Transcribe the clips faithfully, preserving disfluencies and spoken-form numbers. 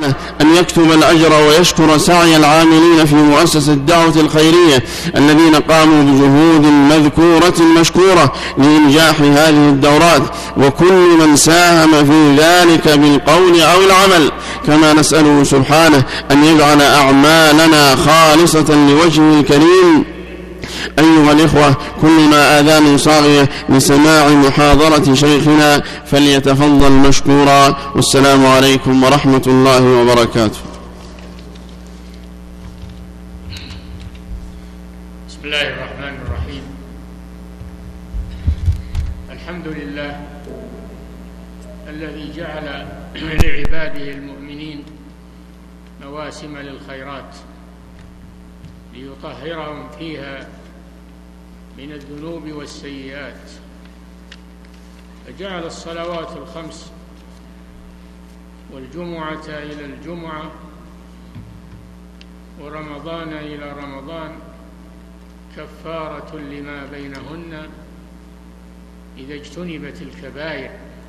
أن يكتب الأجر ويشكر سعي العاملين في مؤسسة الدعوة الخيرية الذين قاموا بجهود مذكورة مشكورة لإنجاح هذه الدورات، وكل من ساهم في ذلك بالقول أو العمل، كما نسأله سبحانه أن يجعل أعمالنا خالصة لوجهه الكريم. أيها الإخوة، كلما آذان صاغية لسماع محاضرة شيخنا فليتفضل مشكورا، والسلام عليكم ورحمة الله وبركاته. بسم الله الرحمن الرحيم. الحمد لله الذي جعل لعباده المؤمنين مواسم للخيرات ليطهرهم فيها من الذنوب والسيئات، فجعل الصلوات الخمس والجمعة إلى الجمعة ورمضان إلى رمضان كفارة لما بينهن إذا اجتنبت الكبائر.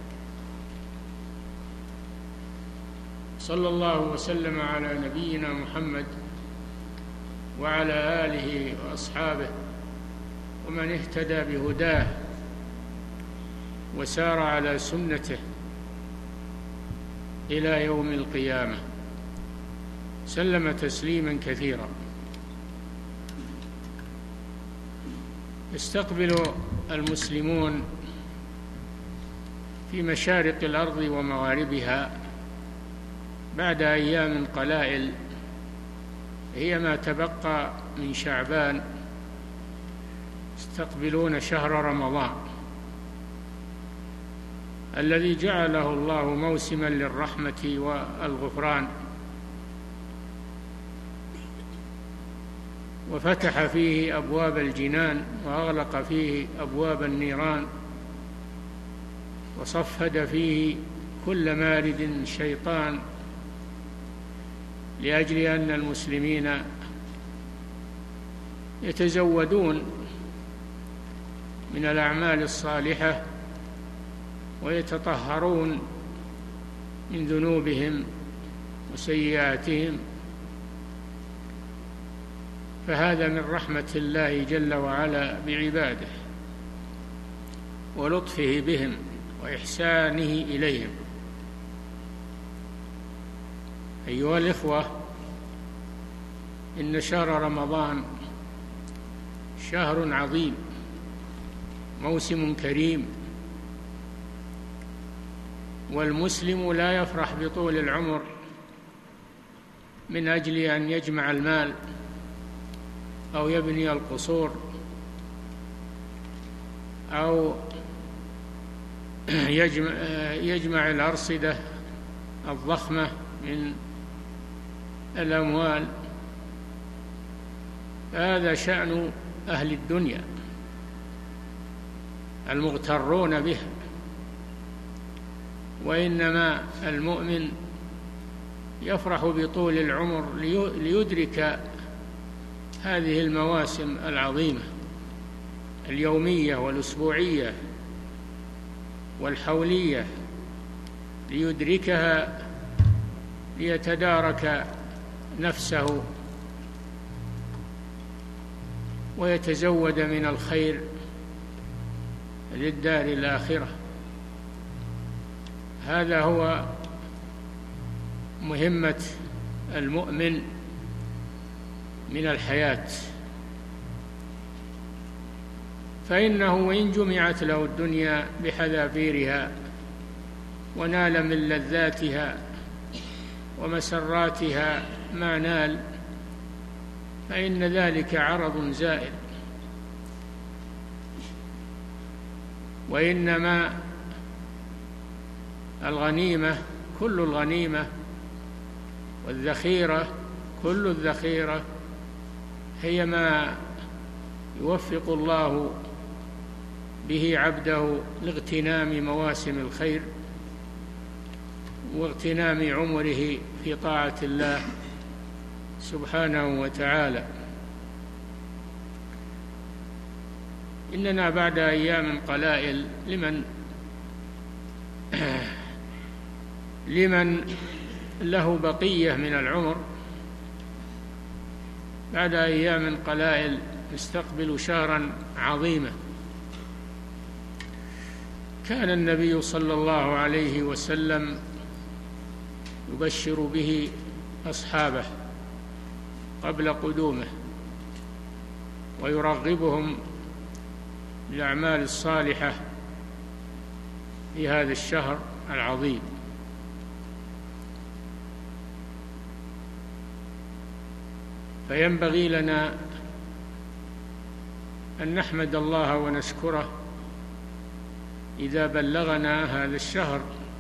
صلى الله وسلم على نبينا محمد وعلى آله وأصحابه ومن اهتدى بهداه وسار على سنته إلى يوم القيامة، سلم تسليما كثيرا. يستقبل المسلمون في مشارق الأرض ومغاربها بعد أيام قلائل هي ما تبقى من شعبان يستقبلون شهر رمضان الذي جعله الله موسما للرحمة والغفران، وفتح فيه أبواب الجنان وأغلق فيه أبواب النيران، وصفد فيه كل مارد شيطان، لأجل أن المسلمين يتزودون من الأعمال الصالحة ويتطهرون من ذنوبهم وسيئاتهم، فهذا من رحمة الله جل وعلا بعباده ولطفه بهم وإحسانه إليهم. أيها الإخوة، إن شهر رمضان شهر عظيم، موسم كريم، والمسلم لا يفرح بطول العمر من أجل أن يجمع المال أو يبني القصور أو يجمع, يجمع الأرصدة الضخمة من الأموال. هذا شأن أهل الدنيا المغترون به، وإنما المؤمن يفرح بطول العمر ليدرك هذه المواسم العظيمة اليومية والأسبوعية والحولية، ليدركها ليتدارك نفسه ويتزود من الخير للدار الآخرة. هذا هو مهمة المؤمن من الحياة، فإنه وإن جمعت له الدنيا بحذافيرها ونال من لذاتها ومسراتها ما نال، فإن ذلك عرض زائل، وإنما الغنيمة كل الغنيمة والذخيرة كل الذخيرة هي ما يوفق الله به عبده لاغتنام مواسم الخير واغتنام عمره في طاعة الله سبحانه وتعالى. إننا بعد أيام قلائل لمن لمن له بقية من العمر بعد أيام قلائل يستقبل شهرا عظيما. كان النبي صلى الله عليه وسلم يبشر به أصحابه قبل قدومه ويرغبهم بالأعمال الصالحة في هذا الشهر العظيم. فينبغي لنا أن نحمد الله ونشكره إذا بلغنا هذا الشهر،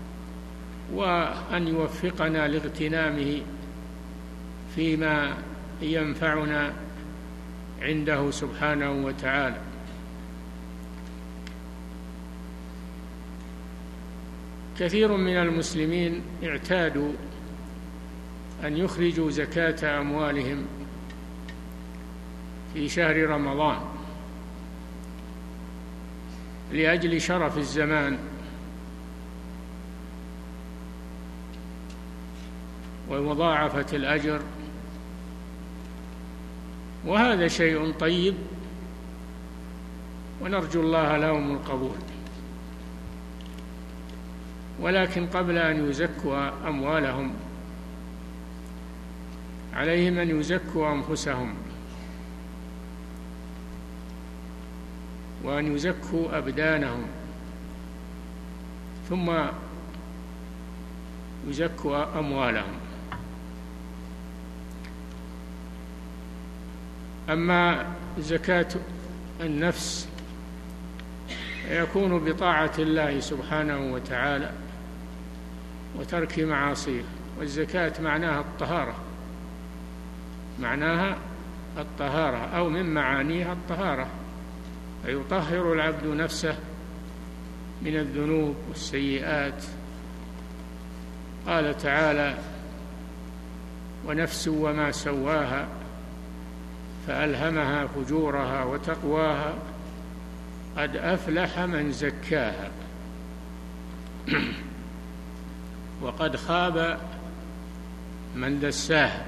وأن يوفقنا لاغتنامه فيما ينفعنا عنده سبحانه وتعالى. كثير من المسلمين اعتادوا أن يخرجوا زكاة أموالهم في شهر رمضان لأجل شرف الزمان ومضاعفة الأجر، وهذا شيء طيب ونرجو الله لهم القبول. ولكن قبل أن يزكوا أموالهم عليهم أن يزكوا أنفسهم، وأن يزكوا أبدانهم، ثم يزكوا أموالهم. أما زكاة النفس يكون بطاعة الله سبحانه وتعالى وترك معاصيه، والزكاة معناها الطهارة، معناها الطهارة أو من معانيها الطهارة، فيطهر العبد نفسه من الذنوب والسيئات. قال تعالى: ونفس وما سواها فألهمها فجورها وتقواها قد أفلح من زكاها وقد خاب من دساها.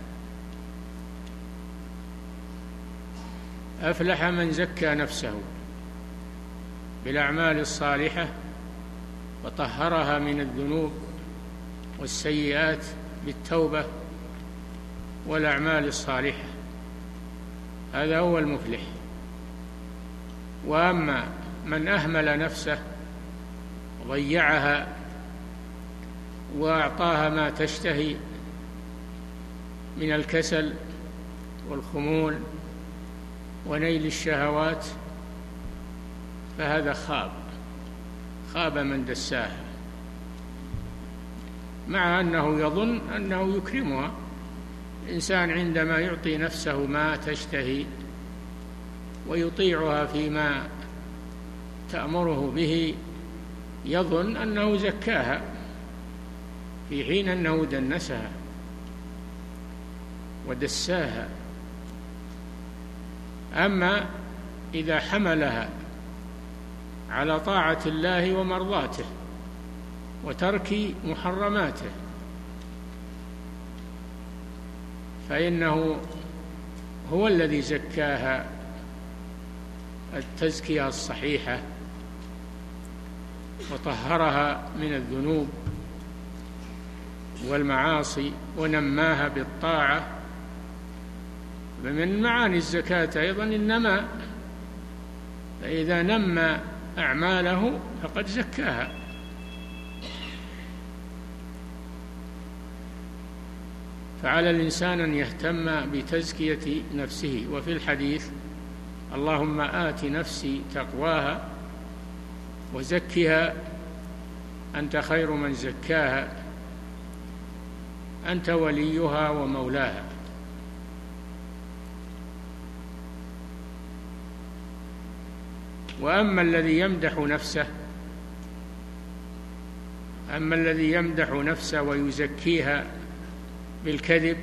أفلح من زكى نفسه بالأعمال الصالحة وطهرها من الذنوب والسيئات بالتوبة والأعمال الصالحة، هذا هو المفلح. وأما من أهمل نفسه وضيعها وأعطاها ما تشتهي من الكسل والخمول ونيل الشهوات، فهذا خاب خاب من دساها، مع أنه يظن أنه يكرمها. الإنسان عندما يعطي نفسه ما تشتهي ويطيعها فيما تأمره به يظن أنه زكاها، في حين أنه دنسها ودساها. أما إذا حملها على طاعة الله ومرضاته وترك محرماته فإنه هو الذي زكاها التزكية الصحيحة وطهرها من الذنوب والمعاصي ونماها بالطاعة. ومن معاني الزكاة أيضا النماء، فإذا نمى أعماله فقد زكاها. فعلى الإنسان أن يهتم بتزكية نفسه. وفي الحديث: اللهم آت نفسي تقواها وزكها أنت خير من زكاها أنت وليها ومولاها. وأما الذي يمدح نفسه أما الذي يمدح نفسه ويزكيها بالكذب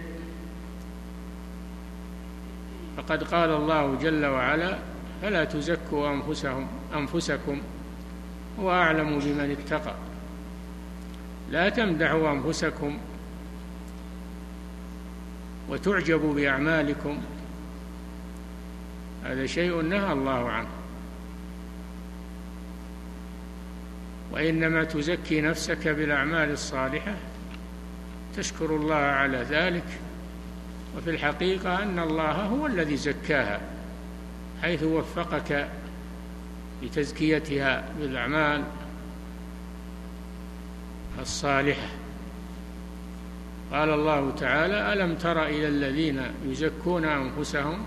فقد قال الله جل وعلا: فلا تزكوا أنفسهم أنفسكم هو أعلم بمن اتقى. لا تمدحوا أنفسكم وتعجبوا بأعمالكم، هذا شيء نهى الله عنه. وإنما تزكي نفسك بالأعمال الصالحة، تشكر الله على ذلك، وفي الحقيقة أن الله هو الذي زكاها، حيث وفقك لتزكيتها بالأعمال الصالحة. قال الله تعالى: ألم تر إلى الذين يزكون أنفسهم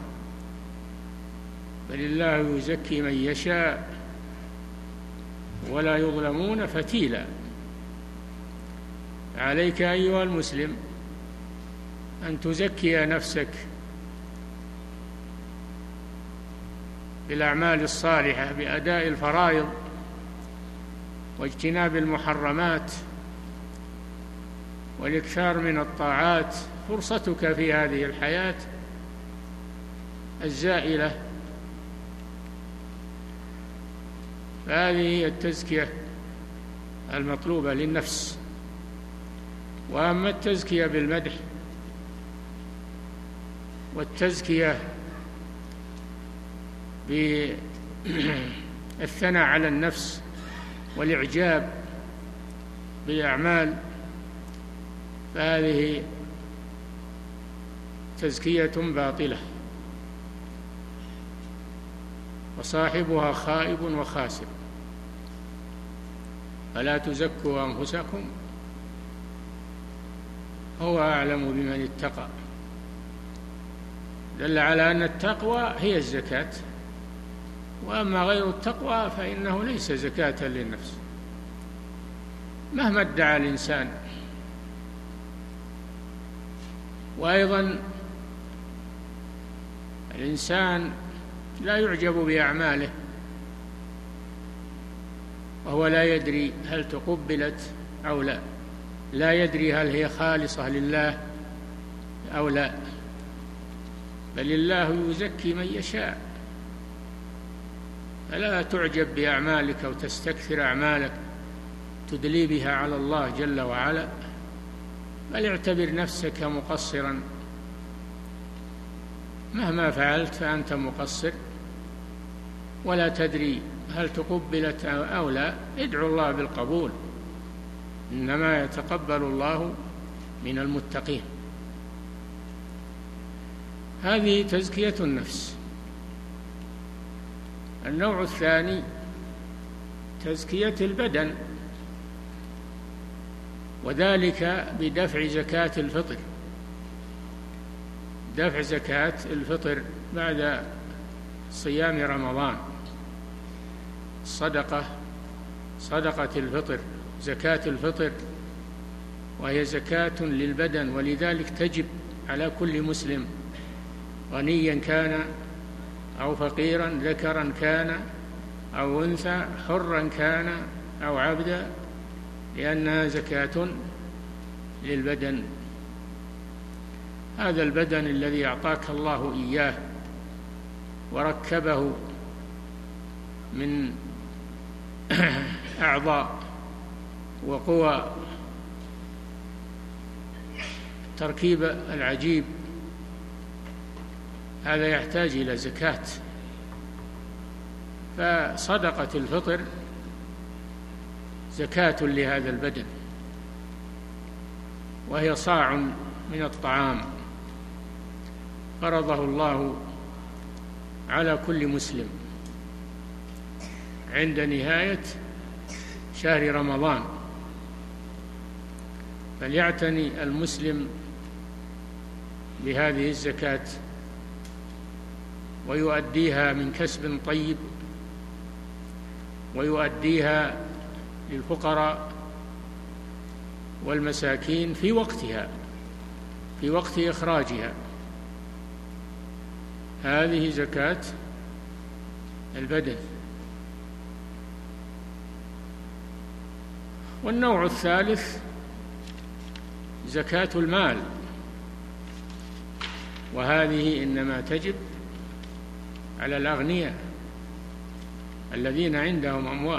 بل الله يزكي من يشاء ولا يظلمون فتيلا. عليك أيها المسلم أن تزكي نفسك بالأعمال الصالحة، بأداء الفرائض واجتناب المحرمات والإكثار من الطاعات. فرصتك في هذه الحياة الزائلة، فهذه هي التزكية المطلوبة للنفس. وأما التزكية بالمدح والتزكية بالثناء على النفس والإعجاب بالأعمال، فهذه تزكية باطلة، وصاحبها خائب وخاسر. فلا تزكوا أنفسكم، هو أعلم بمن اتقى. دل على أن التقوى هي الزكاة، وأما غير التقوى فإنه ليس زكاة للنفس مهما ادعى الإنسان. وأيضا الإنسان لا يعجب بأعماله وهو لا يدري هل تقبلت أو لا، لا يدري هل هي خالصة لله أو لا، بل الله يزكي من يشاء. فلا تعجب بأعمالك وتستكثر أعمالك تدلي بها على الله جل وعلا، بل اعتبر نفسك مقصرا، مهما فعلت فأنت مقصر، ولا تدري هل تقبلت أو لا. ادعو الله بالقبول، إنما يتقبل الله من المتقين. هذه تزكية النفس. النوع الثاني تزكية البدن، وذلك بدفع زكاة الفطر، دفع زكاة الفطر بعد صيام رمضان، صدقة صدقة الفطر، زكاة الفطر، وهي زكاة للبدن، ولذلك تجب على كل مسلم غنيا كان أو فقيرا، ذكرا كان أو أنثى، حرا كان أو عبدا، لأنها زكاة للبدن. هذا البدن الذي أعطاك الله إياه وركبه من أعضاء وقوى التركيب العجيب، هذا يحتاج إلى زكاة. فصدقة الفطر زكاة لهذا البدن، وهي صاع من الطعام فرضه الله على كل مسلم عند نهاية شهر رمضان. فليعتني المسلم بهذه الزكاة ويؤديها من كسب طيب، ويؤديها للفقراء والمساكين في وقتها، في وقت إخراجها. هذه زكاة البدن. والنوع الثالث زكاة المال، وهذه إنما تجب على الأغنياء الذين عندهم أموال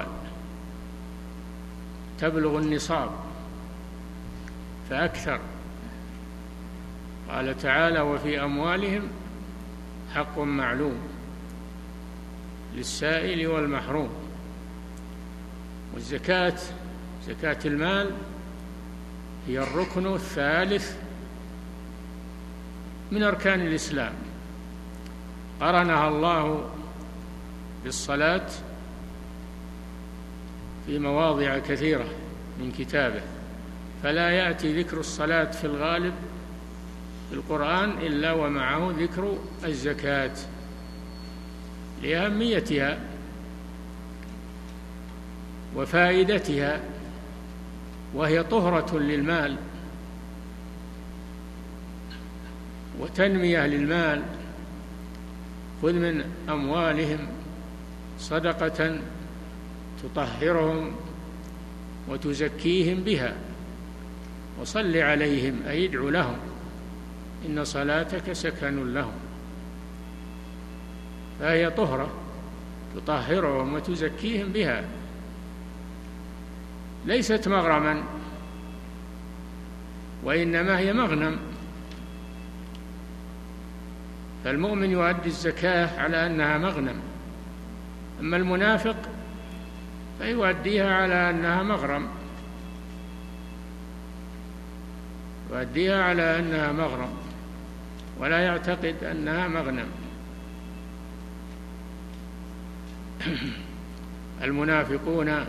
تبلغ النصاب فأكثر، قال تعالى: وفي أموالهم حق معلوم للسائل والمحروم. والزكاة، زكاة المال، هي الركن الثالث من أركان الإسلام، قرنها الله بالصلاة في مواضع كثيرة من كتابه، فلا يأتي ذكر الصلاة في الغالب في القرآن إلا ومعه ذكر الزكاة لأهميتها وفائدتها، وهي طهرة للمال وتنمية للمال. خذ من أموالهم صدقة تطهرهم وتزكيهم بها وصل عليهم، أي ادعو لهم، إن صلاتك سكن لهم. فهي طهرة تطهرهم وتزكيهم بها، ليست مغرما، وإنما هي مغنم. فالمؤمن يؤدي الزكاة على أنها مغنم، أما المنافق فيؤديها على أنها مغرم، يؤديها على أنها مغرم ولا يعتقد أنها مغنم. المنافقون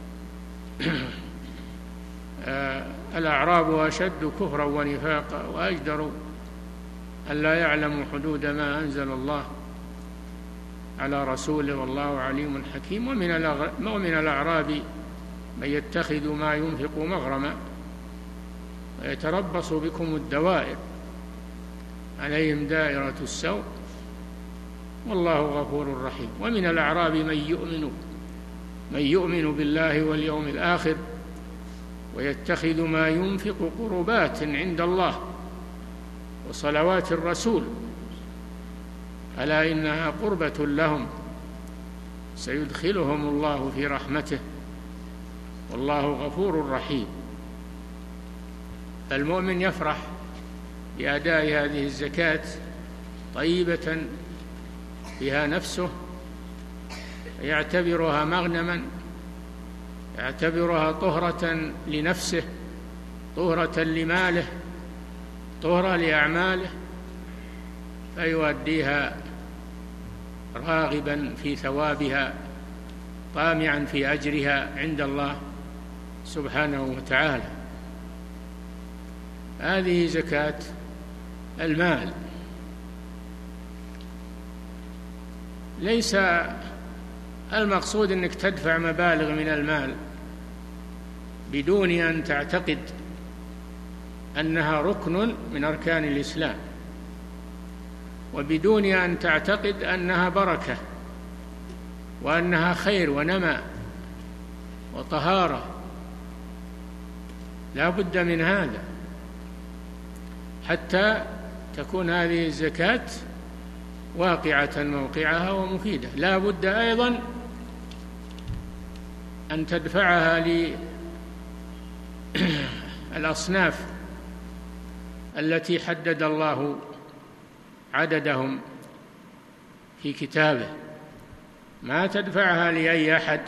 الأعراب أشد كفرا ونفاقا وأجدر أن لا يعلموا حدود ما أنزل الله على رسوله، والله عليم حكيم. ومن الأعراب من يتخذ ما ينفق مغرما ويتربص بكم الدوائر عليهم دائرة السوء والله غفور رحيم. ومن الأعراب من يؤمن من يؤمن بالله واليوم الآخر ويتخذ ما ينفق قربات عند الله وصلوات الرسول ألا إنها قربة لهم سيدخلهم الله في رحمته والله غفور رحيم. المؤمن يفرح بأداء هذه الزكاة طيبة بها نفسه، يعتبرها مغنما، يعتبرها طهرة لنفسه، طهرة لماله، طهرة لأعماله، فيؤديها راغبا في ثوابها طامعا في أجرها عند الله سبحانه وتعالى. هذه زكاة المال. ليس المقصود أنك تدفع مبالغ من المال بدون أن تعتقد أنها ركن من أركان الإسلام، وبدون أن تعتقد أنها بركة وأنها خير ونماء وطهارة. لا بد من هذا حتى تكون هذه الزكاة واقعة موقعها ومفيدة. لا بد أيضا أن تدفعها للأصناف التي حدد الله عددهم في كتابه، ما تدفعها لأي أحد،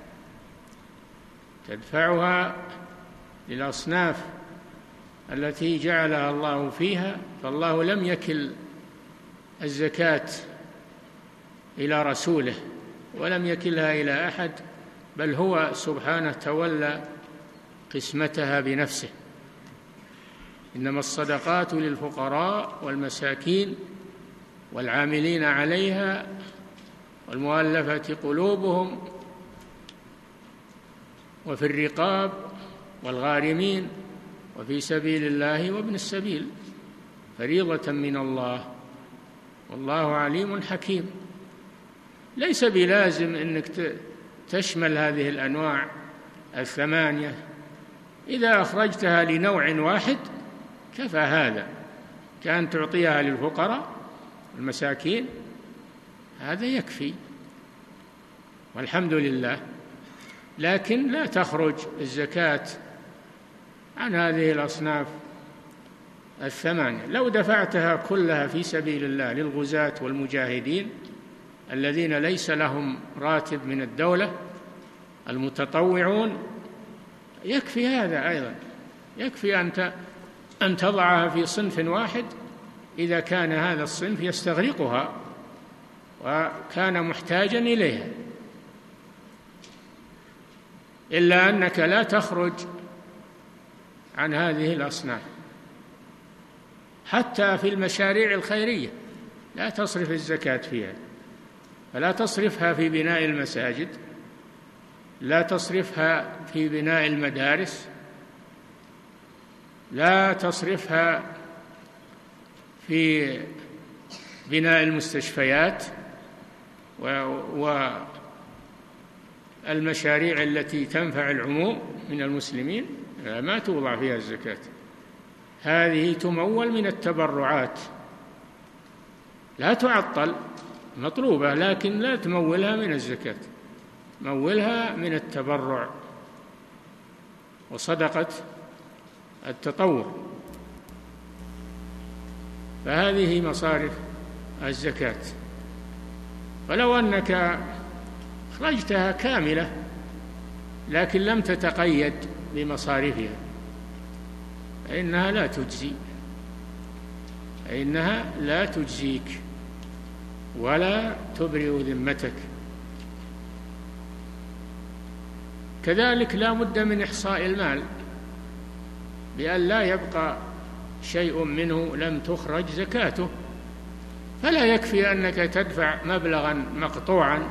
تدفعها للأصناف التي جعلها الله فيها. فالله لم يكل الزكاة إلى رسوله ولم يكلها إلى أحد، بل هو سبحانه تولى قسمتها بنفسه. إنما الصدقات للفقراء والمساكين والعاملين عليها والمؤلفة قلوبهم وفي الرقاب والغارمين وفي سبيل الله وابن السبيل فريضة من الله والله عليم حكيم. ليس بلازم أنك تشمل هذه الأنواع الثمانية، إذا أخرجتها لنوع واحد كفى هذا، كأن تعطيها للفقراء والمساكين، هذا يكفي والحمد لله. لكن لا تخرج الزكاة عن هذه الأصناف الثمانية لو دفعتها كلها في سبيل الله للغزاة والمجاهدين الذين ليس لهم راتب من الدولة المتطوعون، يكفي هذا أيضا، يكفي أنت أن تضعها في صنف واحد إذا كان هذا الصنف يستغرقها وكان محتاجا إليها، إلا أنك لا تخرج عن هذه الأصناف. حتى في المشاريع الخيرية لا تصرف الزكاة فيها، فلا تصرفها في بناء المساجد، لا تصرفها في بناء المدارس، لا تصرفها في بناء المستشفيات والمشاريع التي تنفع العموم من المسلمين، ما توضع فيها الزكاة. هذه تمول من التبرعات، لا تعطل، مطلوبة، لكن لا تمولها من الزكاة، مولها من التبرع وصدقة التطوع. فهذه مصارف الزكاة. فلو أنك أخرجتها كاملة لكن لم تتقيد بمصاريفها فإنها لا تجزي، فإنها لا تجزيك ولا تبرئ ذمتك. كذلك لا بد من إحصاء المال بأن لا يبقى شيء منه لم تخرج زكاته، فلا يكفي أنك تدفع مبلغا مقطوعا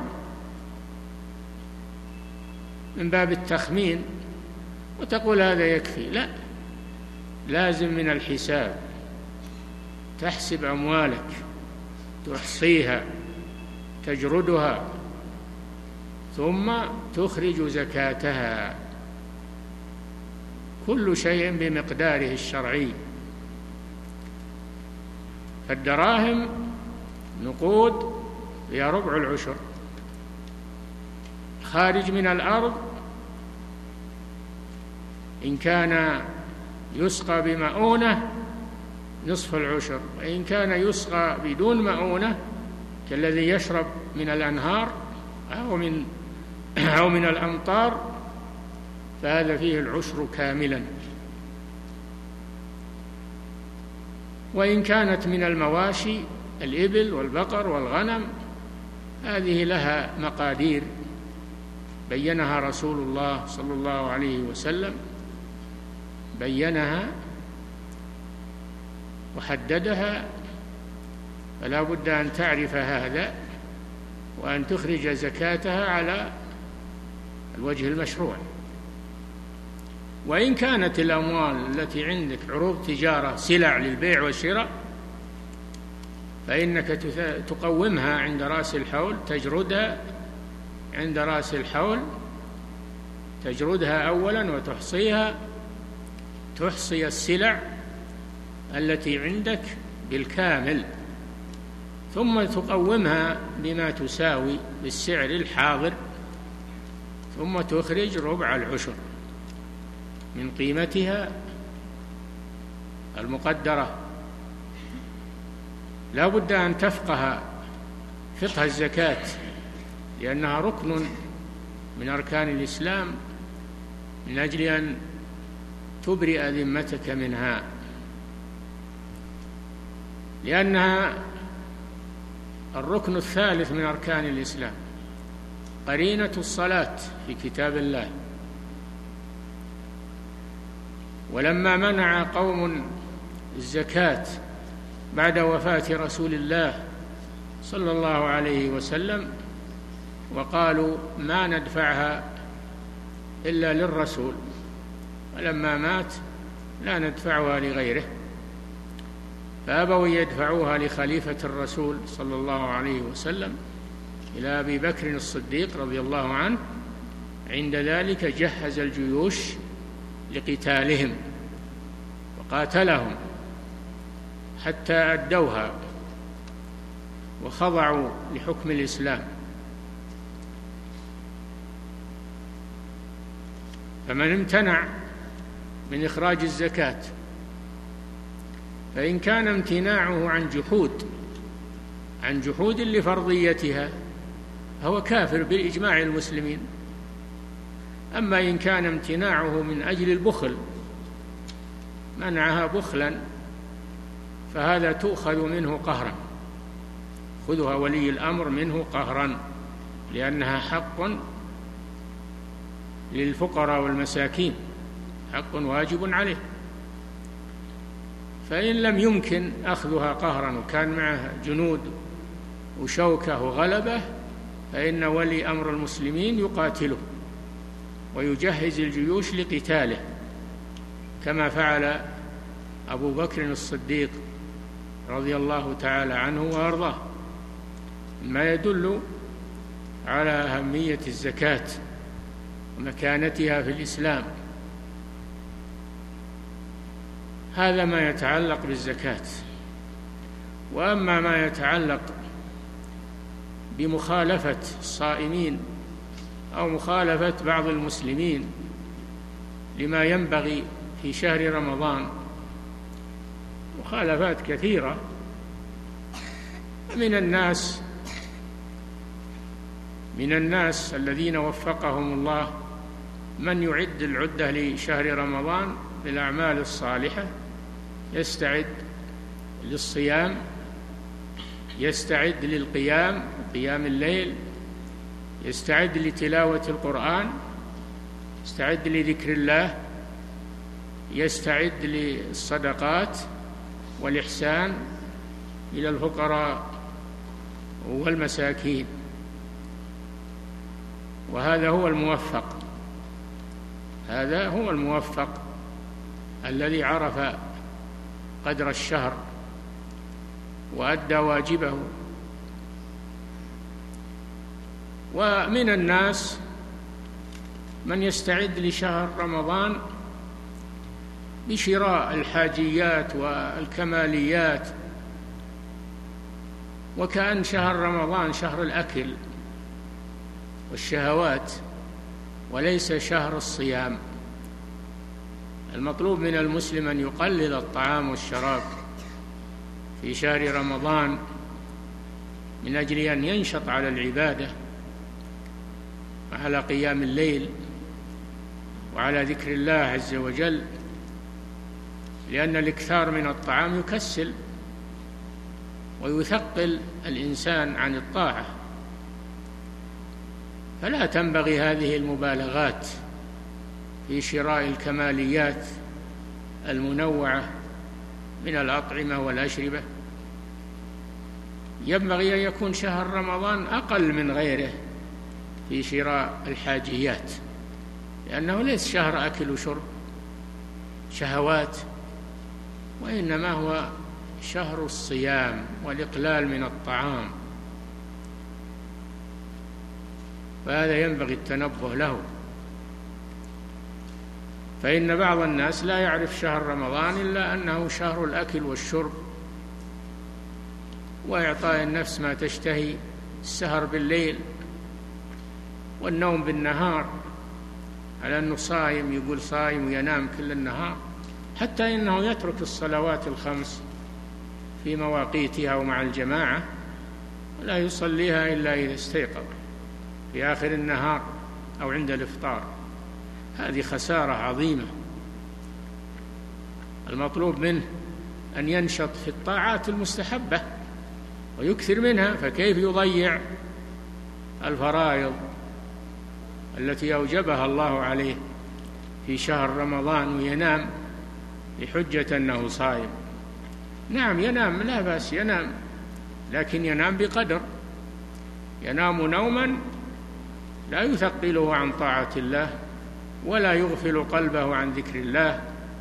من باب التخمين وتقول هذا يكفي، لا، لازم من الحساب تحسب أموالك، تحصيها، تجردها، ثم تخرج زكاتها، كل شيء بمقداره الشرعي. فالدراهم نقود هي ربع العشر، خارج من الأرض إن كان يسقى بمؤونة نصف العشر، وإن كان يسقى بدون مؤونة كالذي يشرب من الأنهار أو من أو من الأمطار فهذا فيه العشر كاملا. وإن كانت من المواشي الإبل والبقر والغنم هذه لها مقادير بينها رسول الله صلى الله عليه وسلم، بينها وحددها، فلا بد أن تعرف هذا وأن تخرج زكاتها على الوجه المشروع. وإن كانت الأموال التي عندك عروض تجارة، سلع للبيع والشراء، فإنك تقومها عند رأس الحول، تجردها عند رأس الحول، تجردها أولا وتحصيها، تحصي السلع التي عندك بالكامل، ثم تقومها بما تساوي بالسعر الحاضر، ثم تخرج ربع العشر من قيمتها المقدرة. لا بد أن تفقه فقه الزكاة لأنها ركن من أركان الإسلام من أجل أن تبرئ ذمتك منها، لأنها الركن الثالث من أركان الإسلام، قرينة الصلاة في كتاب الله. ولما منع قوم الزكاة بعد وفاة رسول الله صلى الله عليه وسلم وقالوا ما ندفعها إلا للرسول، ولما مات لا ندفعها لغيره، فأبوا يدفعوها لخليفة الرسول صلى الله عليه وسلم إلى أبي بكر الصديق رضي الله عنه. عند ذلك جهز الجيوش لقتالهم وقاتلهم حتى أدوها وخضعوا لحكم الإسلام. فمن امتنع من إخراج الزكاة فإن كان امتناعه عن جحود عن جحود لفرضيتها هو كافر بإجماع المسلمين. أما إن كان امتناعه من أجل البخل، منعها بخلا، فهذا تؤخذ منه قهرا، خذها ولي الأمر منه قهرا، لأنها حق للفقراء والمساكين، حق واجب عليه. فإن لم يمكن أخذها قهرا وكان معه جنود وشوكة وغلبة، فإن ولي أمر المسلمين يقاتله ويجهز الجيوش لقتاله، كما فعل أبو بكر الصديق رضي الله تعالى عنه وأرضاه، ما يدل على أهمية الزكاة ومكانتها في الإسلام. هذا ما يتعلق بالزكاة. وأما ما يتعلق بمخالفة الصائمين أو مخالفة بعض المسلمين لما ينبغي في شهر رمضان، مخالفات كثيرة من الناس من الناس الذين وفقهم الله من يعد العدة لشهر رمضان بالأعمال الصالحة، يستعد للصيام، يستعد للقيام قيام الليل، يستعد لتلاوة القرآن، يستعد لذكر الله، يستعد للصدقات والإحسان إلى الفقراء والمساكين. وهذا هو الموفق، هذا هو الموفق الذي عرف قدر الشهر وأدى واجبه. ومن الناس من يستعد لشهر رمضان بشراء الحاجيات والكماليات، وكأن شهر رمضان شهر الأكل والشهوات وليس شهر الصيام. المطلوب من المسلم أن يقلل الطعام والشراب في شهر رمضان من أجل أن ينشط على العبادة وعلى قيام الليل وعلى ذكر الله عز وجل، لأن الإكثار من الطعام يكسل ويثقل الإنسان عن الطاعة، فلا تنبغي هذه المبالغات في شراء الكماليات المنوعة من الأطعمة والأشربة. ينبغي أن يكون شهر رمضان أقل من غيره في شراء الحاجيات، لأنه ليس شهر أكل وشرب شهوات، وإنما هو شهر الصيام والإقلال من الطعام، فهذا ينبغي التنبه له. فإن بعض الناس لا يعرف شهر رمضان إلا أنه شهر الأكل والشرب وإعطاء النفس ما تشتهي، السهر بالليل والنوم بالنهار، على أنه صائم، يقول صائم وينام كل النهار، حتى إنه يترك الصلوات الخمس في مواقيتها ومع الجماعة، ولا يصليها إلا إذا استيقظ في آخر النهار أو عند الإفطار. هذه خسارة عظيمة. المطلوب منه أن ينشط في الطاعات المستحبة ويكثر منها، فكيف يضيع الفرائض التي أوجبها الله عليه في شهر رمضان وينام بحجة أنه صائم؟ نعم ينام، لا بأس ينام، لكن ينام بقدر، ينام نوما لا يثقله عن طاعة الله ولا يغفل قلبه عن ذكر الله،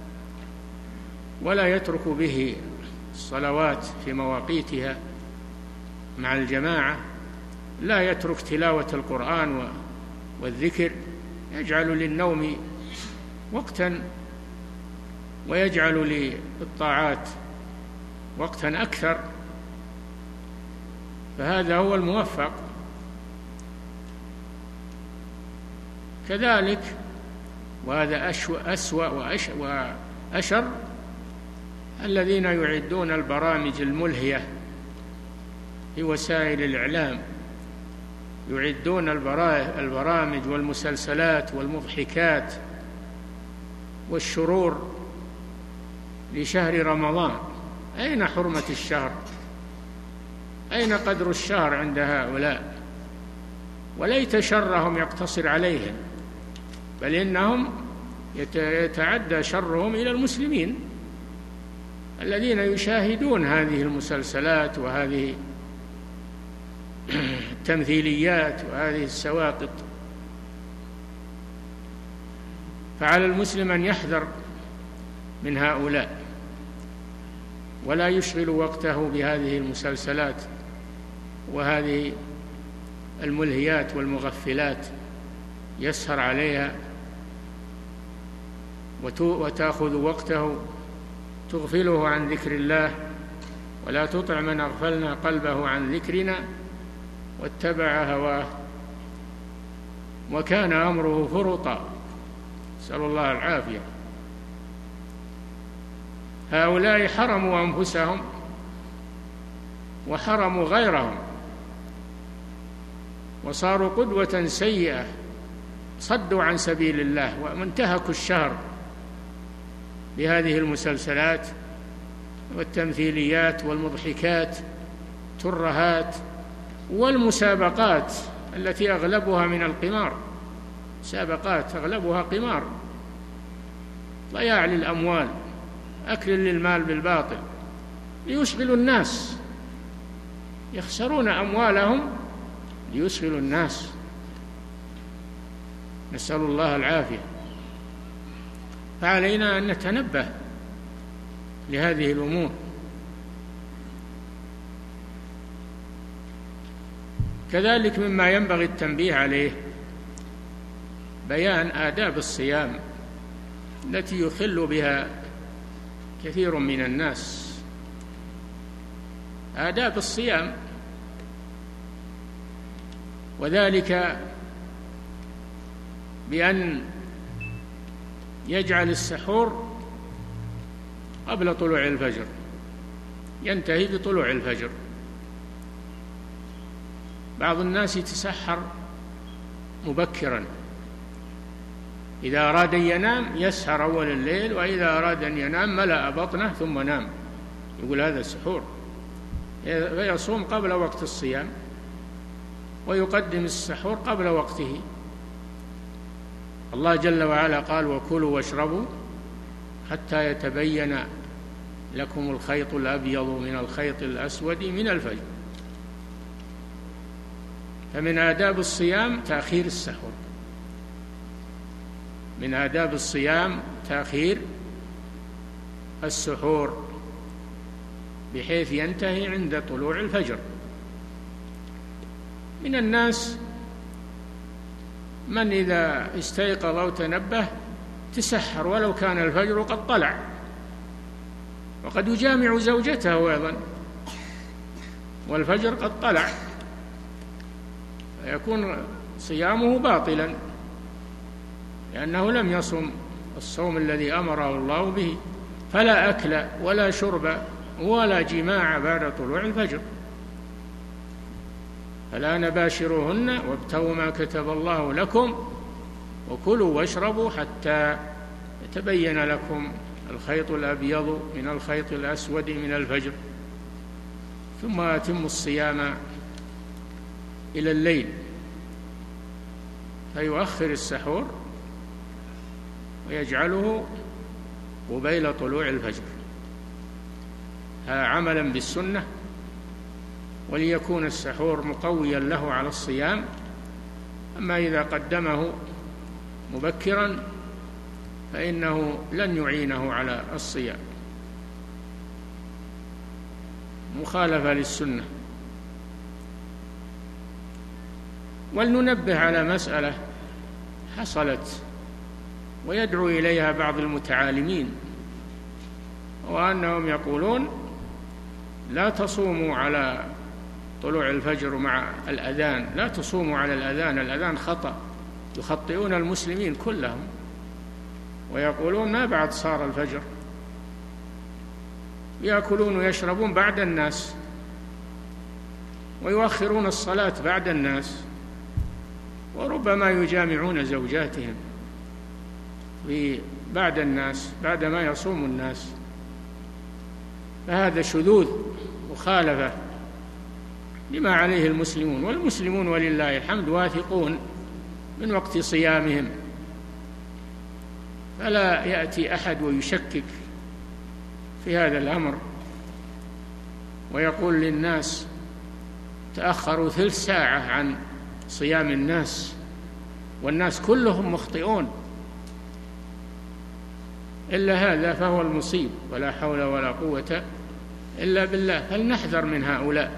ولا يترك به الصلوات في مواقيتها مع الجماعة، لا يترك تلاوة القرآن والذكر، يجعل للنوم وقتا ويجعل للطاعات وقتا أكثر، فهذا هو الموفق. كذلك وهذا أسوأ وأشر الذين يعدون البرامج الملهية في وسائل الإعلام، يعدون البرامج والمسلسلات والمضحكات والشرور لشهر رمضان. أين حرمة الشهر؟ أين قدر الشهر عند هؤلاء؟ وليت شرهم يقتصر عليهم، بل إنهم يتعدى شرهم إلى المسلمين الذين يشاهدون هذه المسلسلات وهذه التمثيليات وهذه السواقط. فعلى المسلم أن يحذر من هؤلاء ولا يشغل وقته بهذه المسلسلات وهذه الملهيات والمغفلات، يسهر عليها وتأخذ وقته تغفله عن ذكر الله. ولا تطع من أغفلنا قلبه عن ذكرنا واتبع هواه وكان أمره فرطا، نسأل الله العافية. هؤلاء حرموا أنفسهم وحرموا غيرهم وصاروا قدوة سيئة، صدوا عن سبيل الله وانتهكوا الشهر بهذه المسلسلات والتمثيليات والمضحكات الترهات والمسابقات التي أغلبها من القمار، مسابقات أغلبها قمار، ضياع للأموال، أكل للمال بالباطل، ليشغلوا الناس، يخسرون أموالهم ليشغلوا الناس، نسأل الله العافية. فعلينا أن نتنبه لهذه الأمور. كذلك مما ينبغي التنبيه عليه بيان آداب الصيام التي يخل بها كثير من الناس. آداب الصيام، وذلك بأن يجعل السحور قبل طلوع الفجر، ينتهي بطلوع الفجر. بعض الناس يتسحر مبكرا، إذا أراد أن ينام يسهر أول الليل، وإذا أراد أن ينام ملأ بطنه ثم نام، يقول هذا السحور، فيصوم قبل وقت الصيام ويقدم السحور قبل وقته. الله جل وعلا قال: وكلوا واشربوا حتى يتبين لكم الخيط الأبيض من الخيط الأسود من الفجر. فمن آداب الصيام تأخير السحور، من آداب الصيام تأخير السحور بحيث ينتهي عند طلوع الفجر. من الناس من إذا استيقظ أو تنبه تسحر ولو كان الفجر قد طلع، وقد يجامع زوجته أيضا والفجر قد طلع، فيكون صيامه باطلا لأنه لم يصم الصوم الذي أمره الله به. فلا أكل ولا شرب ولا جماع بعد طلوع الفجر. فلا نباشروهن وابتغوا ما كتب الله لكم وكلوا واشربوا حتى يتبين لكم الخيط الأبيض من الخيط الأسود من الفجر، ثم أتموا الصيام إلى الليل. فيؤخر السحور ويجعله قبيل طلوع الفجر، هذا عملا بالسنة، وليكون السحور مقويا له على الصيام. أما إذا قدمه مبكرا فإنه لن يعينه على الصيام، مخالفة للسنة. ولننبه على مسألة حصلت ويدعو إليها بعض المتعالمين، وأنهم يقولون لا تصوموا على طلوع الفجر مع الأذان، لا تصوموا على الأذان، الأذان خطأ، يخطئون المسلمين كلهم ويقولون ما بعد صار الفجر. يأكلون ويشربون بعد الناس، ويؤخرون الصلاة بعد الناس، وربما يجامعون زوجاتهم بعد الناس بعدما يصوم الناس. فهذا شذوذ مخالفة لما عليه المسلمون، والمسلمون ولله الحمد واثقون من وقت صيامهم، فلا يأتي أحد ويشكك في هذا الأمر ويقول للناس تأخروا ثلث ساعة عن صيام الناس والناس كلهم مخطئون. إلا هذا فهو المصيب، ولا حول ولا قوة إلا بالله. فلنحذر من هؤلاء.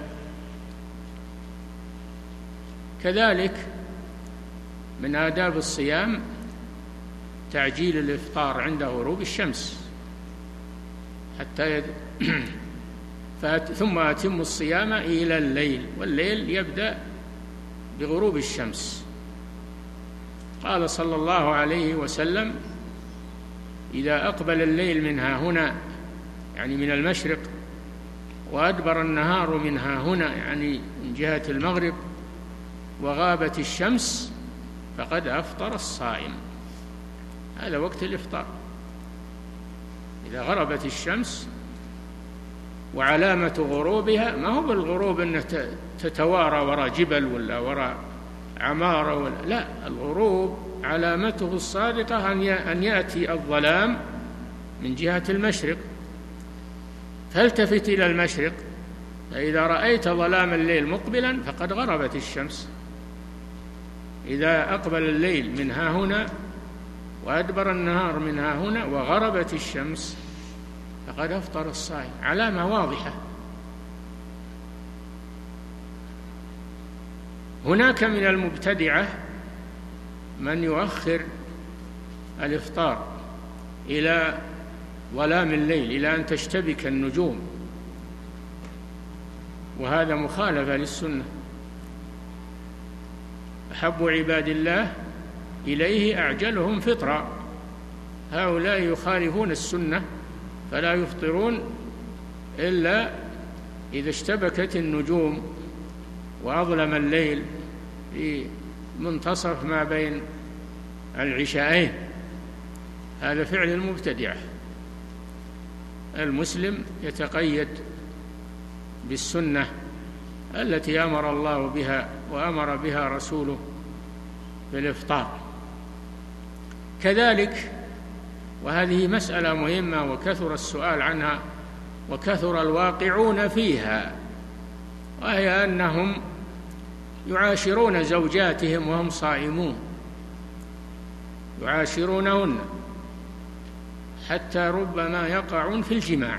كذلك من آداب الصيام تعجيل الإفطار عند غروب الشمس حتى يد... ثم أتم الصيام إلى الليل، والليل يبدأ بغروب الشمس. قال صلى الله عليه وسلم: إذا أقبل الليل من ها هنا، يعني من المشرق، وأدبر النهار من ها هنا، يعني من جهة المغرب، وغابت الشمس، فقد أفطر الصائم. هذا وقت الإفطار، إذا غربت الشمس. وعلامة غروبها ما هو بالغروب أن تتوارى وراء جبل ولا وراء عمارة ولا لا، الغروب علامته الصادقة أن يأتي الظلام من جهة المشرق، فالتفت إلى المشرق، فإذا رأيت ظلام الليل مقبلا فقد غربت الشمس. إذا أقبل الليل من ها هنا وأدبر النهار من ها هنا وغربت الشمس فقد أفطر الصائم. علامة واضحة. هناك من المبتدعة من يؤخر الإفطار إلى ظلام الليل، إلى أن تشتبك النجوم، وهذا مخالفة للسنة. أحب عباد الله إليه أعجلهم فطرا. هؤلاء يخالفون السنة، فلا يفطرون إلا إذا اشتبكت النجوم وأظلم الليل في منتصف ما بين العشاءين. هذا فعل المبتدعة. المسلم يتقيد بالسنة التي أمر الله بها وأمر بها رسوله في الإفطار. كذلك، وهذه مسألة مهمة وكثر السؤال عنها وكثر الواقعون فيها، وهي أنهم يعاشرون زوجاتهم وهم صائمون، يعاشرونهن حتى ربما يقعون في الجماع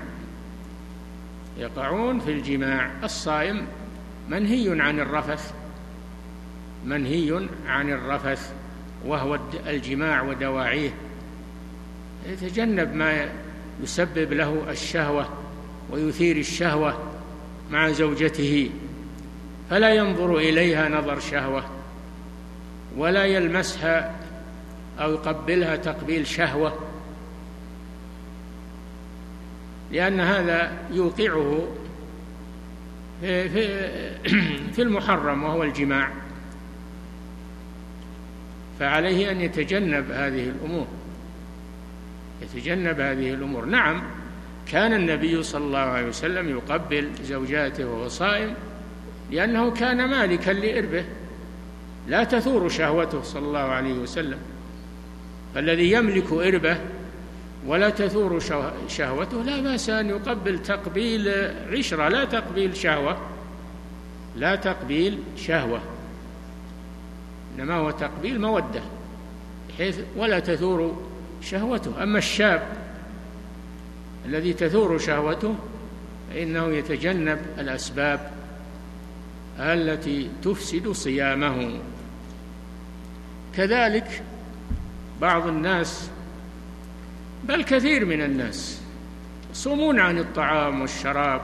يقعون في الجماع. الصائم منهي عن الرفث منهي عن الرفث وهو الجماع ودواعيه، يتجنب ما يسبب له الشهوة ويثير الشهوة مع زوجته، فلا ينظر إليها نظر شهوة، ولا يلمسها أو يقبلها تقبيل شهوة، لأن هذا يوقعه في, في, في المحرم وهو الجماع. فعليه أن يتجنب هذه الأمور يتجنب هذه الأمور. نعم، كان النبي صلى الله عليه وسلم يقبل زوجاته وهو صائم، لأنه كان مالكا لإربه، لا تثور شهوته صلى الله عليه وسلم. فالذي يملك إربه ولا تثور شهوته لا بأس أن يقبل تقبيل عشرة، لا تقبيل شهوة لا تقبيل شهوة إنما هو تقبيل مودة، بحيث ولا تثور شهوته. أما الشاب الذي تثور شهوته فإنه يتجنب الأسباب التي تفسد صيامه. كذلك بعض الناس، بل كثير من الناس، يصومون عن الطعام والشراب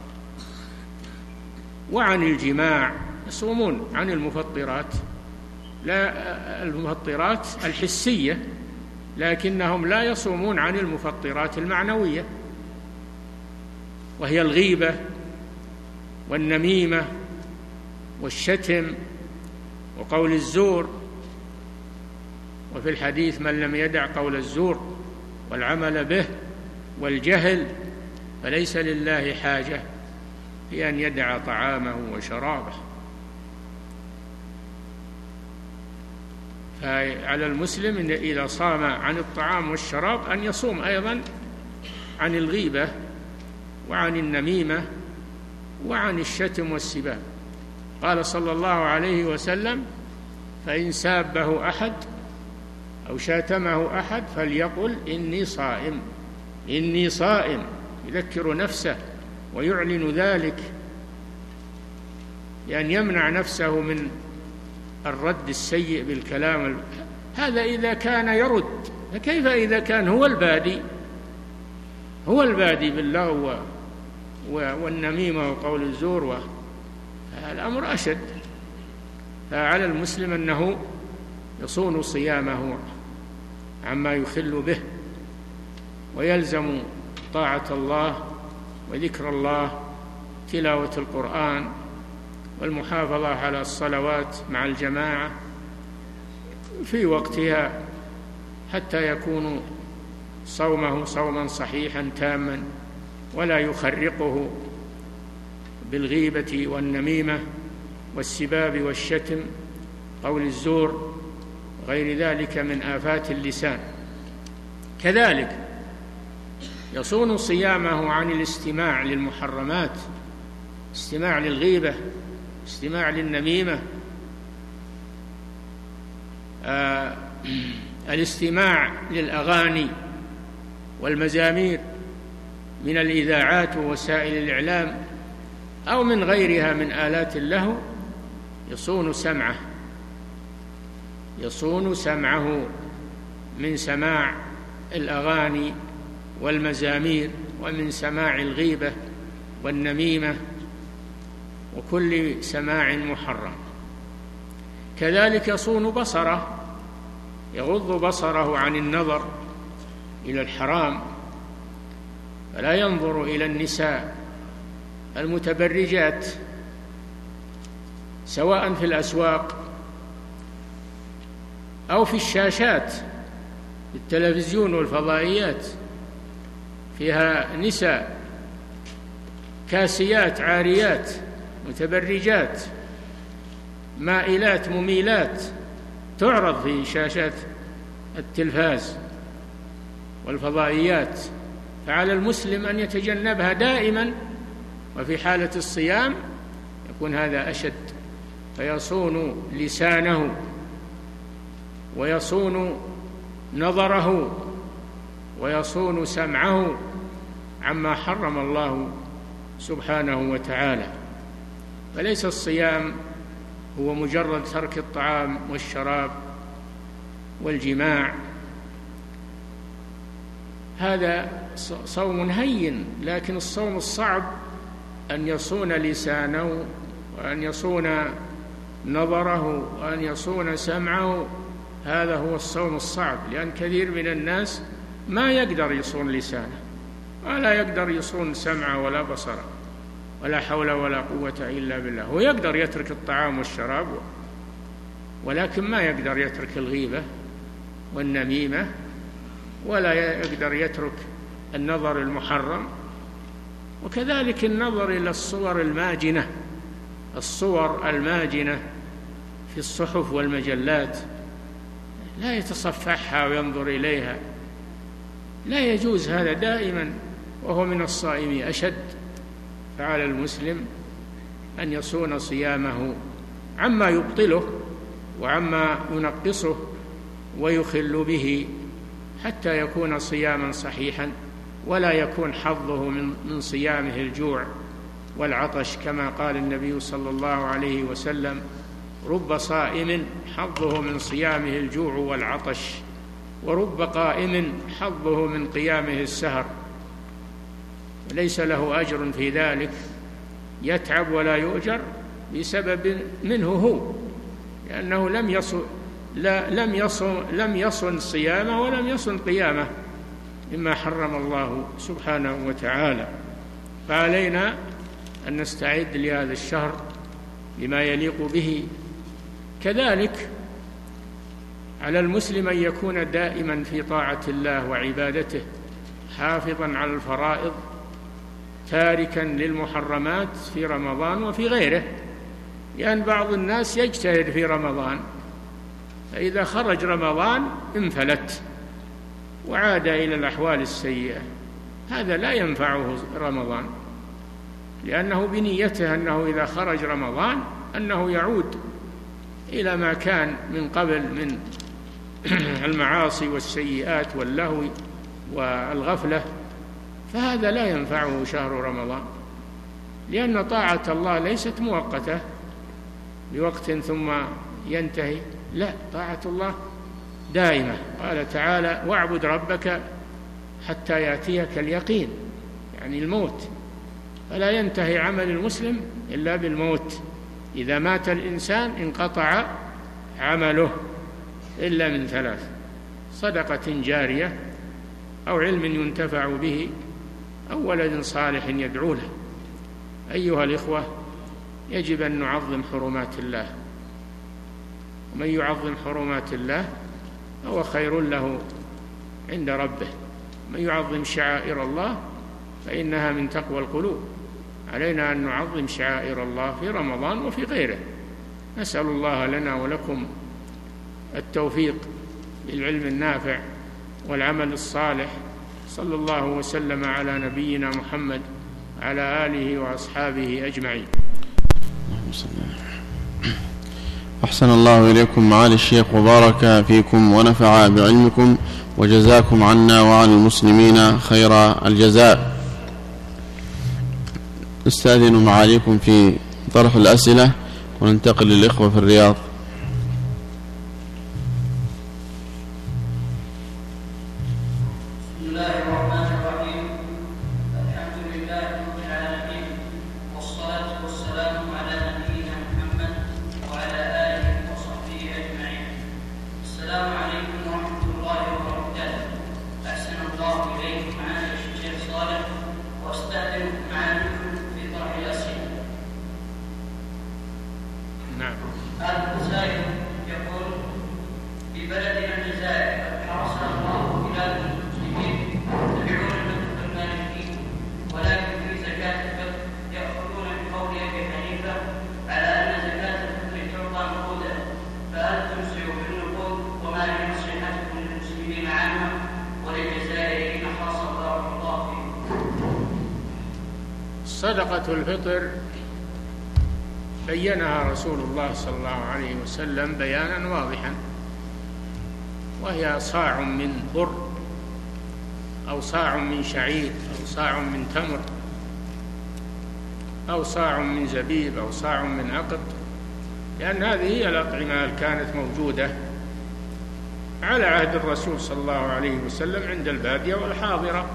وعن الجماع، يصومون عن المفطرات، لا المفطرات الحسية، لكنهم لا يصومون عن المفطرات المعنوية. وهي الغيبة والنميمة والشتم وقول الزور. وفي الحديث: من لم يدع قول الزور والعمل به والجهل فليس لله حاجة في أن يدع طعامه وشرابه. فعلى المسلم إن إذا صام عن الطعام والشراب أن يصوم أيضا عن الغيبة وعن النميمة وعن الشتم والسباب. قال صلى الله عليه وسلم: فإن سابه أحد أو شاتمه أحد فليقل إني صائم، إني صائم، يذكر نفسه ويعلن ذلك، لأن يمنع نفسه من الرد السيء بالكلام. هذا إذا كان يرد، فكيف إذا كان هو البادي هو البادي باللغو والنميمة وقول الزور؟ الأمر أشد. فعلى المسلم أنه يصون صيامه عما يخل به، ويلزم طاعة الله وذكر الله، تلاوة القرآن، والمحافظة على الصلوات مع الجماعة في وقتها، حتى يكون صومه صوما صحيحا تاما، ولا يخرقه بالغيبة والنميمة والسباب والشتم، قول الزور وغير ذلك من آفات اللسان. كذلك يصون صيامه عن الاستماع للمحرمات، استماع للغيبة، استماع للنميمة، آه الاستماع للأغاني والمزامير من الإذاعات ووسائل الإعلام أو من غيرها من آلات اللهو، يصون سمعه يصون سمعه من سماع الأغاني والمزامير، ومن سماع الغيبة والنميمة وكل سماع محرم. كذلك يصون بصره، يغض بصره عن النظر إلى الحرام، فلا ينظر إلى النساء المتبرجات سواء في الأسواق أو في الشاشات، في التلفزيون والفضائيات، فيها نساء كاسيات عاريات متبرجات مائلات مميلات تعرض في شاشات التلفاز والفضائيات. فعلى المسلم أن يتجنبها دائما، وفي حالة الصيام يكون هذا أشد، فيصون لسانه ويصون نظره ويصون سمعه عما حرم الله سبحانه وتعالى. فليس الصيام هو مجرد ترك الطعام والشراب والجماع، هذا صوم هين، لكن الصوم الصعب أن يصون لسانه وأن يصون نظره وأن يصون سمعه، هذا هو الصوم الصعب. لأن كثير من الناس ما يقدر يصون لسانه ولا يقدر يصون سمعه ولا بصره، ولا حول ولا قوة إلا بالله. هو يقدر يترك الطعام والشراب، ولكن ما يقدر يترك الغيبة والنميمة، ولا يقدر يترك النظر المحرم. وكذلك النظر إلى الصور الماجنة الصور الماجنة في الصحف والمجلات، لا يتصفحها وينظر إليها، لا يجوز هذا دائما وهو من الصائمين أشد. فعلى المسلم أن يصون صيامه عما يبطله وعما ينقصه ويخل به، حتى يكون صياما صحيحا، ولا يكون حظه من صيامه الجوع والعطش، كما قال النبي صلى الله عليه وسلم: رب صائم حظه من صيامه الجوع والعطش، ورب قائم حظه من قيامه السهر، وليس له أجر في ذلك، يتعب ولا يؤجر بسبب منه هو، لأنه لم يصن لا لم يصن لم يصن صيامه ولم يصن قيامه مما حرم الله سبحانه وتعالى. فعلينا أن نستعد لهذا الشهر بما يليق به. كذلك على المسلم أن يكون دائما في طاعة الله وعبادته، حافظا على الفرائض، تاركا للمحرمات في رمضان وفي غيره، لأن بعض الناس يجتهد في رمضان فإذا خرج رمضان انفلت وعاد إلى الأحوال السيئة. هذا لا ينفعه رمضان، لأنه بنيته أنه إذا خرج رمضان أنه يعود إلى ما كان من قبل من المعاصي والسيئات واللهو والغفلة، فهذا لا ينفعه شهر رمضان، لأن طاعة الله ليست مؤقتة بوقت ثم ينتهي، لا، طاعة الله دائمة. قال تعالى: واعبد ربك حتى يأتيك اليقين، يعني الموت، فلا ينتهي عمل المسلم إلا بالموت. إذا مات الإنسان انقطع عمله إلا من ثلاث: صدقة جارية، أو علم ينتفع به، أو ولد صالح يدعو له. أيها الإخوة، يجب أن نعظم حرمات الله، ومن يعظم حرمات الله فهو خير له عند ربه. من يعظم شعائر الله فإنها من تقوى القلوب. علينا أن نعظم شعائر الله في رمضان وفي غيره. نسأل الله لنا ولكم التوفيق للعلم النافع والعمل الصالح. صلى الله وسلم على نبينا محمد وعلى آله وأصحابه أجمعين. أحسن الله إليكم معالي الشيخ، وبارك فيكم ونفع بعلمكم، وجزاكم عنا وعن المسلمين خير الجزاء. استأذن معاليكم في طرح الأسئلة وننتقل للإخوة في الرياض. صدقة الفطر بينها رسول الله صلى الله عليه وسلم بيانا واضحا، وهي صاع من بر، أو صاع من شعير، أو صاع من تمر، أو صاع من زبيب، أو صاع من عقد، لأن هذه هي الأطعمة التي كانت موجودة على عهد الرسول صلى الله عليه وسلم عند البادية والحاضرة.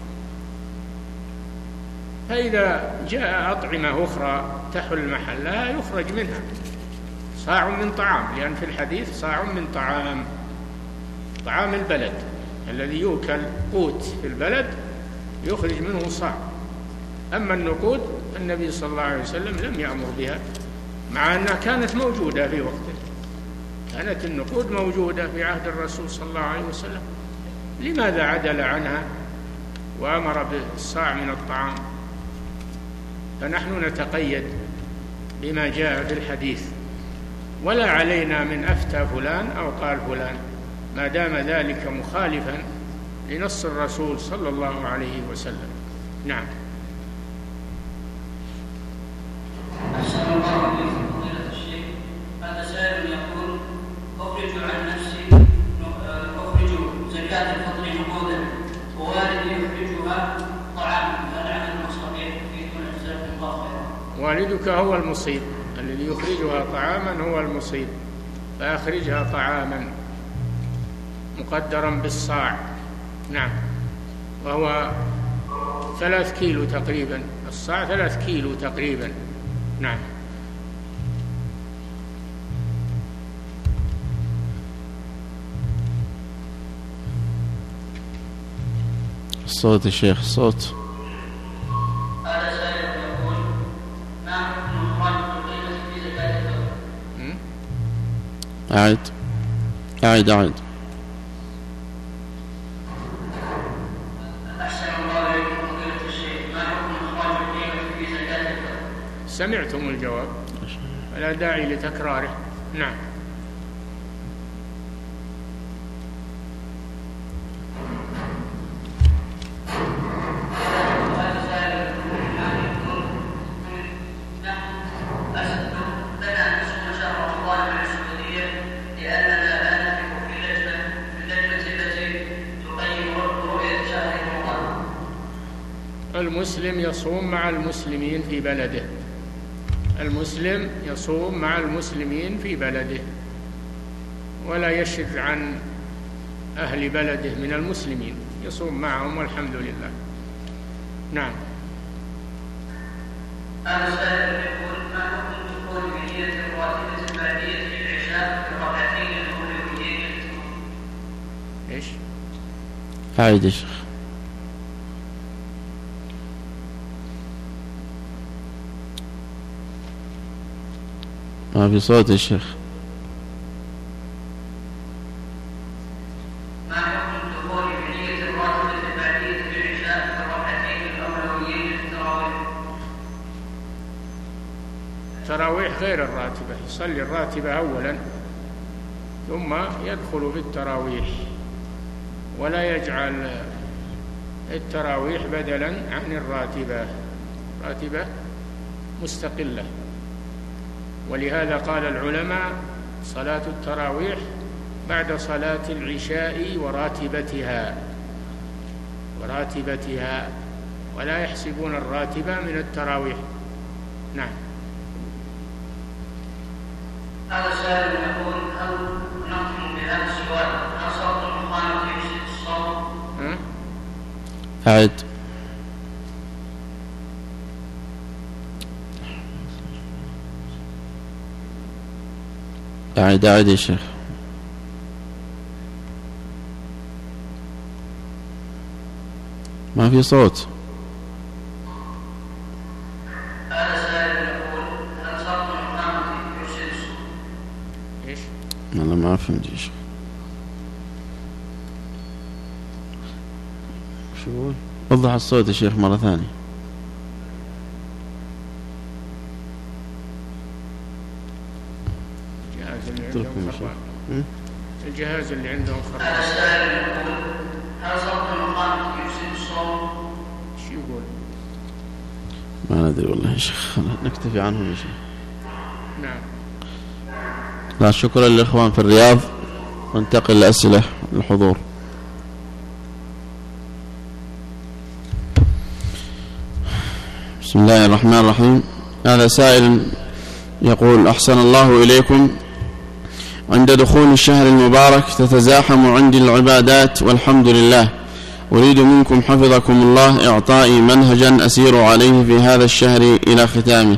فإذا جاء أطعمة أخرى تحل محلها يخرج منها صاع من طعام، لأن في الحديث صاع من طعام، طعام البلد الذي يؤكل قوت في البلد يخرج منه صاع. أما النقود النبي صلى الله عليه وسلم لم يأمر بها، مع أنها كانت موجودة في وقته، كانت النقود موجودة في عهد الرسول صلى الله عليه وسلم، لماذا عدل عنها وأمر بالصاع من الطعام؟ فنحن نتقيد بما جاء في الحديث، ولا علينا من أفتى فلان أو قال فلان، ما دام ذلك مخالفا لنص الرسول صلى الله عليه وسلم. نعم. أحسن الله إليكم فضيلة الشيخ. هذا سائل يقول: أخرج عن نفسي أخرج زكاة الفطر نقودا، ووالدي يخرجها طعاما، فالعمل صحيح في كل جزاكم الله خيرا. والدك هو المصيب، الذي يخرجها طعاما هو المصيب، فأخرجها طعاما مقدرا بالصاع. نعم، وهو ثلاث كيلو تقريبا، الصاع ثلاث كيلو تقريبا. نعم. الصوت يا شيخ، الصوت. هذا أعد أعد أعد سمعتم الجواب لا داعي لتكراره. نعم. المسلم يصوم مع المسلمين في بلده، المسلم يصوم مع المسلمين في بلده ولا يشذ عن أهل بلده من المسلمين، يصوم معهم والحمد لله. نعم. هذا سائل يقول ما حكم دخول بنية الراتبة البعدية في العشاء في الركعتين الأولويتين؟ ايش؟ أعيد يا شيخ. ما في صوت يا شيخ. ما حكم دخول بنية الراتبة البعدية في العشاء في الركعتين الأولويتين في التراويح؟ التراويح غير الراتبة، يصلي الراتبة أولا ثم يدخل بالتراويح، ولا يجعل التراويح بدلا عن الراتبة، راتبة مستقلة. ولهذا قال العلماء صلاة التراويح بعد صلاة العشاء وراتبتها وراتبتها ولا يحسبون الراتبة من التراويح. نعم. هذا سائل يقول هل نختم بهذا السؤال هل صوت المخالف يفسد الصوم؟ أعد. أعد أعد يا شيخ. ما في صوت. هذا سائل يقول هل صوت المخالف يفسد الصوم؟ ايش؟ والله ما فهمت يا شيخ. شو يقول؟ وضح الصوت يا شيخ مرة ثانية. الجهاز اللي عندهم خربان. هذا السائل يقول هل صوت المخالف يفسد الصوم؟ شو يقول؟ ما ندري والله يا شيخ، نكتفي عنهم يا شيخ. نعم. لا شكرا للإخوان في الرياض، وانتقل لأسئلة الحضور. بسم الله الرحمن الرحيم. هذا سائل يقول أحسن الله إليكم، عند دخول الشهر المبارك تتزاحم عندي العبادات والحمد لله، أريد منكم حفظكم الله إعطائي منهجا أسير عليه في هذا الشهر إلى ختامه.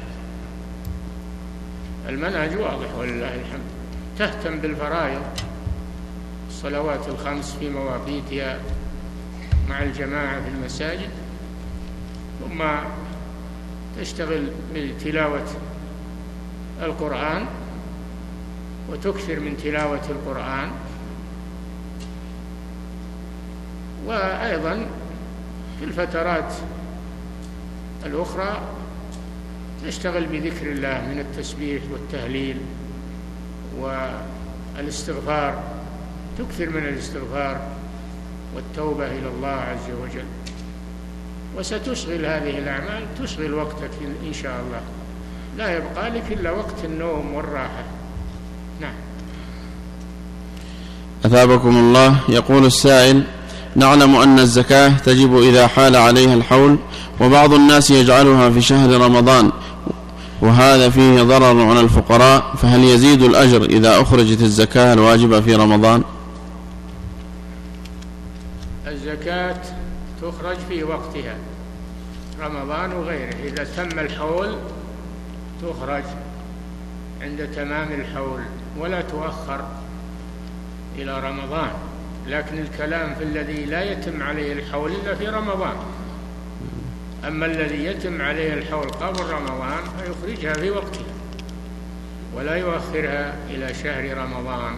المنهج واضح ولله الحمد. تهتم بالفرائض، الصلوات الخمس في مواقيتها مع الجماعة في المساجد، ثم تشتغل بتلاوة القرآن وتكثر من تلاوة القرآن، وأيضا في الفترات الأخرى تشتغل بذكر الله من التسبيح والتهليل والاستغفار، تكثر من الاستغفار والتوبة إلى الله عز وجل، وستشغل هذه الأعمال تشغل وقتك إن شاء الله، لا يبقى لك إلا وقت النوم والراحة. نعم. أثابكم الله. يقول السائل: نعلم أن الزكاة تجب إذا حال عليها الحول، وبعض الناس يجعلها في شهر رمضان، وهذا فيه ضرر على الفقراء، فهل يزيد الأجر إذا أخرجت الزكاة الواجبة في رمضان؟ الزكاة تخرج في وقتها، رمضان وغيره، إذا تم الحول تخرج عند تمام الحول ولا تؤخر إلى رمضان. لكن الكلام في الذي لا يتم عليه الحول إلا في رمضان، أما الذي يتم عليه الحول قبل رمضان فيخرجها في وقتها. ولا يؤخرها إلى شهر رمضان،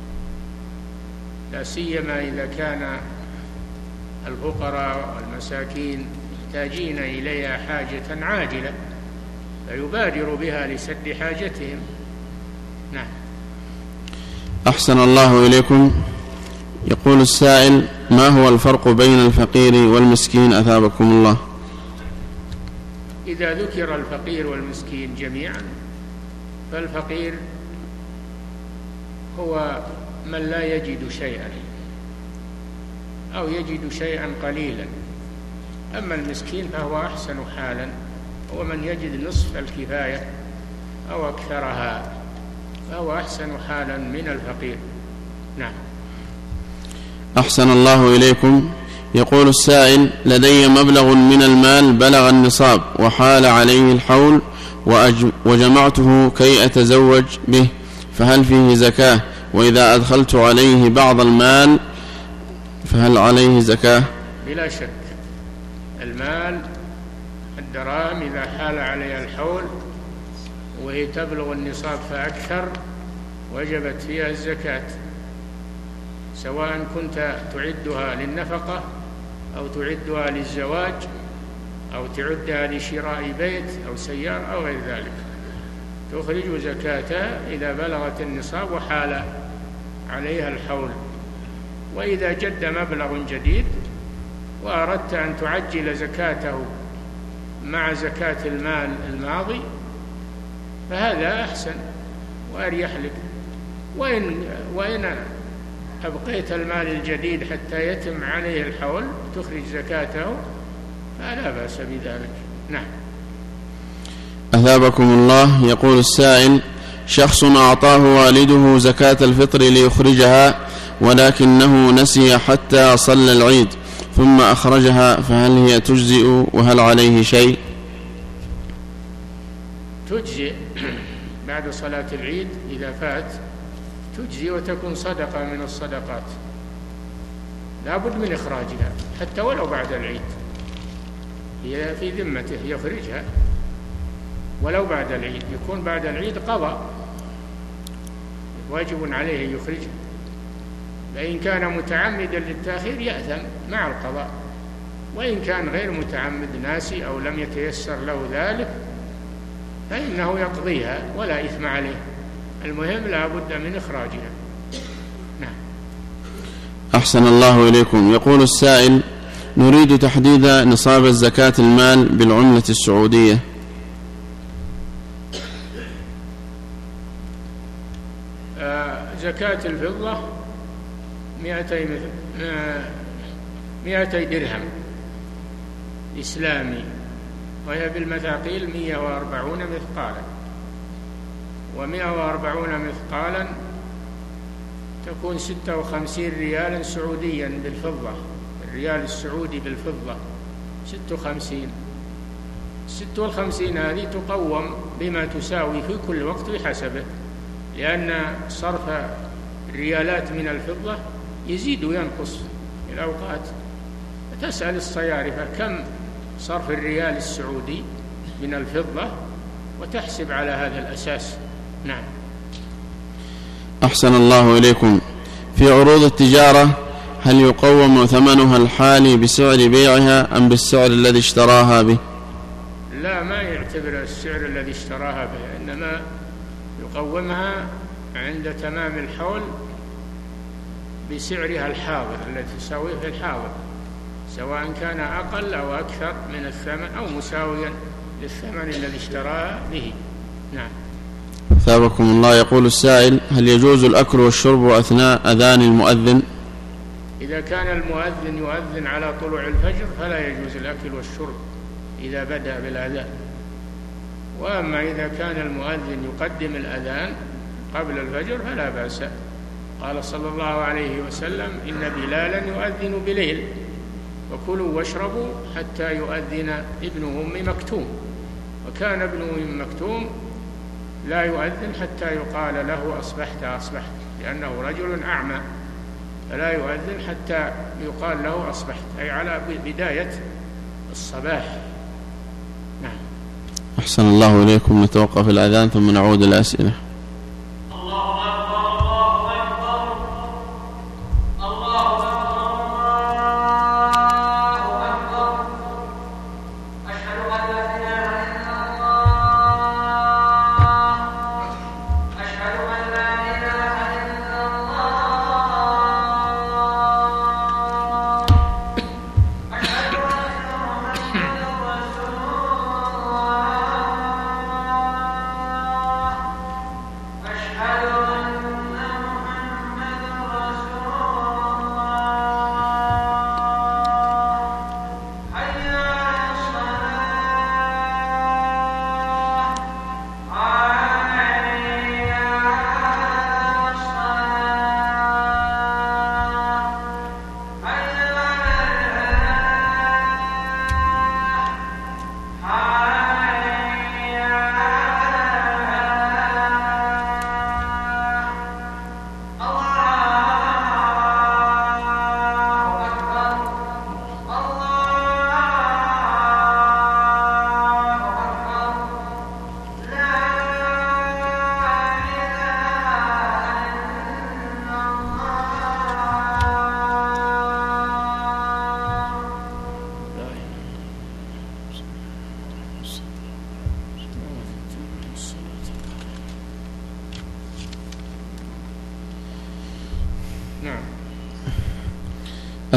لا سيما إذا كان الفقراء والمساكين محتاجين إليها حاجة عاجلة فيبادر بها لسد حاجتهم. نعم. أحسن الله إليكم. يقول السائل: ما هو الفرق بين الفقير والمسكين أثابكم الله؟ إذا ذكر الفقير والمسكين جميعا فالفقير هو من لا يجد شيئا أو يجد شيئا قليلا، أما المسكين فهو أحسن حالا، هو من يجد نصف الكفاية أو أكثرها، فهو أحسن حالا من الفقير. نعم. أحسن الله إليكم. يقول السائل: لدي مبلغ من المال بلغ النصاب وحال عليه الحول وجمعته كي أتزوج به، فهل فيه زكاة؟ وإذا أدخلت عليه بعض المال فهل عليه زكاة؟ بلا شك المال الدراهم إذا حال عليها الحول وهي تبلغ النصاب فأكثر وجبت فيها الزكاة، سواء كنت تعدها للنفقة أو تعدها للزواج أو تعدها لشراء بيت أو سيارة أو غير ذلك، تخرج زكاتها إذا بلغت النصاب وحال عليها الحول. وإذا جد مبلغ جديد وأردت أن تعجل زكاته مع زكاة المال الماضي فهذا أحسن وأريح لك، وإن, وإن أبقيت المال الجديد حتى يتم عليه الحول تخرج زكاته فلا بأس بذلك. نعم. أثابكم الله. يقول السائل: شخص أعطاه والده زكاة الفطر ليخرجها ولكنه نسي حتى صلى العيد ثم أخرجها، فهل هي تجزئ وهل عليه شيء؟ تجزئ بعد صلاة العيد إذا فات، تجزي وتكون صدقة من الصدقات، لا بد من إخراجها حتى ولو بعد العيد، هي في ذمته يخرجها ولو بعد العيد، يكون بعد العيد قضاء واجب عليه يخرجها، فإن كان متعمدا للتأخير يأثم مع القضاء، وإن كان غير متعمد ناسي أو لم يتيسر له ذلك فإنه يقضيها ولا إثم عليه، المهم لا بد من إخراجها. نعم. أحسن الله إليكم. يقول السائل: نريد تحديد نصاب الزكاة المال بالعملة السعودية. آه زكاة الفضة مئتي, آه مئتي درهم إسلامي، وهي بالمثاقيل مئة وأربعون مثقالا، ومئة وأربعون مثقالا تكون ستة وخمسين ريالا سعوديا بالفضة، الريال السعودي بالفضة ستة وخمسين، ستة وخمسين هذه تقوم بما تساوي في كل وقت بحسبه، لأن صرف الريالات من الفضة يزيد وينقص في الأوقات، تسأل الصيارفة كم صرف الريال السعودي من الفضة وتحسب على هذا الأساس. نعم. أحسن الله إليكم. في عروض التجارة هل يقوم ثمنها الحالي بسعر بيعها أم بالسعر الذي اشتراها به؟ لا، ما يعتبر السعر الذي اشتراها به، إنما يقومها عند تمام الحول بسعرها الحاضر الذي تساويه في الحاضر، سواء كان أقل أو أكثر من الثمن أو مساويا للثمن الذي اشتراه به. نعم. ثابكم الله. يقول السائل: هل يجوز الأكل والشرب أثناء أذان المؤذن؟ إذا كان المؤذن يؤذن على طلوع الفجر فلا يجوز الأكل والشرب إذا بدأ بالأذان، وأما إذا كان المؤذن يقدم الأذان قبل الفجر فلا بأس. قال صلى الله عليه وسلم: إن بلالا يؤذن بليل وكلوا واشربوا حتى يؤذن ابن أم مكتوم، وكان ابن أم مكتوم لا يؤذن حتى يقال له أصبحت أصبحت، لأنه رجل أعمى، فلا يؤذن حتى يقال له أصبحت، أي على بداية الصباح. نعم. أحسن الله إليكم. نتوقف الأذان ثم نعود الأسئلة.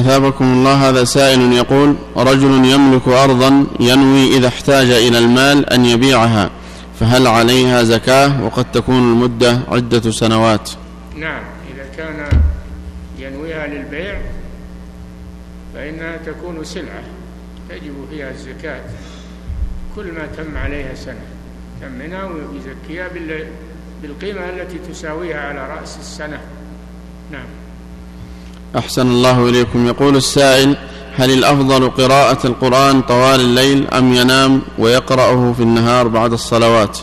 أثابكم الله. هذا سائل يقول: رجل يملك أرضا ينوي إذا احتاج إلى المال أن يبيعها، فهل عليها زكاة وقد تكون المدة عدة سنوات؟ نعم، إذا كان ينويها للبيع فإنها تكون سلعة تجب فيها الزكاة كل ما تم عليها سنة تمنها ويزكيها بالقيمة التي تساويها على رأس السنة. نعم. أحسن الله إليكم. يقول السائل: هل الأفضل قراءة القرآن طوال الليل أم ينام ويقرأه في النهار بعد الصلوات؟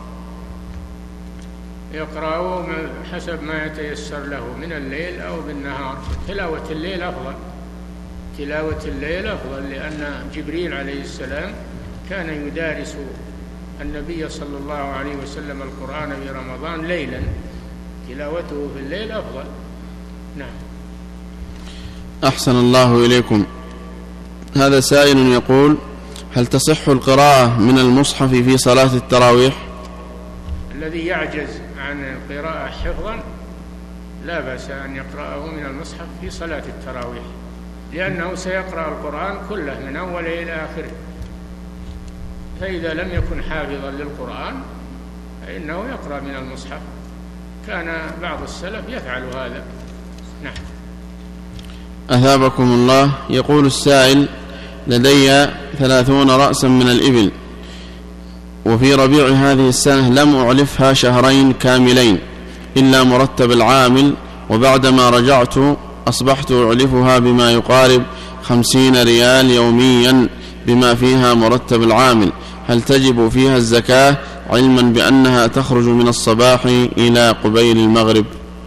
يقرأه حسب ما يتيسر له من الليل أو بالنهار. تلاوة الليل أفضل، تلاوة الليل أفضل، لأن جبريل عليه السلام كان يدارس النبي صلى الله عليه وسلم القرآن في رمضان ليلا، تلاوته في الليل أفضل. نعم. أحسن الله إليكم. هذا سائل يقول: هل تصح القراءة من المصحف في صلاة التراويح؟ الذي يعجز عن القراءة حفظا لا بأس أن يقرأه من المصحف في صلاة التراويح، لأنه سيقرأ القرآن كله من أوله إلى آخره، فإذا لم يكن حافظا للقرآن فإنه يقرأ من المصحف. كان بعض السلف يفعل هذا. نعم. أثابكم الله. يقول السائل: لدي ثلاثون رأسا من الإبل، وفي ربيع هذه السنة لم أعلفها شهرين كاملين إلا مرتب العامل، وبعدما رجعت أصبحت أعلفها بما يقارب خمسين ريال يوميا بما فيها مرتب العامل، هل تجب فيها الزكاة علما بأنها تخرج من الصباح إلى قبيل المغرب؟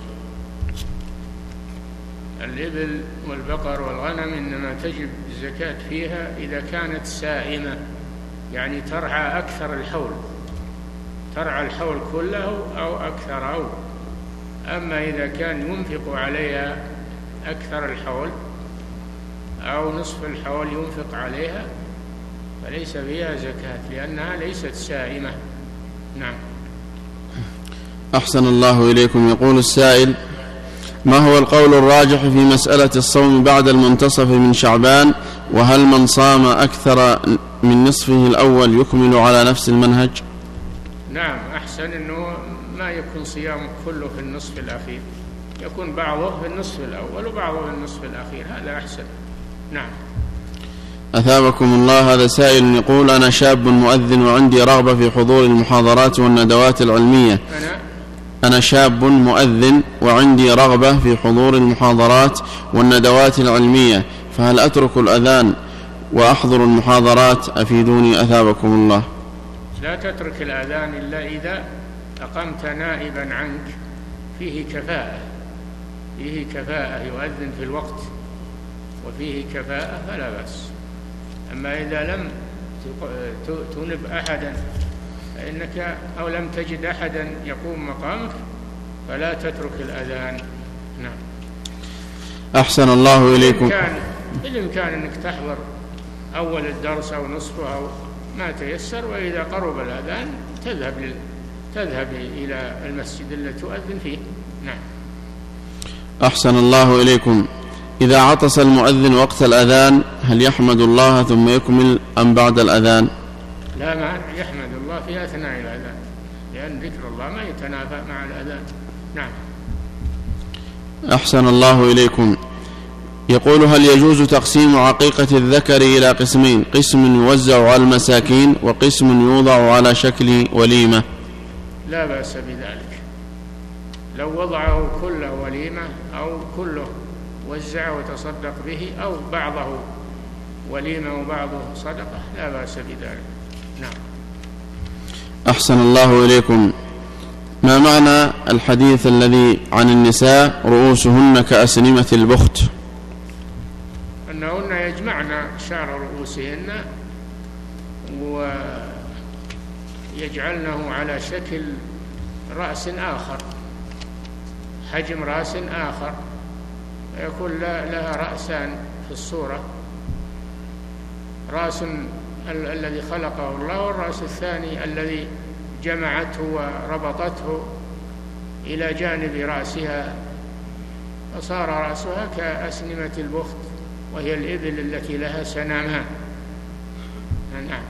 الإبل والبقر والغنم إنما تجب الزكاة فيها إذا كانت سائمة، يعني ترعى أكثر الحول، ترعى الحول كله أو أكثر. أو أما إذا كان ينفق عليها أكثر الحول أو نصف الحول ينفق عليها فليس فيها زكاة، لأنها ليست سائمة. نعم. أحسن الله إليكم. يقول السائل: ما هو القول الراجح في مسألة الصوم بعد المنتصف من شعبان؟ وهل من صام أكثر من نصفه الأول يكمل على نفس المنهج؟ نعم، أحسن أنه ما يكون صيامه كله في النصف الأخير، يكون بعضه في النصف الأول وبعضه في النصف الأخير، هذا أحسن. نعم. أثابكم الله. هذا سائل يقول: أنا شاب مؤذن وعندي رغبة في حضور المحاضرات والندوات العلمية. أنا أنا شاب مؤذن وعندي رغبة في حضور المحاضرات والندوات العلمية، فهل أترك الأذان وأحضر المحاضرات؟ أفيدوني أثابكم الله. لا تترك الأذان إلا إذا أقمت نائبا عنك فيه كفاءة، فيه كفاءة يؤذن في الوقت وفيه كفاءة فلا بأس. أما إذا لم تنب أحدا فإنك أو لم تجد أحدا يقوم مقامك فلا تترك الأذان. نعم. أحسن الله إليكم. بالإمكان أنك تحضر أول الدرس أو نصفه أو ما تيسر، وإذا قرب الأذان تذهب لل... تذهب إلى المسجد الذي تؤذن فيه. نعم. أحسن الله إليكم. إذا عطس المؤذن وقت الأذان هل يحمد الله ثم يكمل أم بعد الأذان؟ لا، ما يحمد الله في أثناء الأذان، لأن ذكر الله ما يتنافى مع الأذان. نعم. أحسن الله إليكم. يقول: هل يجوز تقسيم عقيقة الذكر إلى قسمين، قسم يوزع على المساكين وقسم يوضع على شكل وليمة؟ لا بأس بذلك، لو وضعه كله وليمة أو كله وزع وتصدق به أو بعضه وليمة وبعضه صدقة لا بأس بذلك. نعم. أحسن الله إليكم. ما معنى الحديث الذي عن النساء رؤوسهن كأسنمة البخت؟ أنهن يجمعن شعر رؤوسهن ويجعلنه على شكل رأس آخر، حجم رأس آخر، يكون لها رأسان في الصورة، رأس ال- الذي خلقه الله، والرأس الثاني الذي جمعته وربطته إلى جانب رأسها، فصار رأسها كأسنمة البخت وهي الإبل التي لها سنامان. نعم.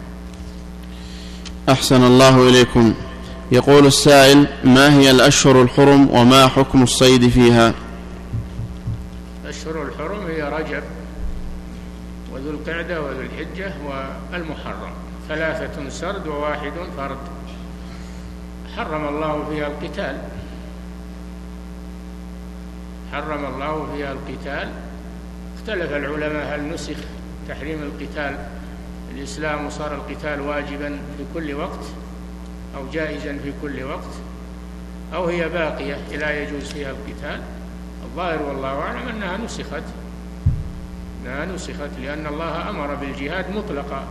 أحسن الله إليكم. يقول السائل: ما هي الأشهر الحرم وما حكم الصيد فيها؟ الأشهر الحرم هي رجب وذو القعدة وذو الحجة والمحرم، ثلاثة سرد وواحد فرد. حرم الله فيها القتال، حرم الله فيها القتال. اختلف العلماء هل نسخ تحريم القتال الإسلام وصار القتال واجبا في كل وقت أو جائزا في كل وقت، أو هي باقية لا يجوز فيها القتال. الظاهر والله أعلم أنها نسخت، أنها نسخت لأن الله أمر بالجهاد مطلقا،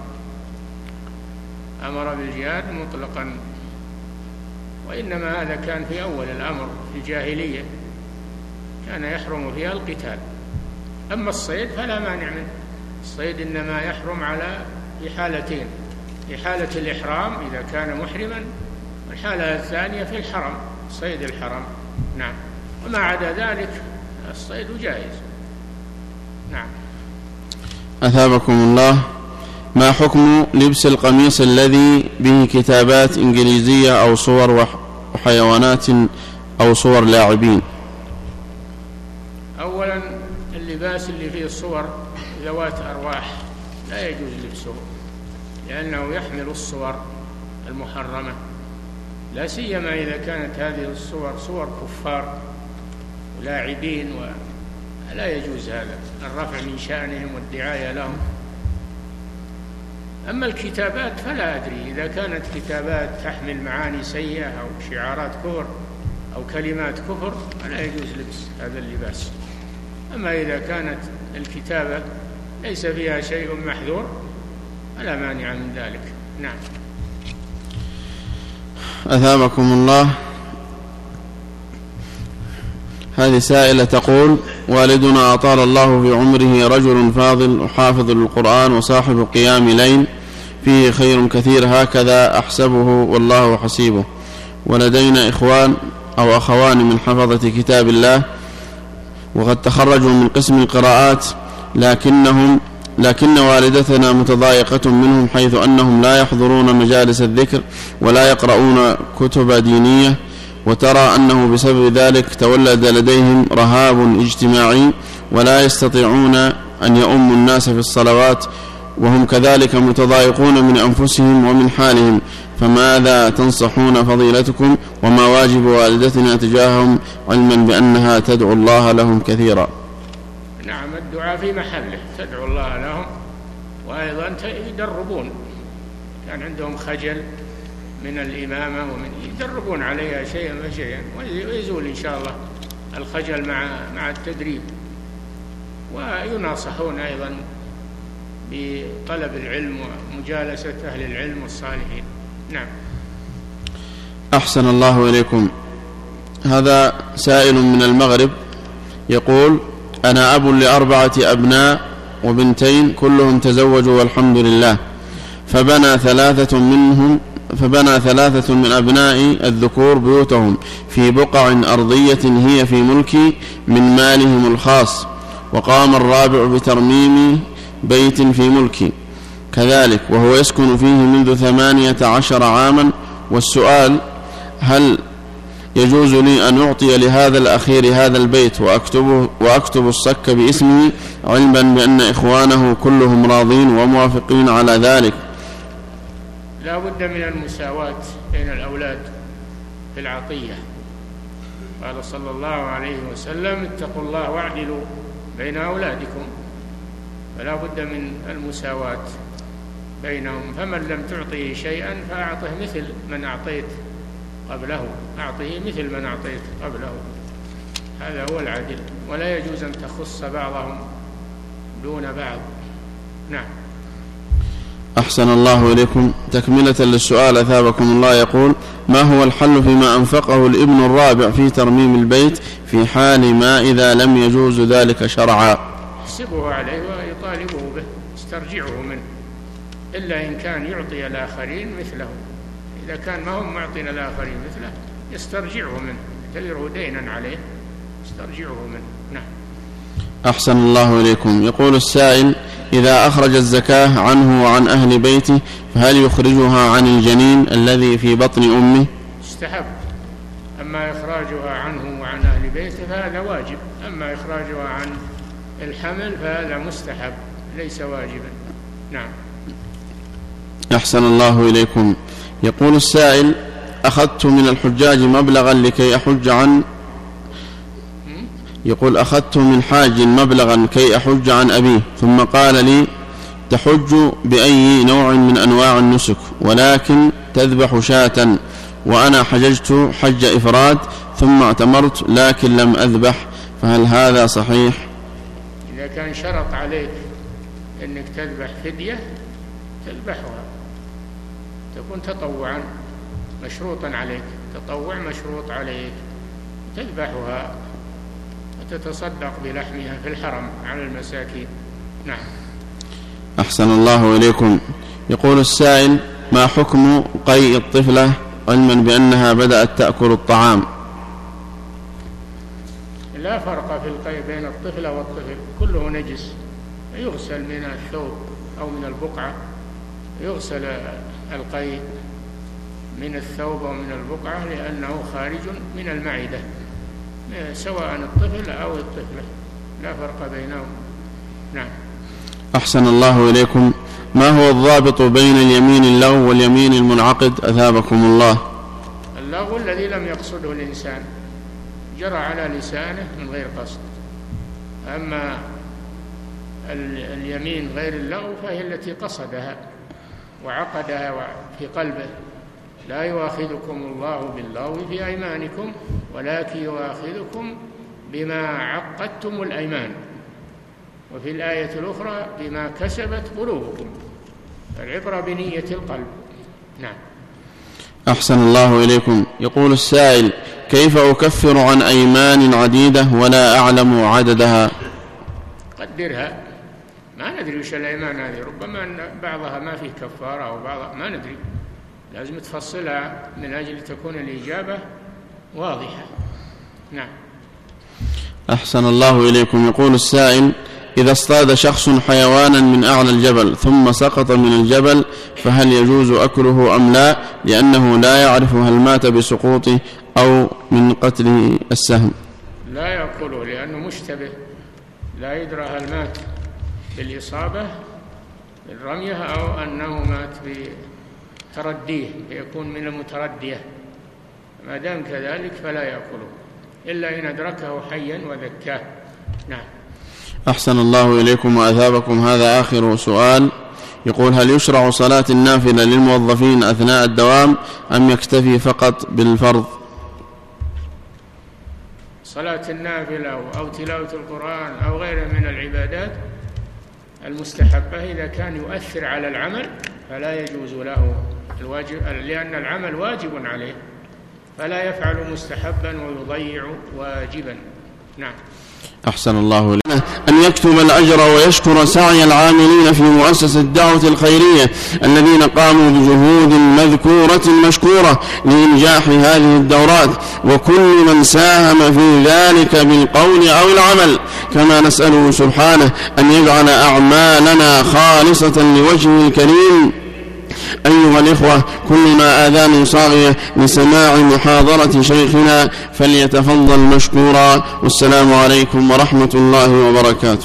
أمر بالجهاد مطلقا، وإنما هذا كان في أول الأمر في الجاهلية، كان يحرم فيها القتال. أما الصيد فلا مانع منه، الصيد إنما يحرم على في حالتين: في حالة الإحرام إذا كان محرما، والحالة الثانية في الحرم، صيد الحرم. نعم. وما عدا ذلك الصيد جائز. نعم. أثابكم الله. ما حكم لبس القميص الذي به كتابات إنجليزية أو صور وحيوانات أو صور لاعبين؟ أولا اللباس اللي فيه صور ذوات أرواح لا يجوز لبسه، لأنه يحمل الصور المحرمة، لا سيما إذا كانت هذه الصور صور كفار ولاعبين، ولا يجوز هذا الرفع من شأنهم والدعاية لهم. أما الكتابات فلا أدري، إذا كانت كتابات تحمل معاني سيئة أو شعارات كفر أو كلمات كفر فلا يجوز لبس هذا اللباس. أما إذا كانت الكتابة ليس فيها شيء محذور فلا مانع من ذلك. نعم. أثابكم الله. هذه سائلة تقول: والدنا أطال الله في عمره رجل فاضل حافظ للقرآن وصاحب قيام ليل فيه خير كثير، هكذا أحسبه والله حسيبه، ولدينا إخوان أو أخوان من حفظة كتاب الله وقد تخرجوا من قسم القراءات، لكنهم لكن والدتنا متضايقة منهم، حيث أنهم لا يحضرون مجالس الذكر ولا يقرؤون كتب دينية، وترى أنه بسبب ذلك تولد لديهم رهاب اجتماعي ولا يستطيعون أن يؤموا الناس في الصلوات، وهم كذلك متضايقون من أنفسهم ومن حالهم، فماذا تنصحون فضيلتكم وما واجب والدتنا تجاههم، علما بأنها تدعو الله لهم كثيرا؟ نعم، الدعاء في محله، تدعو الله لهم، وأيضا يدربون، كان عندهم خجل من الإمامة ومن يدربون عليها شيئا فشيئا، ويزول إن شاء الله الخجل مع مع التدريب، ويناصحون أيضا بطلب العلم ومجالسة أهل العلم والصالحين. نعم. أحسن الله إليكم. هذا سائل من المغرب يقول: أنا أب لأربعة أبناء وبنتين كلهم تزوجوا والحمد لله، فبنى ثلاثة منهم فبنى ثلاثة من أبنائي الذكور بيوتهم في بقع أرضية هي في ملكي من مالهم الخاص، وقام الرابع بترميم بيت في ملكي كذلك وهو يسكن فيه منذ ثمانية عشر عاما. والسؤال: هل يجوز لي أن أعطي لهذا الأخير هذا البيت وأكتبه وأكتب الصك باسمه، علما بأن إخوانه كلهم راضين وموافقين على ذلك؟ لا بد من المساواة بين الأولاد في العطية. قال صلى الله عليه وسلم: اتقوا الله واعدلوا بين أولادكم، فلا بد من المساواة بينهم، فمن لم تعطيه شيئا فأعطه مثل من أعطيت قبله، أعطيه مثل من أعطيت قبله، هذا هو العدل، ولا يجوز أن تخص بعضهم دون بعض. نعم. أحسن الله إليكم. تكملة للسؤال أثابكم الله يقول: ما هو الحل فيما أنفقه الابن الرابع في ترميم البيت في حال ما إذا لم يجوز ذلك شرعا؟ يحسبه عليه ويطالبه به، يسترجعه منه، إلا إن كان يعطي الآخرين مثله، إذا كان ما هم معطين الآخرين مثله يسترجعه منه، يعتبره دينا عليه، يسترجعه منه. نعم. أحسن الله إليكم. يقول السائل: إذا أخرج الزكاة عنه وعن أهل بيته فهل يخرجها عن الجنين الذي في بطن أمه؟ استحب. أما إخراجها عنه وعن أهل بيته فهذا واجب، أما إخراجها عن الحمل فهذا مستحب ليس واجبا. نعم. أحسن الله إليكم. يقول السائل: أخذت من الحجاج مبلغا لكي أحج عن يقول أخذت من حاج مبلغا كي أحج عن أبيه، ثم قال لي: تحج بأي نوع من أنواع النسك، ولكن تذبح شاة، وأنا حججت حج إفراد ثم اعتمرت لكن لم أذبح، فهل هذا صحيح؟ إذا كان شرط عليك أنك تذبح فدية تذبحها، تكون تطوعا مشروطا عليك، تطوع مشروط عليك، تذبحها وتتصدق بلحمها في الحرم على المساكين. نعم. أحسن الله إليكم. يقول السائل: ما حكم قيء الطفلة علما بأنها بدأت تأكل الطعام؟ لا فرق في القيء بين الطفلة والطفل، كله نجس، يغسل من الثوب أو من البقعة، يغسل القيء من الثوب أو من البقعة لأنه خارج من المعدة، سواء الطفل أو الطفلة، لا فرق بينهم. نعم. أحسن الله إليكم. ما هو الضابط بين اليمين اللغو واليمين المنعقد أثابكم الله؟ اللغو الذي لم يقصده الإنسان، جرى على لسانه من غير قصد. أما اليمين غير اللغو فهي التي قصدها وعقدها في قلبه. لا يؤاخذكم الله باللغو في أيمانكم ولكن يؤاخذكم بما عقدتم الأيمان، وفي الآية الأخرى بما كسبت قلوبكم، العبرة بنية القلب. نعم. أحسن الله إليكم. يقول السائل: كيف أكفر عن أيمان عديدة ولا أعلم عددها؟ قدرها، ما ندري وش الأيمان هذه، ربما أن بعضها ما فيه كفارة أو بعضها ما ندري، لازم تفصلها من أجل تكون الإجابة واضحة. نعم. أحسن الله إليكم. يقول السائل: إذا اصطاد شخص حيوانا من أعلى الجبل ثم سقط من الجبل فهل يجوز أكله أم لا، لأنه لا يعرف هل مات بسقوطه أو من قتله السهم؟ لا يأكله لأنه مشتبه، لا يدرى هل مات بالإصابة بالرمية أو أنه مات بترديه، يكون من المتردية، ما دام كذلك فلا يأكله إلا إن أدركه حيا وذكاه. نعم. أحسن الله إليكم وأثابكم. هذا آخر سؤال. يقول: هل يشرع صلاة النافلة للموظفين أثناء الدوام أم يكتفي فقط بالفرض؟ صلاة النافلة أو تلاوة القرآن أو غيره من العبادات المستحبة إذا كان يؤثر على العمل فلا يجوز له الواجب، لأن العمل واجب عليه، فلا يفعل مستحبا ويضيع واجبا. نعم. أحسن الله لنا. أن يكتب الأجر ويشكر سعي العاملين في مؤسسة الدعوة الخيرية الذين قاموا بجهود مذكورة مشكورة لإنجاح هذه الدورات، وكل من ساهم في ذلك بالقول أو العمل، كما نسأله سبحانه أن يجعل أعمالنا خالصة لوجهه الكريم. أيها الإخوة، كل ما آذان صاغية لسماع محاضرة شيخنا فليتفضل مشكورا، والسلام عليكم ورحمة الله وبركاته.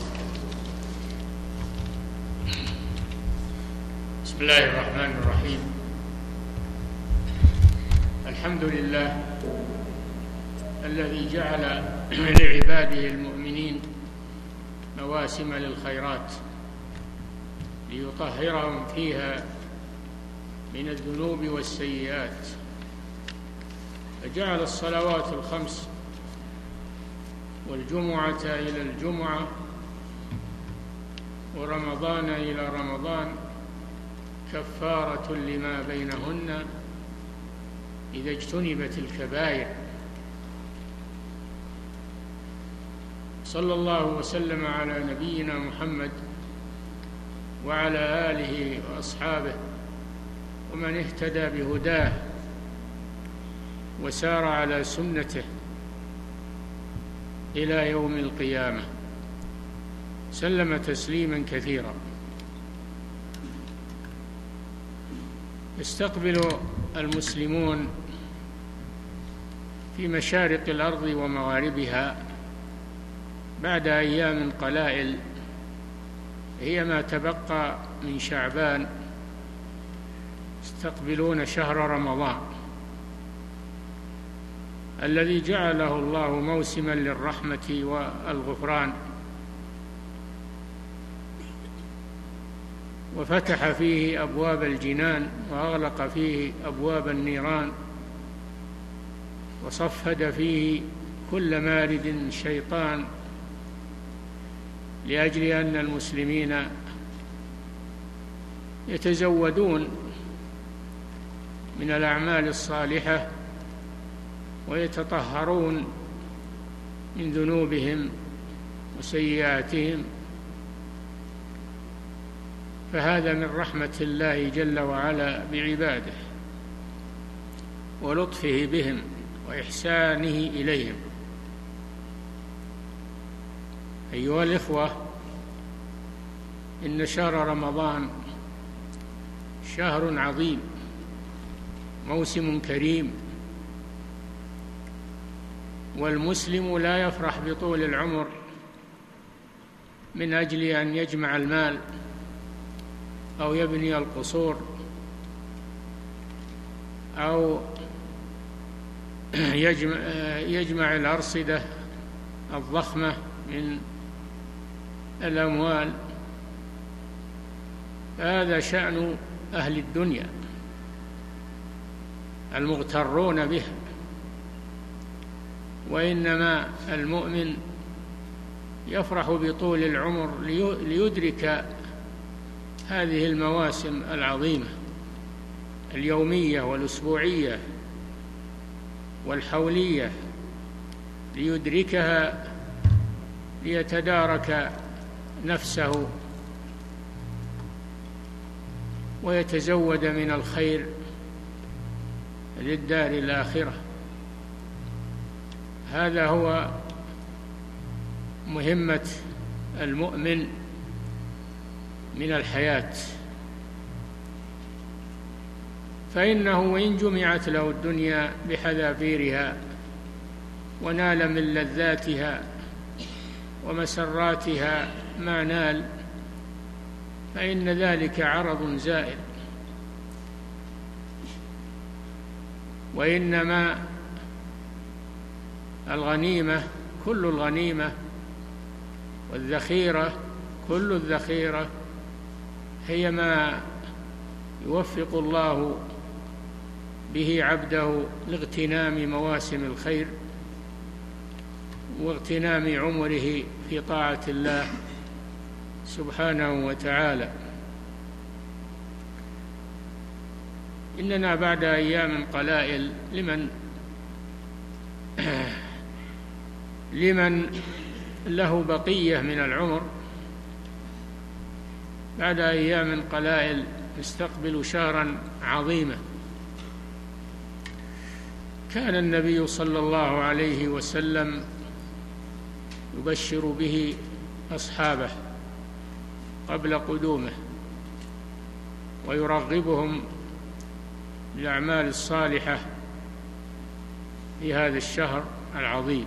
بسم الله الرحمن الرحيم. الحمد لله الذي جعل لعباده المؤمنين مواسم للخيرات ليطهرهم فيها من الذنوب والسيئات، فجعل الصلوات الخمس والجمعة إلى الجمعة ورمضان إلى رمضان كفارة لما بينهن إذا اجتنبت الكبائر. صلى الله وسلم على نبينا محمد وعلى آله وأصحابه ومن اهتدى بهداه وسار على سنته إلى يوم القيامة. سلم تسليما كثيرا. يستقبل المسلمون في مشارق الأرض ومغاربها بعد أيام قلائل هي ما تبقى من شعبان يستقبلون شهر رمضان الذي جعله الله موسما للرحمة والغفران، وفتح فيه أبواب الجنان وأغلق فيه أبواب النيران، وصفد فيه كل مارد شيطان، لأجل أن المسلمين يتزودون من الأعمال الصالحة ويتطهرون من ذنوبهم وسيئاتهم. فهذا من رحمة الله جل وعلا بعباده ولطفه بهم وإحسانه إليهم. أيها الإخوة، إن شهر رمضان شهر عظيم، موسم كريم، والمسلم لا يفرح بطول العمر من أجل أن يجمع المال أو يبني القصور أو يجمع, يجمع الأرصدة الضخمة من الأموال. هذا شأن أهل الدنيا المغترون به، وإنما المؤمن يفرح بطول العمر ليدرك هذه المواسم العظيمة اليومية والأسبوعية والحولية، ليدركها ليتدارك نفسه ويتزود من الخير للدار الآخرة. هذا هو مهمة المؤمن من الحياة، فإنه وإن جمعت له الدنيا بحذافيرها ونال من لذاتها ومسراتها ما نال، فإن ذلك عرض زائل، وإنما الغنيمة كل الغنيمة والذخيرة كل الذخيرة هي ما يوفق الله به عبده لاغتنام مواسم الخير واغتنام عمره في طاعة الله سبحانه وتعالى. إننا بعد أيام قلائل لمن لمن له بقية من العمر، بعد أيام قلائل نستقبل شهرا عظيما كان النبي صلى الله عليه وسلم يبشر به أصحابه قبل قدومه ويرغبهم بالأعمال الصالحة في هذا الشهر العظيم.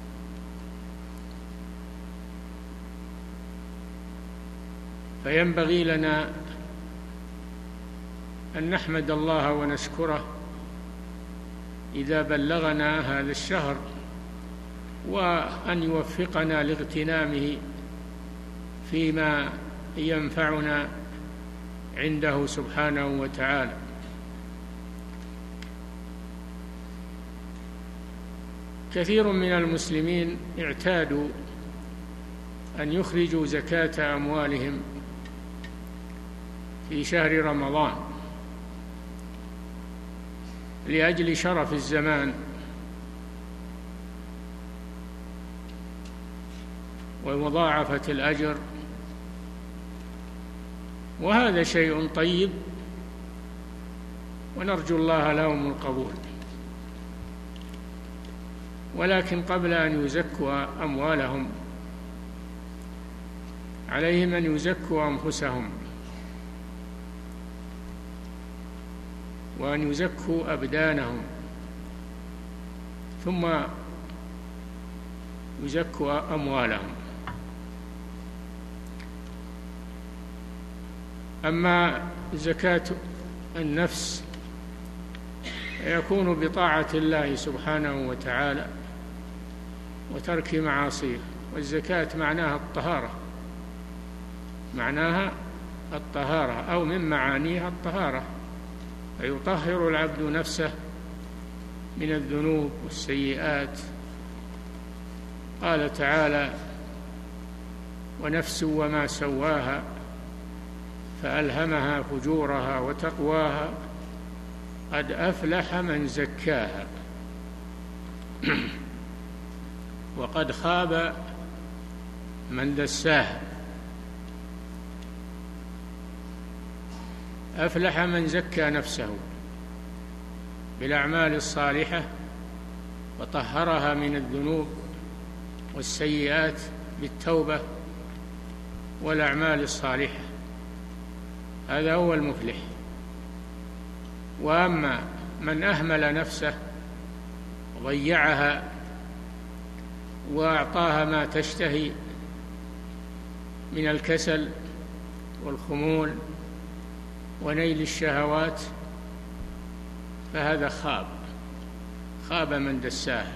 فينبغي لنا أن نحمد الله ونشكره إذا بلغنا هذا الشهر، وأن يوفقنا لاغتنامه فيما ينفعنا عنده سبحانه وتعالى. كثير من المسلمين اعتادوا أن يخرجوا زكاة أموالهم في شهر رمضان لأجل شرف الزمان ومضاعفة الأجر، وهذا شيء طيب ونرجو الله لهم القبول. ولكن قبل أن يزكوا أموالهم عليهم أن يزكوا أنفسهم وأن يزكوا أبدانهم ثم يزكوا أموالهم. أما زكاة النفس يكون بطاعة الله سبحانه وتعالى وترك معاصيه، والزكاة معناها الطهارة، معناها الطهارة أو من معانيها الطهارة، فيطهر العبد نفسه من الذنوب والسيئات. قال تعالى: ونفس وما سواها فألهمها فجورها وتقواها قد أفلح من زكاها وقد خاب من دساها. أفلح من زكى نفسه بالأعمال الصالحة وطهرها من الذنوب والسيئات بالتوبة والأعمال الصالحة، هذا هو المفلح. وأما من أهمل نفسه وضيعها وأعطاها ما تشتهي من الكسل والخمول ونيل الشهوات فهذا خاب خاب من دساها،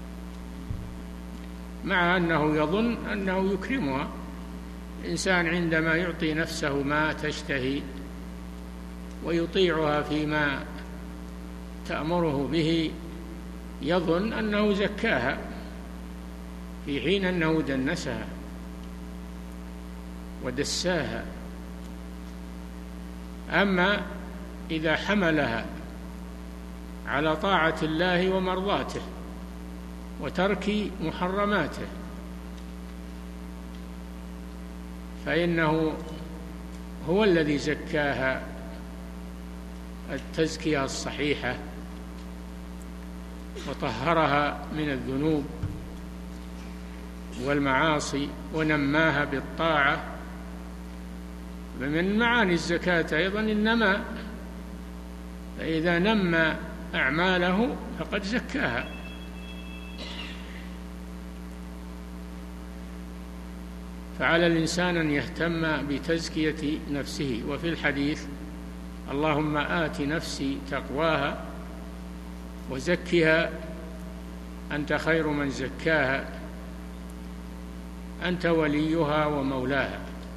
مع أنه يظن أنه يكرمها. الإنسان عندما يعطي نفسه ما تشتهي ويطيعها فيما تأمره به يظن أنه زكاها، في حين أنه دنسها ودساها. أما إذا حملها على طاعة الله ومرضاته وترك محرماته فإنه هو الذي زكاها التزكية الصحيحة وطهرها من الذنوب والمعاصي ونماها بالطاعة. ومن معاني الزكاة أيضا النماء، فإذا نمى أعماله فقد زكاها. فعلى الإنسان أن يهتم بتزكية نفسه. وفي الحديث: اللهم آت نفسي تقواها وزكها أنت خير من زكاها أنت وليها ومولاها.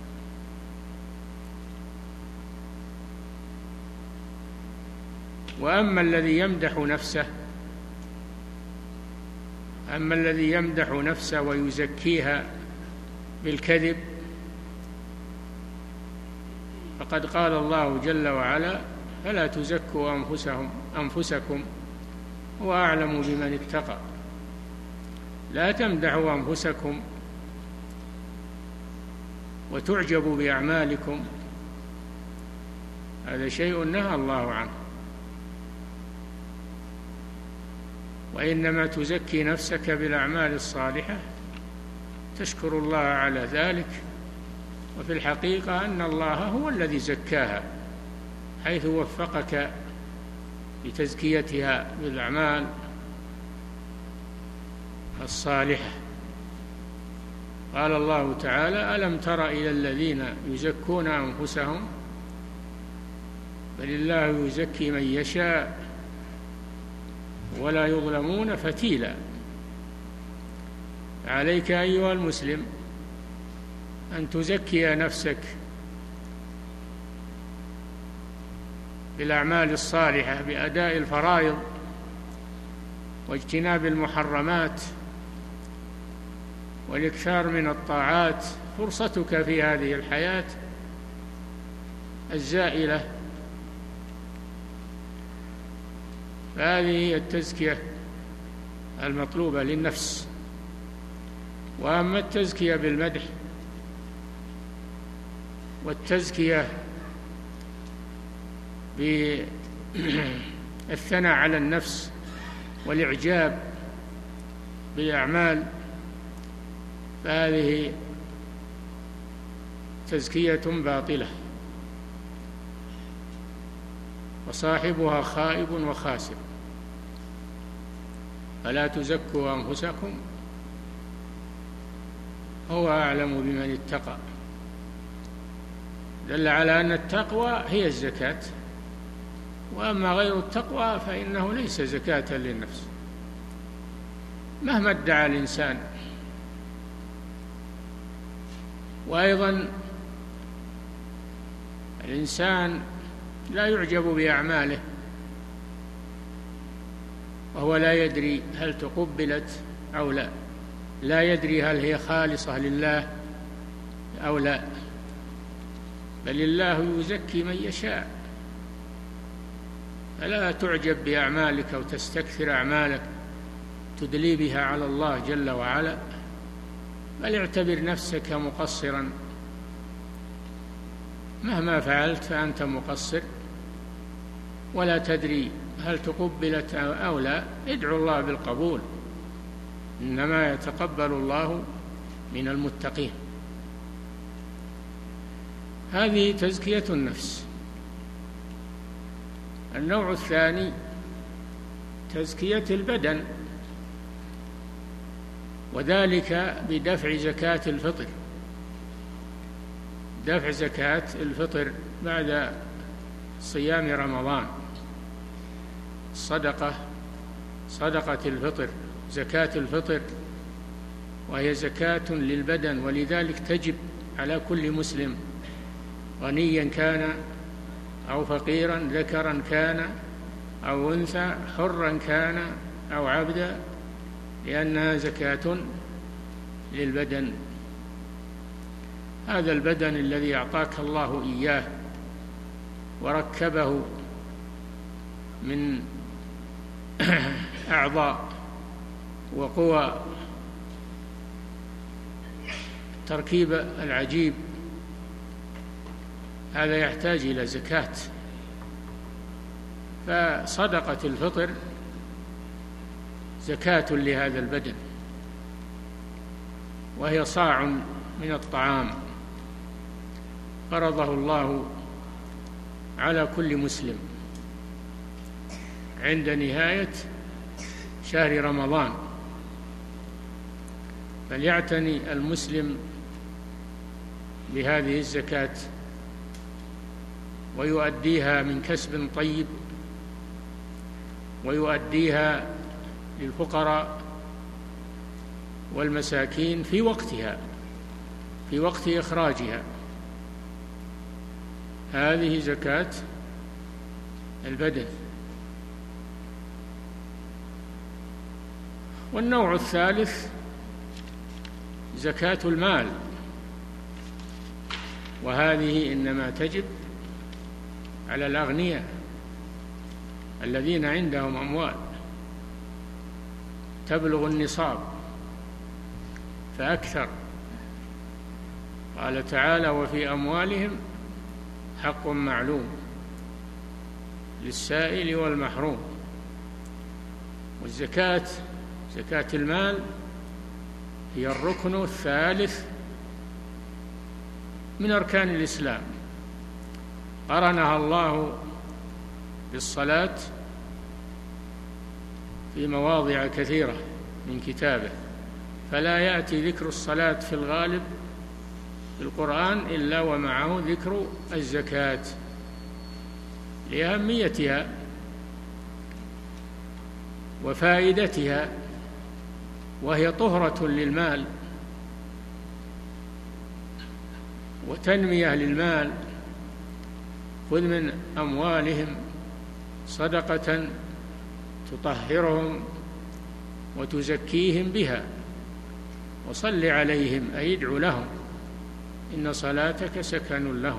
وأما الذي يمدح نفسه أما الذي يمدح نفسه ويزكيها بالكذب فقد قال الله جل وعلا: فلا تزكوا أنفسهم أنفسكم هو أعلم بمن اتقى. لا تمدحوا أنفسكم وتعجبوا بأعمالكم، هذا شيء نهى الله عنه. وإنما تزكي نفسك بالأعمال الصالحة، تشكر الله على ذلك. وفي الحقيقة أن الله هو الذي زكاها، حيث وفقك لتزكيتها بالأعمال الصالحة. قال الله تعالى: ألم تر إلى الذين يزكون أنفسهم بل الله يزكي من يشاء ولا يظلمون فتيلا. عليك أيها المسلم أن تزكي نفسك بالأعمال الصالحة بأداء الفرائض واجتناب المحرمات والإكثار من الطاعات. فرصتك في هذه الحياة الزائلة، فهذه هي التزكية المطلوبة للنفس. وأما التزكية بالمدح والتزكية بالثناء على النفس والإعجاب بالأعمال فهذه تزكية باطلة، وصاحبها خائب وخاسر. فلا تزكوا أنفسكم هو أعلم بمن اتقى. دل على أن التقوى هي الزكاة، وأما غير التقوى فإنه ليس زكاة للنفس مهما ادعى الإنسان. وأيضا الإنسان لا يعجب بأعماله وهو لا يدري هل تقبلت أو لا، لا يدري هل هي خالصة لله أو لا، بل الله يزكي من يشاء. فلا تعجب بأعمالك أو تستكثر أعمالك تدلي بها على الله جل وعلا، بل اعتبر نفسك مقصرا، مهما فعلت فأنت مقصر ولا تدري هل تقبلت أو لا. ادعو الله بالقبول، إنما يتقبل الله من المتقين. هذه تزكية النفس. النوع الثاني تزكية البدن، وذلك بدفع زكاة الفطر، دفع زكاة الفطر بعد صيام رمضان، صدقة صدقة الفطر، زكاة الفطر، وهي زكاة للبدن، ولذلك تجب على كل مسلم غنيا كان أو فقيرا، ذكرا كان أو أنثى، حرا كان أو عبدا، لأنها زكاة للبدن. هذا البدن الذي أعطاك الله إياه وركبه من أعضاء وقوى تركيب العجيب، هذا يحتاج إلى زكاة. فصدقة الفطر زكاة لهذا البدن، وهي صاع من الطعام فرضه الله على كل مسلم عند نهاية شهر رمضان. فليعتني المسلم بهذه الزكاة ويؤديها من كسب طيب، ويؤديها للفقراء والمساكين في وقتها، في وقت إخراجها. هذه زكاة البدن. والنوع الثالث زكاة المال، وهذه إنما تجب على الأغنياء الذين عندهم أموال تبلغ النصاب فأكثر. قال تعالى: وفي أموالهم حق معلوم للسائل والمحروم. والزكاة زكاة المال هي الركن الثالث من أركان الإسلام، قرنها الله بالصلاة في مواضع كثيرة من كتابه، فلا يأتي ذكر الصلاة في الغالب في القرآن إلا ومعه ذكر الزكاة لأهميتها وفائدتها، وهي طهرة للمال وتنمية للمال. خذ من أموالهم صدقة تطهرهم وتزكيهم بها، وصل عليهم أي ادع لهم، إن صلاتك سكن لهم.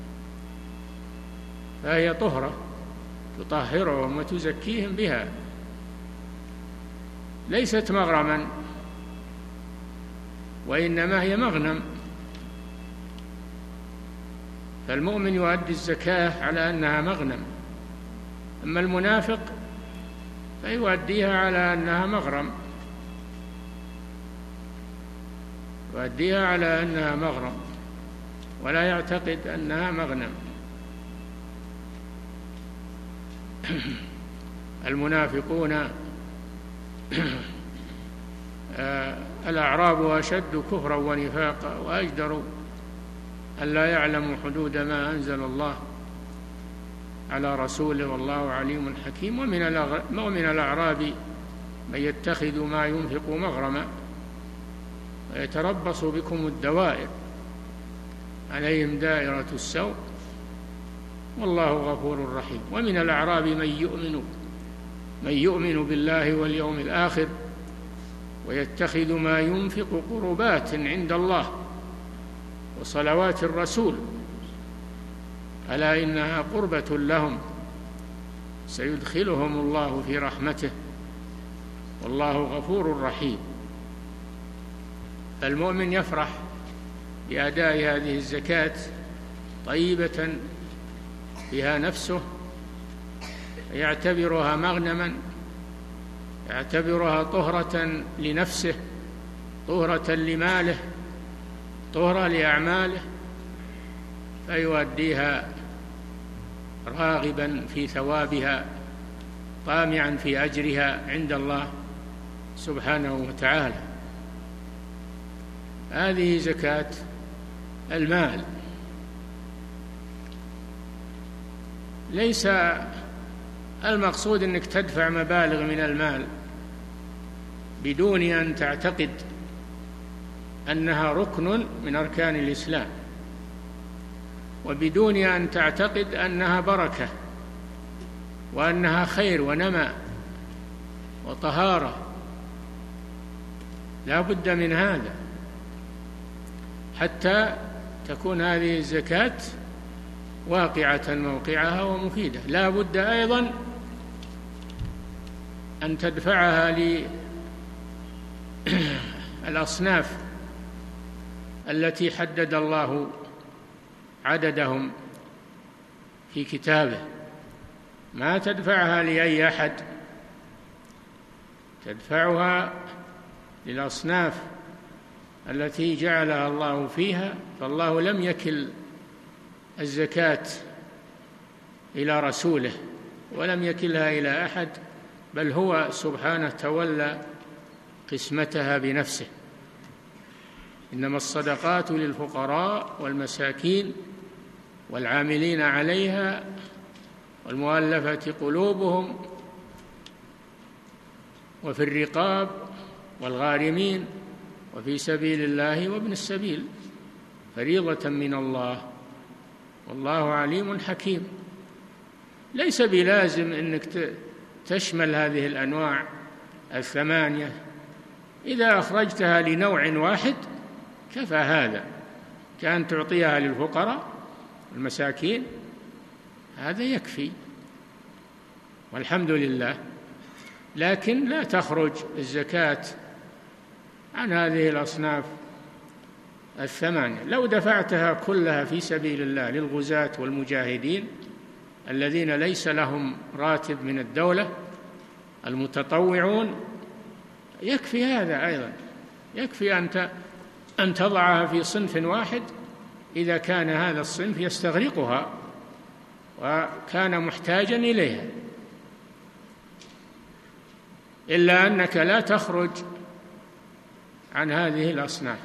فهي طهرة تطهرهم وتزكيهم بها، ليست مغرما، وإنما هي مغنم. فالمؤمن يؤدي الزكاة على أنها مغنم، أما المنافق فيؤديها على أنها مغرم، يؤديها على أنها مغرم. ولا يعتقد أنها مغنم. المنافقون الأعراب أشد كفرا ونفاقا وأجدر أن لا يعلموا حدود ما أنزل الله على رسوله والله عليم حكيم. ومن الأعراب من يتخذ ما ينفق مغرما ويتربص بكم الدوائر عليهم دائرة السوء والله غفور رحيم. ومن الأعراب من يؤمن من يؤمن بالله واليوم الآخر ويتخذ ما ينفق قربات عند الله وصلوات الرسول ألا إنها قربة لهم سيدخلهم الله في رحمته والله غفور رحيم. المؤمن يفرح بأداء هذه الزكاة طيبة بها نفسه، يعتبرها مغنما، يعتبرها طهرة لنفسه، طهرة لماله، طهرة لأعماله، فيؤديها راغبا في ثوابها طامعا في أجرها عند الله سبحانه وتعالى. هذه زكاة المال. ليس المقصود أنك تدفع مبالغ من المال بدون أن تعتقد أنها ركن من أركان الإسلام، وبدون أن تعتقد أنها بركة وأنها خير ونماء وطهارة. لا بد من هذا حتى تكون هذه الزكاة واقعة موقعها ومفيدة. لا بد أيضا أن تدفعها للأصناف التي حدد الله عددهم في كتابه، ما تدفعها لأي أحد، تدفعها للأصناف التي جعلها الله فيها. فالله لم يكل الزكاة إلى رسوله ولم يكلها إلى أحد، بل هو سبحانه تولى قسمتها بنفسه. إنما الصدقات للفقراء والمساكين والعاملين عليها والمؤلفة قلوبهم وفي الرقاب والغارمين وفي سبيل الله وابن السبيل فريضة من الله والله عليم حكيم. ليس بلازم أنك تشمل هذه الأنواع الثمانية، إذا أخرجتها لنوع واحد كفى هذا، كأن تعطيها للفقراء والمساكين، هذا يكفي والحمد لله. لكن لا تخرج الزكاة عن هذه الأصناف الثمانية. لو دفعتها كلها في سبيل الله للغزاة والمجاهدين الذين ليس لهم راتب من الدولة المتطوعون يكفي هذا أيضا، يكفي أن أن تضعها في صنف واحد إذا كان هذا الصنف يستغرقها وكان محتاجا إليها، إلا أنك لا تخرج عن هذه الأصناف.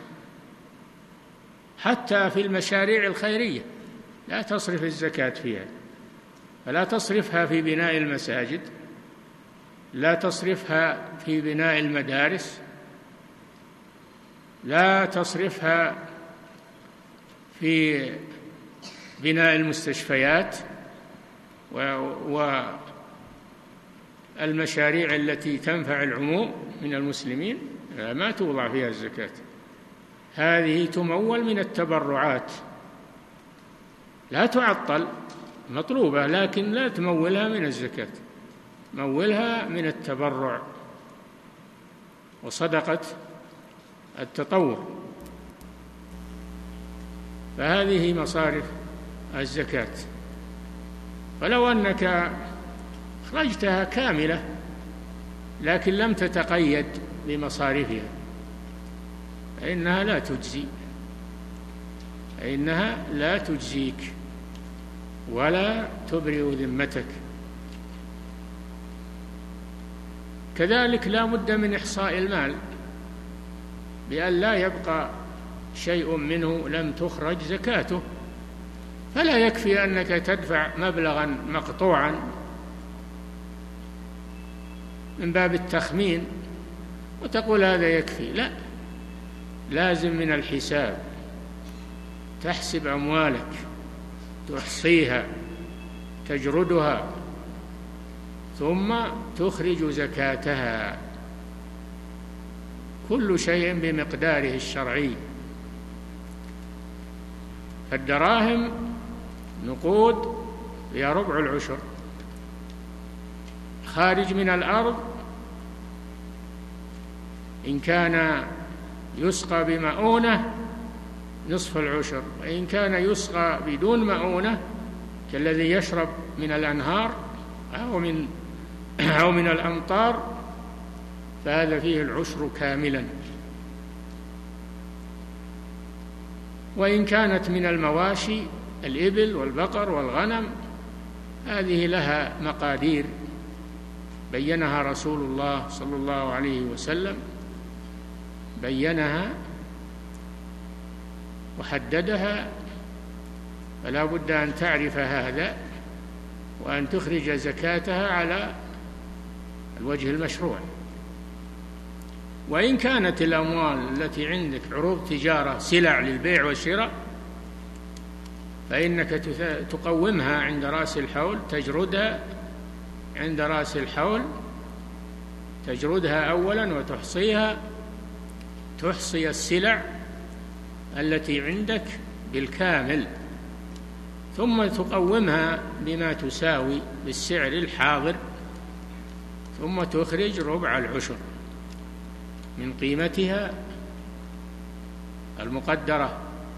حتى في المشاريع الخيرية لا تصرف الزكاة فيها، فلا تصرفها في بناء المساجد، لا تصرفها في بناء المدارس، لا تصرفها في بناء المستشفيات والمشاريع التي تنفع العموم من المسلمين، ما توضع فيها الزكاة. هذه تمول من التبرعات، لا تعطل، مطلوبة، لكن لا تمولها من الزكاة، مولها من التبرع وصدقة التطوع. فهذه مصارف الزكاة. فلو أنك أخرجتها كاملة لكن لم تتقيد بمصارفها فإنها لا تجزي، فإنها لا تجزيك ولا تبرئ ذمتك. كذلك لا بد من إحصاء المال بأن لا يبقى شيء منه لم تخرج زكاته، فلا يكفي أنك تدفع مبلغا مقطوعا من باب التخمين وتقول هذا يكفي، لا، لازم من الحساب تحسب أموالك، تحصيها، تجردها، ثم تخرج زكاتها، كل شيء بمقداره الشرعي. فالدراهم نقود هي ربع العشر، خارج من الأرض إن كان يسقى بمؤونة نصف العشر، وإن كان يسقى بدون مؤونة كالذي يشرب من الأنهار أو من أو من الأمطار فهذا فيه العشر كاملا. وإن كانت من المواشي الإبل والبقر والغنم هذه لها مقادير بينها رسول الله صلى الله عليه وسلم، بينها وحددها، فلا بد أن تعرف هذا وأن تخرج زكاتها على الوجه المشروع. وإن كانت الأموال التي عندك عروض تجارة سلع للبيع والشراء فإنك تقومها عند رأس الحول، تجردها عند رأس الحول، تجردها أولا وتحصيها، تحصي السلع التي عندك بالكامل، ثم تقومها بما تساوي بالسعر الحاضر، ثم تخرج ربع العشر من قيمتها المقدرة.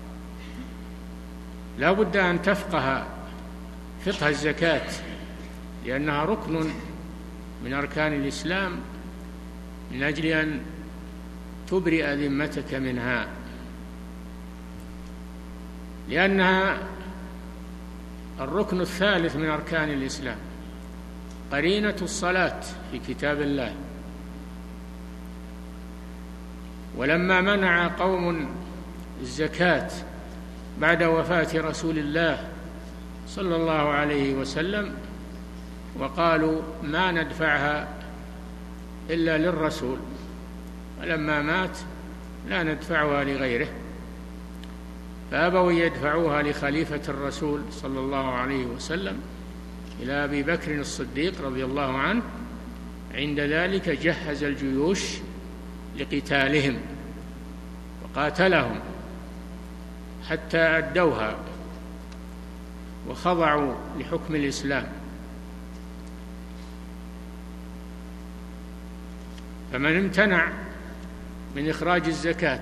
لا بد أن تفقه فقه الزكاة لأنها ركن من أركان الإسلام من أجل أن تبرئ ذمتك منها، لأنها الركن الثالث من أركان الإسلام، قرينة الصلاة في كتاب الله. ولما منع قوم الزكاة بعد وفاة رسول الله صلى الله عليه وسلم وقالوا ما ندفعها إلا للرسول، ولما مات لا ندفعها لغيره، فأبوا يدفعوها لخليفة الرسول صلى الله عليه وسلم إلى أبي بكر الصديق رضي الله عنه. عند ذلك جهز الجيوش لقتالهم وقاتلهم حتى أدوها وخضعوا لحكم الإسلام. فمن امتنع من إخراج الزكاة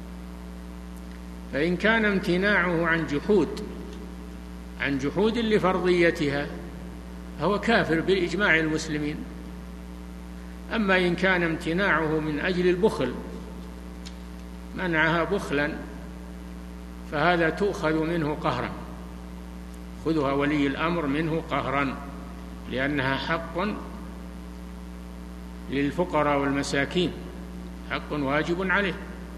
فإن كان امتناعه عن جحود عن جحود لفرضيتها هو كافر بإجماع المسلمين. أما إن كان امتناعه من أجل البخل، منعها بخلا، فهذا تؤخذ منه قهرا، خذها ولي الأمر منه قهرا، لأنها حق للفقراء والمساكين، حق واجب عليه.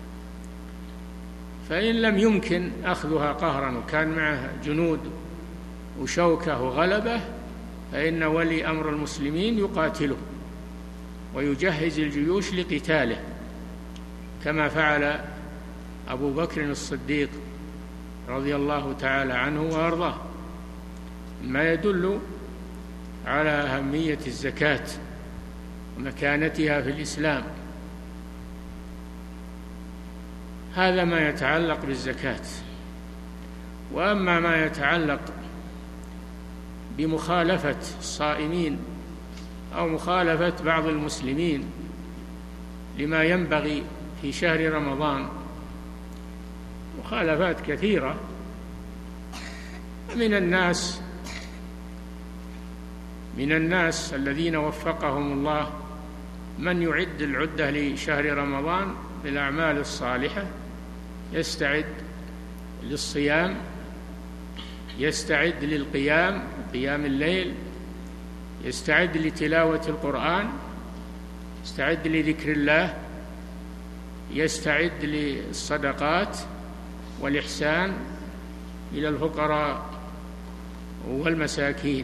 فإن لم يمكن أخذها قهرا وكان معه جنود وشوكة وغلبة فإن ولي أمر المسلمين يقاتله ويجهز الجيوش لقتاله كما فعل أبو بكر الصديق رضي الله تعالى عنه وأرضاه، ما يدل على أهمية الزكاة ومكانتها في الإسلام. هذا ما يتعلق بالزكاة. وأما ما يتعلق بمخالفة الصائمين أو مخالفة بعض المسلمين لما ينبغي في شهر رمضان، مخالفات كثيرة من الناس من الناس الذين وفقهم الله من يعد العدة لشهر رمضان بالأعمال الصالحة، يستعد للصيام، يستعد للقيام قيام الليل، يستعد لتلاوة القرآن، يستعد لذكر الله، يستعد للصدقات والإحسان إلى الفقراء والمساكين.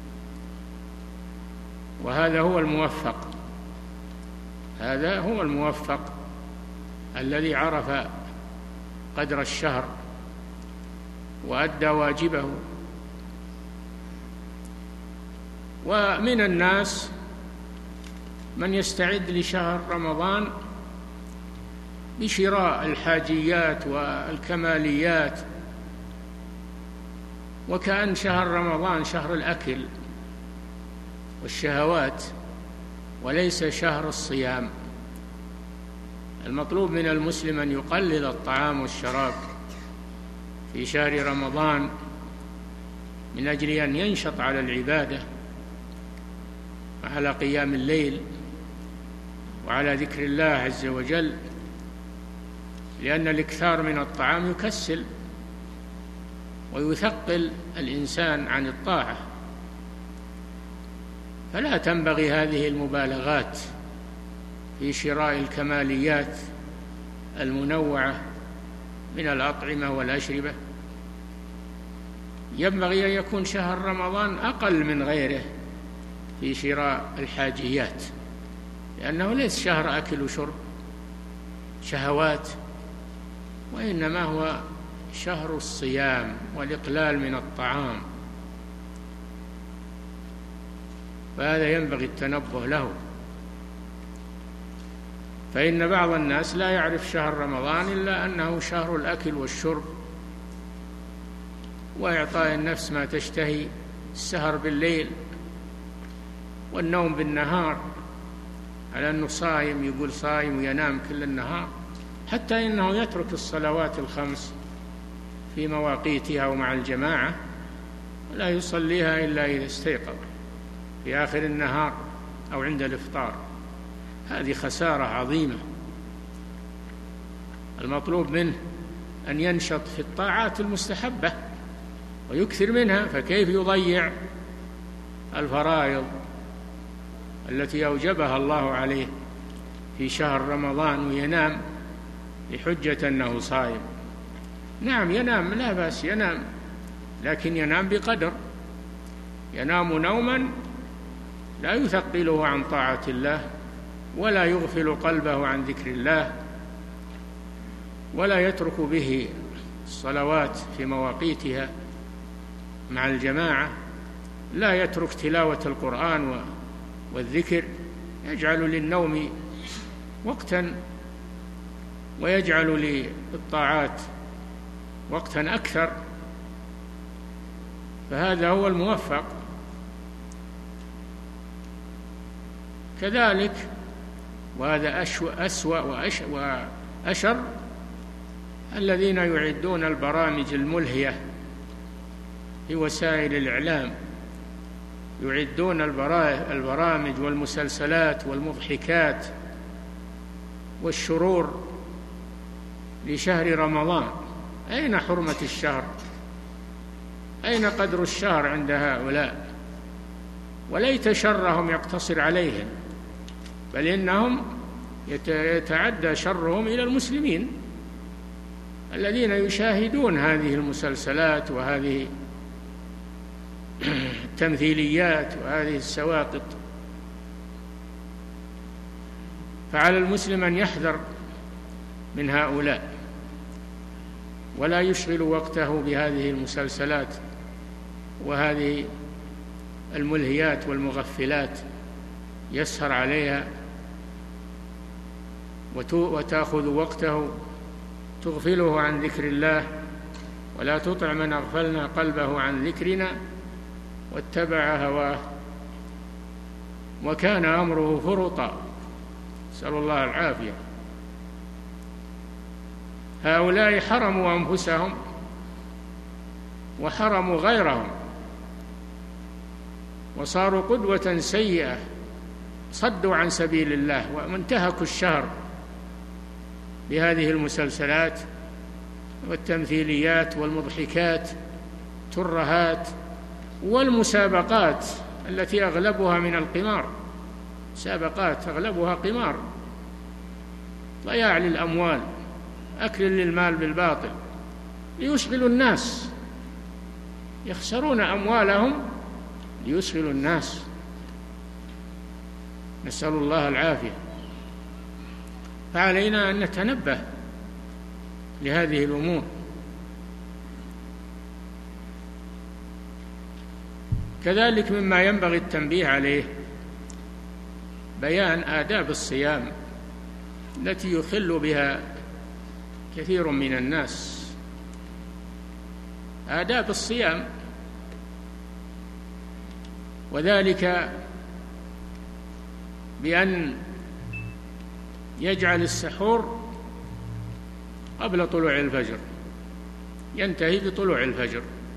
وهذا هو الموفق، هذا هو الموفق الذي عرف قدر الشهر وأدى واجبه. ومن الناس من يستعد لشهر رمضان بشراء الحاجيات والكماليات، وكأن شهر رمضان شهر الأكل والشهوات وليس شهر الصيام. المطلوب من المسلم أن يقلل الطعام والشراب في شهر رمضان من أجل أن ينشط على العبادة وعلى قيام الليل وعلى ذكر الله عز وجل، لأن الإكثار من الطعام يكسل ويثقل الإنسان عن الطاعة، فلا تنبغي هذه المبالغات في شراء الكماليات المنوعة من الأطعمة والأشربة. ينبغي أن يكون شهر رمضان أقل من غيره في شراء الحاجيات، لأنه ليس شهر أكل وشرب شهوات، وإنما هو شهر الصيام والإقلال من الطعام، فهذا ينبغي التنبه له. فإن بعض الناس لا يعرف شهر رمضان إلا أنه شهر الأكل والشرب وإعطاء النفس ما تشتهي، السهر بالليل والنوم بالنهار، على أنه صائم، يقول صائم وينام كل النهار، حتى إنه يترك الصلوات الخمس في مواقيتها ومع الجماعة، ولا يصليها إلا إذا استيقظ في آخر النهار أو عند الإفطار. هذه خسارة عظيمة. المطلوب منه أن ينشط في الطاعات المستحبة ويكثر منها، فكيف يضيع الفرائض التي أوجبها الله عليه في شهر رمضان وينام بحجة أنه صائم؟ نعم ينام، لا بأس ينام، لكن ينام بقدر، ينام نوما لا يثقله عن طاعة الله ولا يغفل قلبه عن ذكر الله، ولا يترك به الصلوات في مواقيتها مع الجماعة، لا يترك تلاوة القرآن والذكر، يجعل للنوم وقتا ويجعل للطاعات وقتا أكثر، فهذا هو الموفق. كذلك وهذا أسوأ وأشر الذين يعدون البرامج الملهية في وسائل الإعلام، يعدون البرامج والمسلسلات والمضحكات والشرور لشهر رمضان. أين حرمة الشهر؟ أين قدر الشهر عند هؤلاء؟ وليت شرهم يقتصر عليهم، بل إنهم يتعدى شرهم إلى المسلمين الذين يشاهدون هذه المسلسلات وهذه التمثيليات وهذه السواقط. فعلى المسلم أن يحذر من هؤلاء ولا يشغل وقته بهذه المسلسلات وهذه الملهيات والمغفلات، يسهر عليها وتأخذ وقته تغفله عن ذكر الله. ولا تطع من أغفلنا قلبه عن ذكرنا واتبع هواه وكان أمره فرطا، نسأل الله العافية. هؤلاء حرموا أنفسهم وحرموا غيرهم وصاروا قدوة سيئة، صدوا عن سبيل الله وانتهكوا الشهر بهذه المسلسلات والتمثيليات والمضحكات ترهات والمسابقات التي أغلبها من القمار، مسابقات أغلبها قمار، ضياع للأموال، أكل للمال بالباطل ليشغلوا الناس، يخسرون أموالهم ليشغلوا الناس، نسأل الله العافية. فعلينا أن نتنبه لهذه الأمور. كذلك مما ينبغي التنبيه عليه بيان آداب الصيام التي يخل بها كثير من الناس. آداب الصيام، وذلك بأن يجعل السحور قبل طلوع الفجر، ينتهي بطلوع الفجر.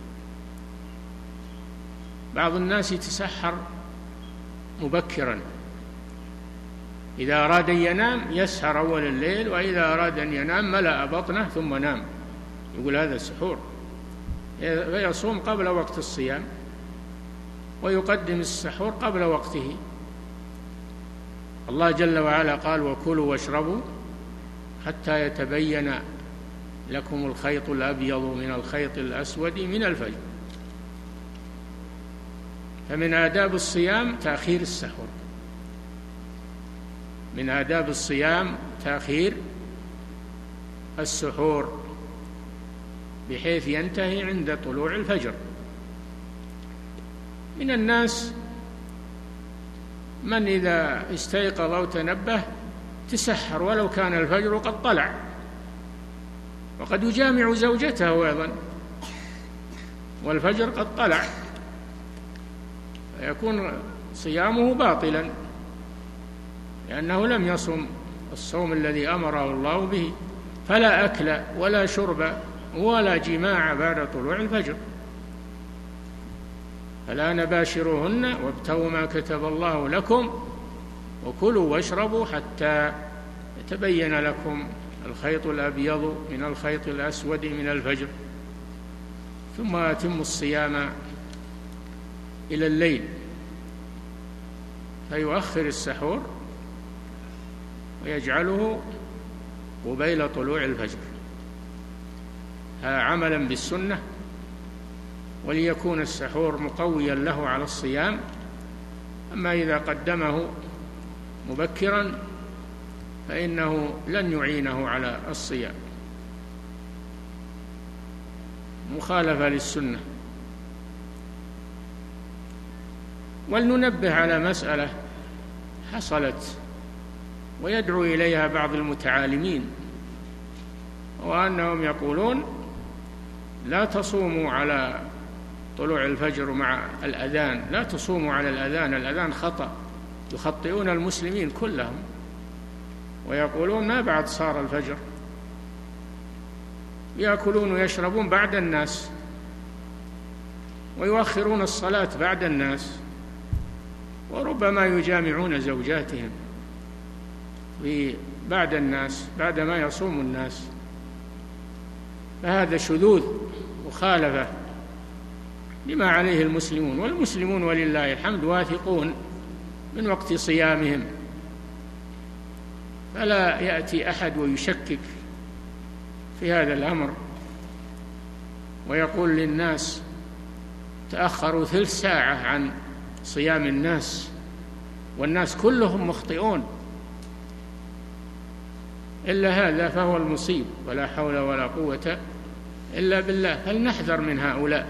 بعض الناس يتسحر مبكرا، إذا أراد أن ينام يسهر أول الليل، وإذا أراد أن ينام ملأ بطنه ثم نام، يقول هذا السحور، فيصوم قبل وقت الصيام ويقدم السحور قبل وقته. الله جل وعلا قال: وكلوا واشربوا حتى يتبين لكم الخيط الأبيض من الخيط الأسود من الفجر. فمن آداب الصيام تأخير السحور، من آداب الصيام تأخير السحور بحيث ينتهي عند طلوع الفجر. من الناس من إذا استيقظ أو تنبه تسحر ولو كان الفجر قد طلع، وقد يجامع زوجته أيضا والفجر قد طلع، فيكون صيامه باطلا لأنه لم يصم الصوم الذي أمره الله به. فلا أكل ولا شرب ولا جماع بعد طلوع الفجر. فلا نباشروهن وابتغوا ما كتب الله لكم وكلوا واشربوا حتى يتبين لكم الخيط الأبيض من الخيط الأسود من الفجر، ثم أتموا الصيام إلى الليل. فيؤخر السحور ويجعله قبيل طلوع الفجر، هذا عملا بالسنة، وليكون السحور مقويا له على الصيام. أما إذا قدمه مبكرا فإنه لن يعينه على الصيام، مخالفة للسنة. ولننبه على مسألة حصلت ويدعو إليها بعض المتعالمين، وأنهم يقولون لا تصوموا على طلوع الفجر مع الأذان، لا تصوموا على الأذان، الأذان خطأ، يخطئون المسلمين كلهم، ويقولون ما بعد صار الفجر، يأكلون ويشربون بعد الناس، ويؤخرون الصلاة بعد الناس، وربما يجامعون زوجاتهم بعد الناس بعدما يصوم الناس. فهذا شذوذ مخالفة لما عليه المسلمون، والمسلمون ولله الحمد واثقون من وقت صيامهم، فلا يأتي أحد ويشكك في هذا الأمر ويقول للناس تأخروا ثلث ساعة عن صيام الناس والناس كلهم مخطئون. إلا هذا فهو المصيب، ولا حول ولا قوة إلا بالله. فلنحذر من هؤلاء.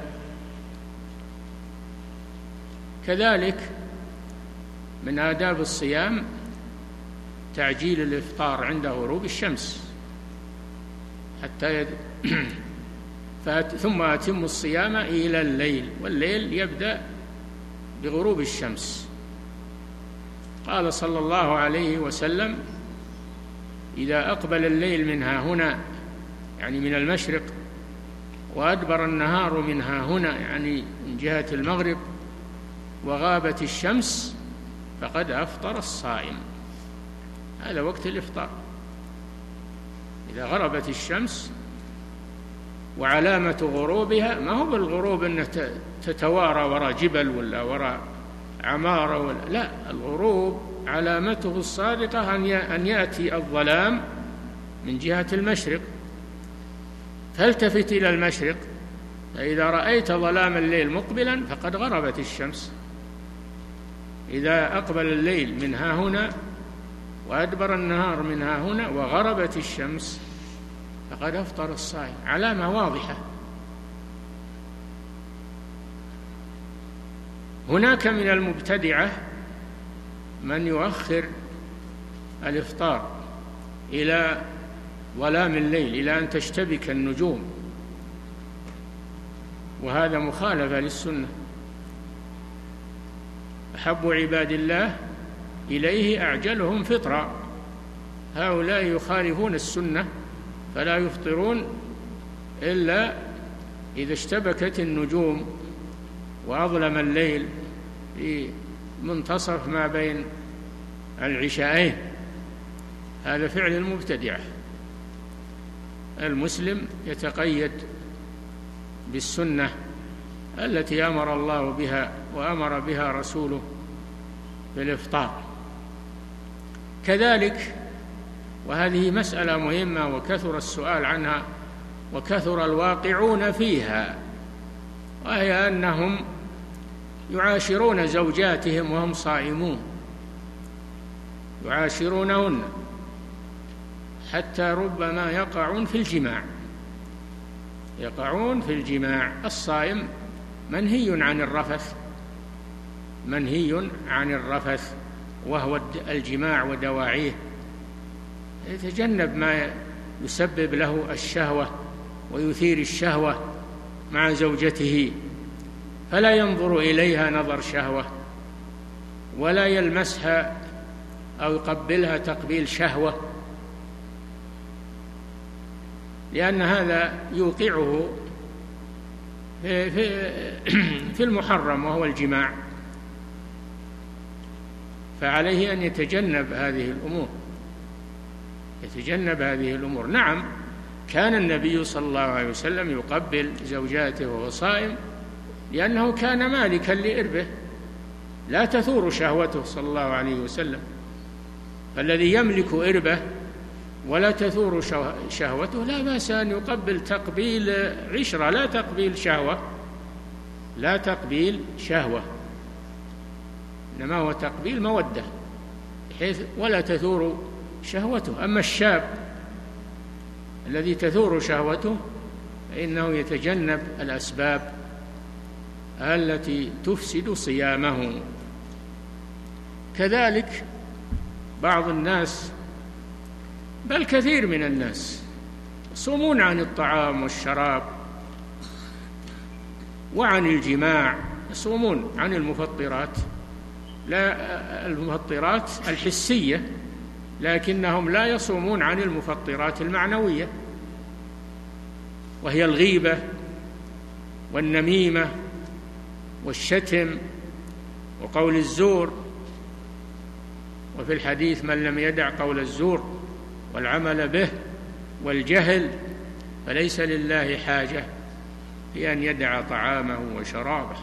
كذلك من آداب الصيام تعجيل الإفطار عند غروب الشمس حتى يد... فأت... ثم أتم الصيام إلى الليل، والليل يبدأ بغروب الشمس. قال صلى الله عليه وسلم: إذا أقبل الليل من ها هنا، يعني من المشرق، وأدبر النهار من ها هنا، يعني من جهة المغرب، وغابت الشمس، فقد أفطر الصائم. هذا وقت الإفطار، إذا غربت الشمس وعلامة غروبها ما هو بالغروب أنه تتوارى وراء جبل ولا وراء عمارة ولا لا، الغروب علامته الصادقة أن يأتي الظلام من جهة المشرق، فالتفت إلى المشرق، فإذا رأيت ظلام الليل مقبلا فقد غربت الشمس. إذا أقبل الليل من ها هنا وأدبر النهار من ها هنا وغربت الشمس فقد أفطر الصائم، علامة واضحة. هناك من المبتدعة من يؤخر الإفطار إلى ظلام الليل، إلى أن تشتبك النجوم، وهذا مخالفة للسنة. أحب عباد الله إليه أعجلهم فطرا، هؤلاء يخالفون السنة فلا يفطرون إلا إذا اشتبكت النجوم وأظلم الليل في منتصف ما بين العشاءين. هذا فعل المبتدعة. المسلم يتقيد بالسنة التي أمر الله بها وأمر بها رسوله في الإفطار. كذلك، وهذه مسألة مهمة وكثر السؤال عنها وكثر الواقعون فيها، وهي أنهم يعاشرون زوجاتهم وهم صائمون، يعاشرونهن حتى ربما يقعون في الجماع يقعون في الجماع. الصائم منهي عن الرفث، منهي عن الرفث وهو الجماع ودواعيه، يتجنب ما يسبب له الشهوة ويثير الشهوة مع زوجته، فلا ينظر إليها نظر شهوة ولا يلمسها أو يقبلها تقبيل شهوة، لأن هذا يوقعه في, في, في المحرم وهو الجماع، فعليه أن يتجنب هذه الأمور يتجنب هذه الأمور. نعم، كان النبي صلى الله عليه وسلم يقبل زوجاته وهو صائم لأنه كان مالكا لإربه لا تثور شهوته صلى الله عليه وسلم، فالذي يملك إربه ولا تثور شهوته لا بأس أن يقبل تقبيل عشرة، لا تقبيل شهوة لا تقبيل شهوة إنما هو تقبيل مودة بحيث ولا تثور شهوته. أما الشاب الذي تثور شهوته فإنه يتجنب الأسباب التي تفسد صيامه. كذلك بعض الناس بل كثير من الناس يصومون عن الطعام والشراب وعن الجماع، يصومون عن المفطرات، لا المفطرات الحسية، لكنهم لا يصومون عن المفطرات المعنوية، وهي الغيبة والنميمة والشتم وقول الزور. وفي الحديث: من لم يدع قول الزور والعمل به والجهل فليس لله حاجة في أن يدع طعامه وشرابه.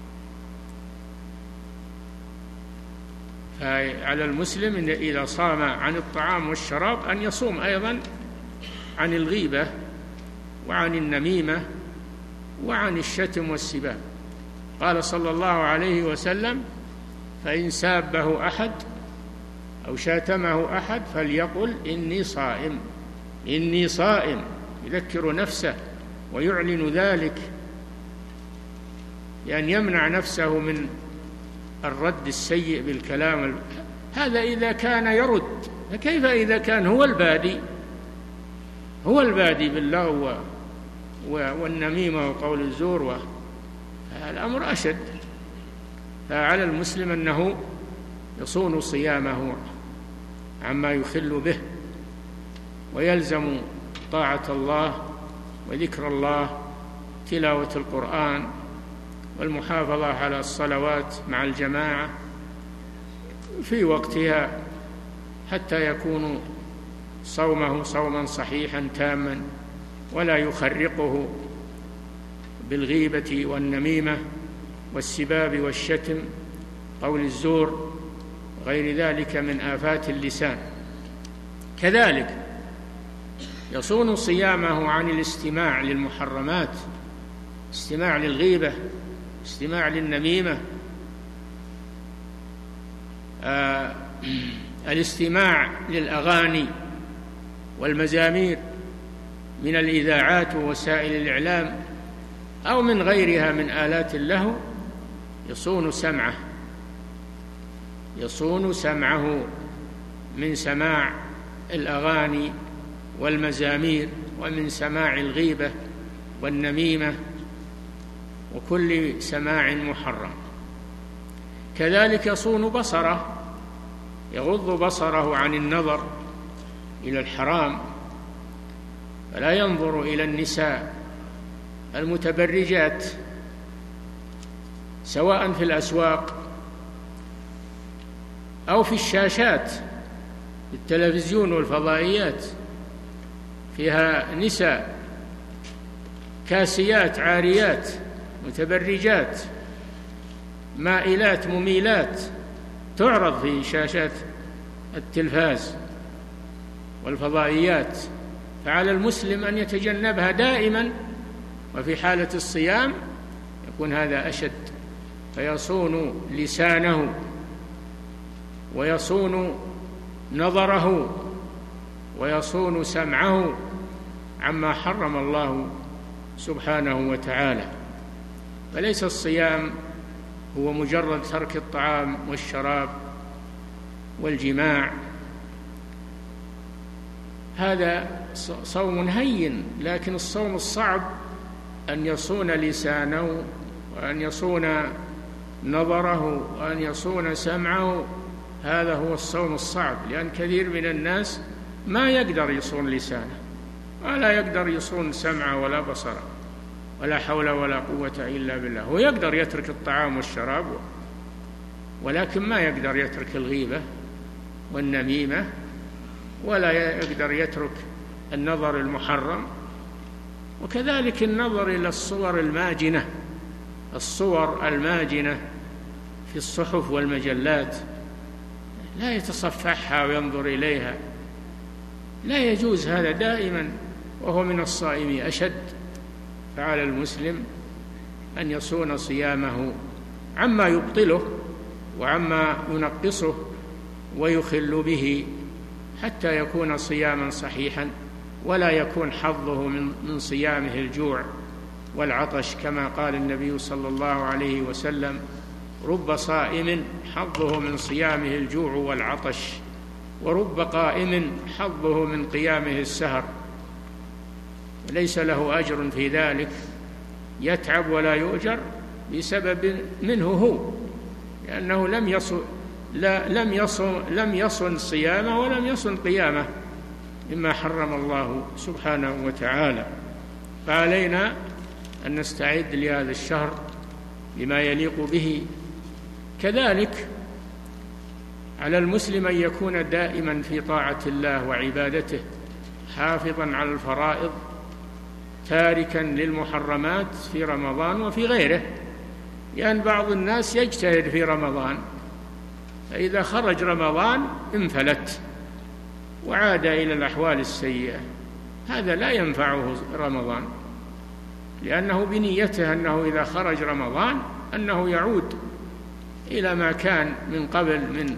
فعلى المسلم إن إذا صام عن الطعام والشراب أن يصوم أيضا عن الغيبة وعن النميمة وعن الشتم والسباب. قال صلى الله عليه وسلم: فإن سابه أحد أو شاتمه أحد فليقل إني صائم إني صائم، يذكر نفسه ويعلن ذلك، لأن يمنع نفسه من الرد السيء بالكلام. هذا إذا كان يرد، فكيف إذا كان هو البادي هو البادي باللغو والنميمة وقول الزور؟ الأمر أشد. فعلى المسلم أنه يصون صيامه عما يخل به، ويلزم طاعة الله وذكر الله، تلاوة القرآن، والمحافظة على الصلوات مع الجماعة في وقتها حتى يكون صومه صوما صحيحا تاما ولا يخرقه بالغيبة والنميمة والسباب والشتم، قول الزور، غير ذلك من آفات اللسان. كذلك يصون صيامه عن الاستماع للمحرمات، استماع للغيبة، استماع للنميمة، آه الاستماع للأغاني والمزامير من الإذاعات ووسائل الإعلام أو من غيرها من آلات اللهو، يصون سمعه يصون سمعه من سماع الأغاني والمزامير ومن سماع الغيبة والنميمة وكل سماع محرم. كذلك يصون بصره، يغض بصره عن النظر إلى الحرام، فلا ينظر إلى النساء المتبرجات سواء في الأسواق أو في الشاشات، في التلفزيون والفضائيات، فيها نساء كاسيات عاريات متبرجات مائلات مميلات تعرض في شاشات التلفاز والفضائيات، فعلى المسلم أن يتجنبها دائما، وفي حالة الصيام يكون هذا أشد، فيصون لسانه ويصون نظره ويصون سمعه عما حرم الله سبحانه وتعالى. فليس الصيام هو مجرد ترك الطعام والشراب والجماع، هذا صوم هين، لكن الصوم الصعب أن يصون لسانه وأن يصون نظره وأن يصون سمعه، هذا هو الصوم الصعب، لأن كثير من الناس ما يقدر يصون لسانه ولا يقدر يصون سمعه ولا بصره، ولا حول ولا قوة إلا بالله. هو يقدر يترك الطعام والشراب ولكن ما يقدر يترك الغيبة والنميمة، ولا يقدر يترك النظر المحرم، وكذلك النظر إلى الصور الماجنة الصور الماجنة في الصحف والمجلات، لا يتصفحها وينظر إليها، لا يجوز هذا دائما وهو من الصائمين أشد. فعلى المسلم أن يصون صيامه عما يبطله وعما ينقصه ويخل به، حتى يكون صياما صحيحا، ولا يكون حظه من من صيامه الجوع والعطش، كما قال النبي صلى الله عليه وسلم: رب صائم حظه من صيامه الجوع والعطش، ورب قائم حظه من قيامه السهر، ليس له أجر في ذلك، يتعب ولا يؤجر بسبب منه هو، لأنه لم يصن لا لم يصن لم يصن صيامه ولم يصن قيامه مما حرم الله سبحانه وتعالى. فعلينا أن نستعد لهذا الشهر بما يليق به. كذلك على المسلم أن يكون دائما في طاعة الله وعبادته، حافظا على الفرائض، تاركا للمحرمات في رمضان وفي غيره، لأن بعض الناس يجتهد في رمضان، فإذا خرج رمضان انفلت وعاد إلى الأحوال السيئة، هذا لا ينفعه رمضان، لأنه بنيته أنه إذا خرج رمضان أنه يعود إلى ما كان من قبل من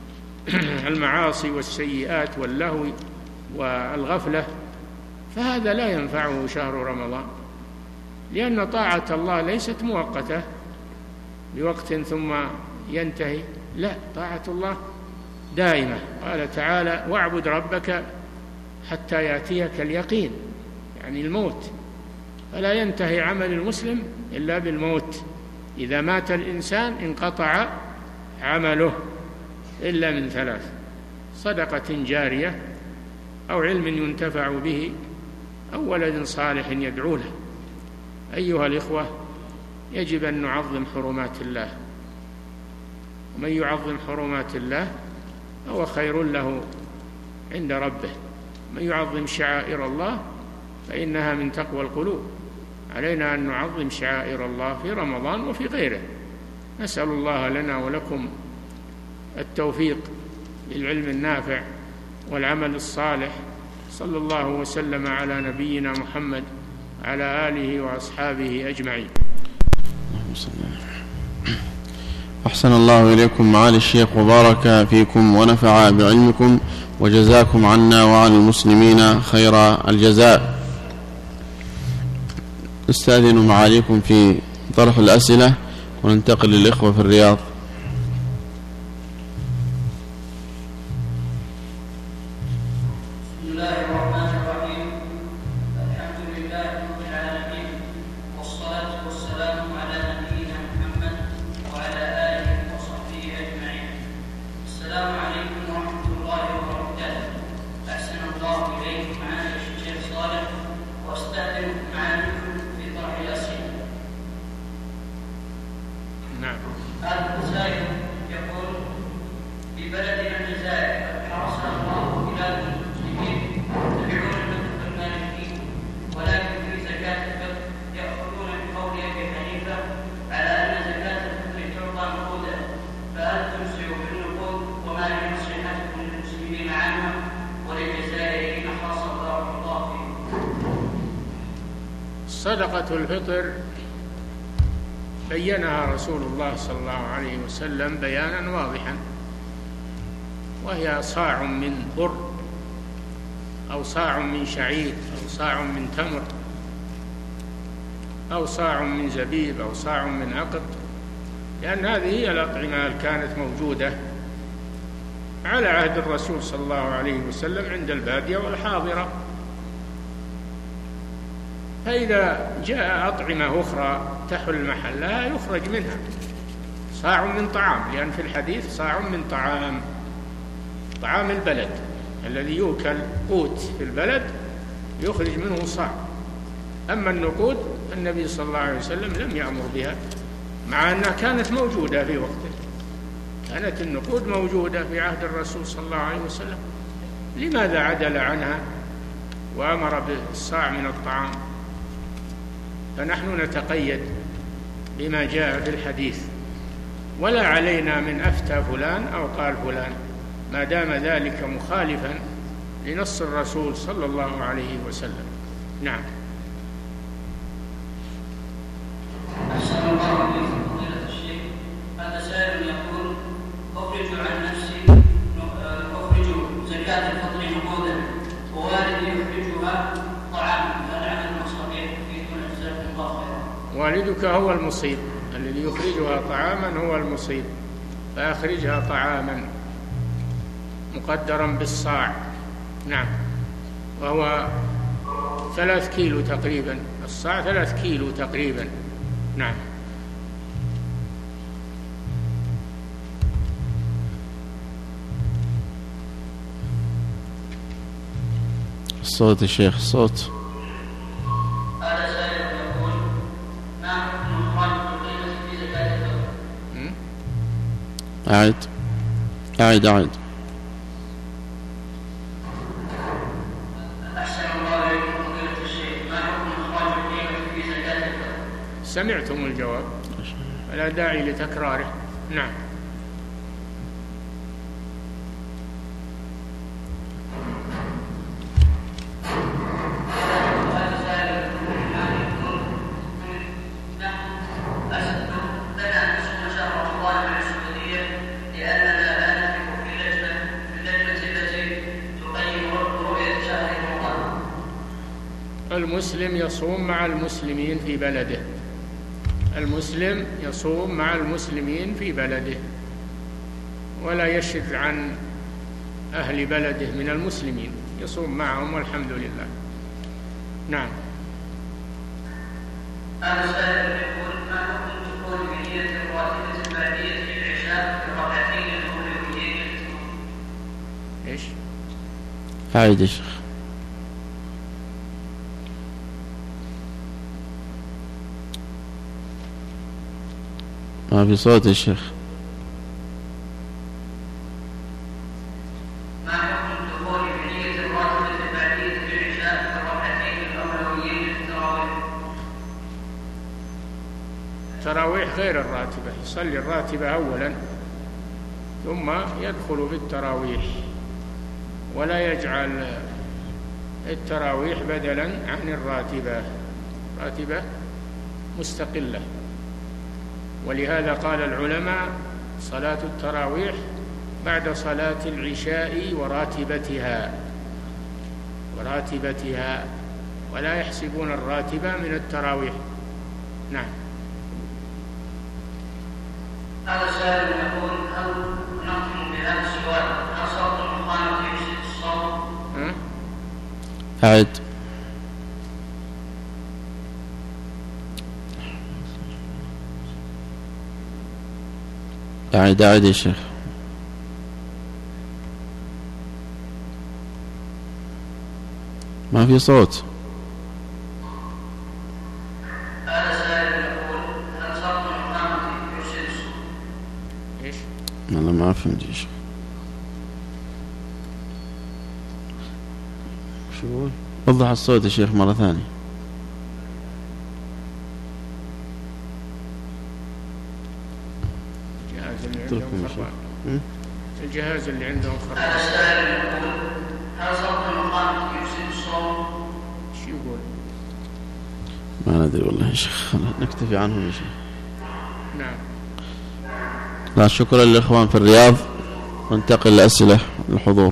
المعاصي والسيئات واللهو والغفلة، فهذا لا ينفعه شهر رمضان، لأن طاعة الله ليست مؤقتة بوقت ثم ينتهي، لا، طاعة الله دائمة. قال تعالى: واعبد ربك حتى يأتيك اليقين، يعني الموت، فلا ينتهي عمل المسلم إلا بالموت. إذا مات الإنسان انقطع عمله إلا من ثلاث: صدقة جارية، أو علم ينتفع به، أو ولد صالح يدعو له. أيها الإخوة، يجب أن نعظم حرمات الله، ومن يعظم حرمات الله هو خير له عند ربه. من يعظم شعائر الله فإنها من تقوى القلوب. علينا أن نعظم شعائر الله في رمضان وفي غيره. نسأل الله لنا ولكم التوفيق للعلم النافع والعمل الصالح. صلى الله وسلم على نبينا محمد وعلى آله وأصحابه أجمعين. أحسن الله إليكم معالي الشيخ وبارك فيكم ونفع بعلمكم وجزاكم عنا وعن المسلمين خير الجزاء. نستأذن معاليكم في طرح الأسئلة وننتقل للإخوة في الرياض. صدقة الفطر بينها رسول الله صلى الله عليه وسلم بيانا واضحا، وهي صاع من بر أو صاع من شعير أو صاع من تمر أو صاع من زبيب أو صاع من عقد، لأن هذه هي الأطعمة اللي كانت موجودة على عهد الرسول صلى الله عليه وسلم عند البادية والحاضرة. فإذا جاء أطعمة أخرى تحل محلها يخرج منها صاع من طعام، لأن في الحديث صاع من طعام، طعام البلد الذي يؤكل قوت في البلد يخرج منه صاع. أما النقود النبي صلى الله عليه وسلم لم يأمر بها، مع أنها كانت موجودة في وقته، كانت النقود موجودة في عهد الرسول صلى الله عليه وسلم. لماذا عدل عنها وأمر بالصاع من الطعام؟ فنحن نتقيد بما جاء في الحديث، ولا علينا من أفتى فلان أو قال فلان، ما دام ذلك مخالفا لنص الرسول صلى الله عليه وسلم. نعم. أحسن الله إليكم فضيلة الشيخ. هذا سائل يقول: أخرج عن نفسي أخرج زكاة الفطر نقودا ووالدي يخرجها طعاما، فالعمل صحيح في دون أجزاء ظاهرة. والدك هو المصيب، الذي يخرجها طعاما هو المصيب، فأخرجها طعاما مقدرا بالصاع. نعم، وهو ثلاث كيلو تقريبا، الصاع ثلاث كيلو تقريبا. نعم. الصوت الشيخ، الصوت. هذا سائل يقول: ما حكم إخراج القيمة في زكاة الفطر؟ أعد أعد أعد سمعتم الجواب، فلا داعي لتكراره. نعم. المسلم يصوم مع المسلمين في بلده، المسلم يصوم مع المسلمين في بلده ولا يشذ عن أهل بلده من المسلمين، يصوم معهم والحمد لله. نعم. هذا سائل يقول: ما حكم دخول بنية الراتبة البعدية للعشاء في الركعتين الأولويتين؟ إيش؟ أعيد يا شيخ. ما في صوت يا شيخ. ما حكم دخول بنية الراتبة البعدية للعشاء في الركعتين الأولويتين؟ التراويح غير الراتبة، يصلي الراتبة أولا ثم يدخل في التراويح، ولا يجعل التراويح بدلا عن الراتبة، راتبة مستقلة. ولهذا قال العلماء صلاة التراويح بعد صلاة العشاء وراتبتها وراتبتها ولا يحسبون الراتبة من التراويح. نعم. هذا سائل يقول هل نختم بهذا السؤال هل صوت المقامة يفسد الصوم؟ أعد. أعد أعد يا شيخ. ما في صوت. هذا سائل يقول هل صوت المقامة يفسد الصوم؟ إيش؟ أنا ما فهمت يا شيخ. شو يقول؟ وضح الصوت يا شيخ مرة ثانية. الجهاز اللي عندهم فرق. هذا السائل يقول هل صوت المقامة يفسد الصوم؟ شو يقول؟ ما ندري والله يا شيخ، نكتفي عنهم يا شيخ. نعم. لا، شكرا للإخوان في الرياض، وننتقل لأسئلة الحضور.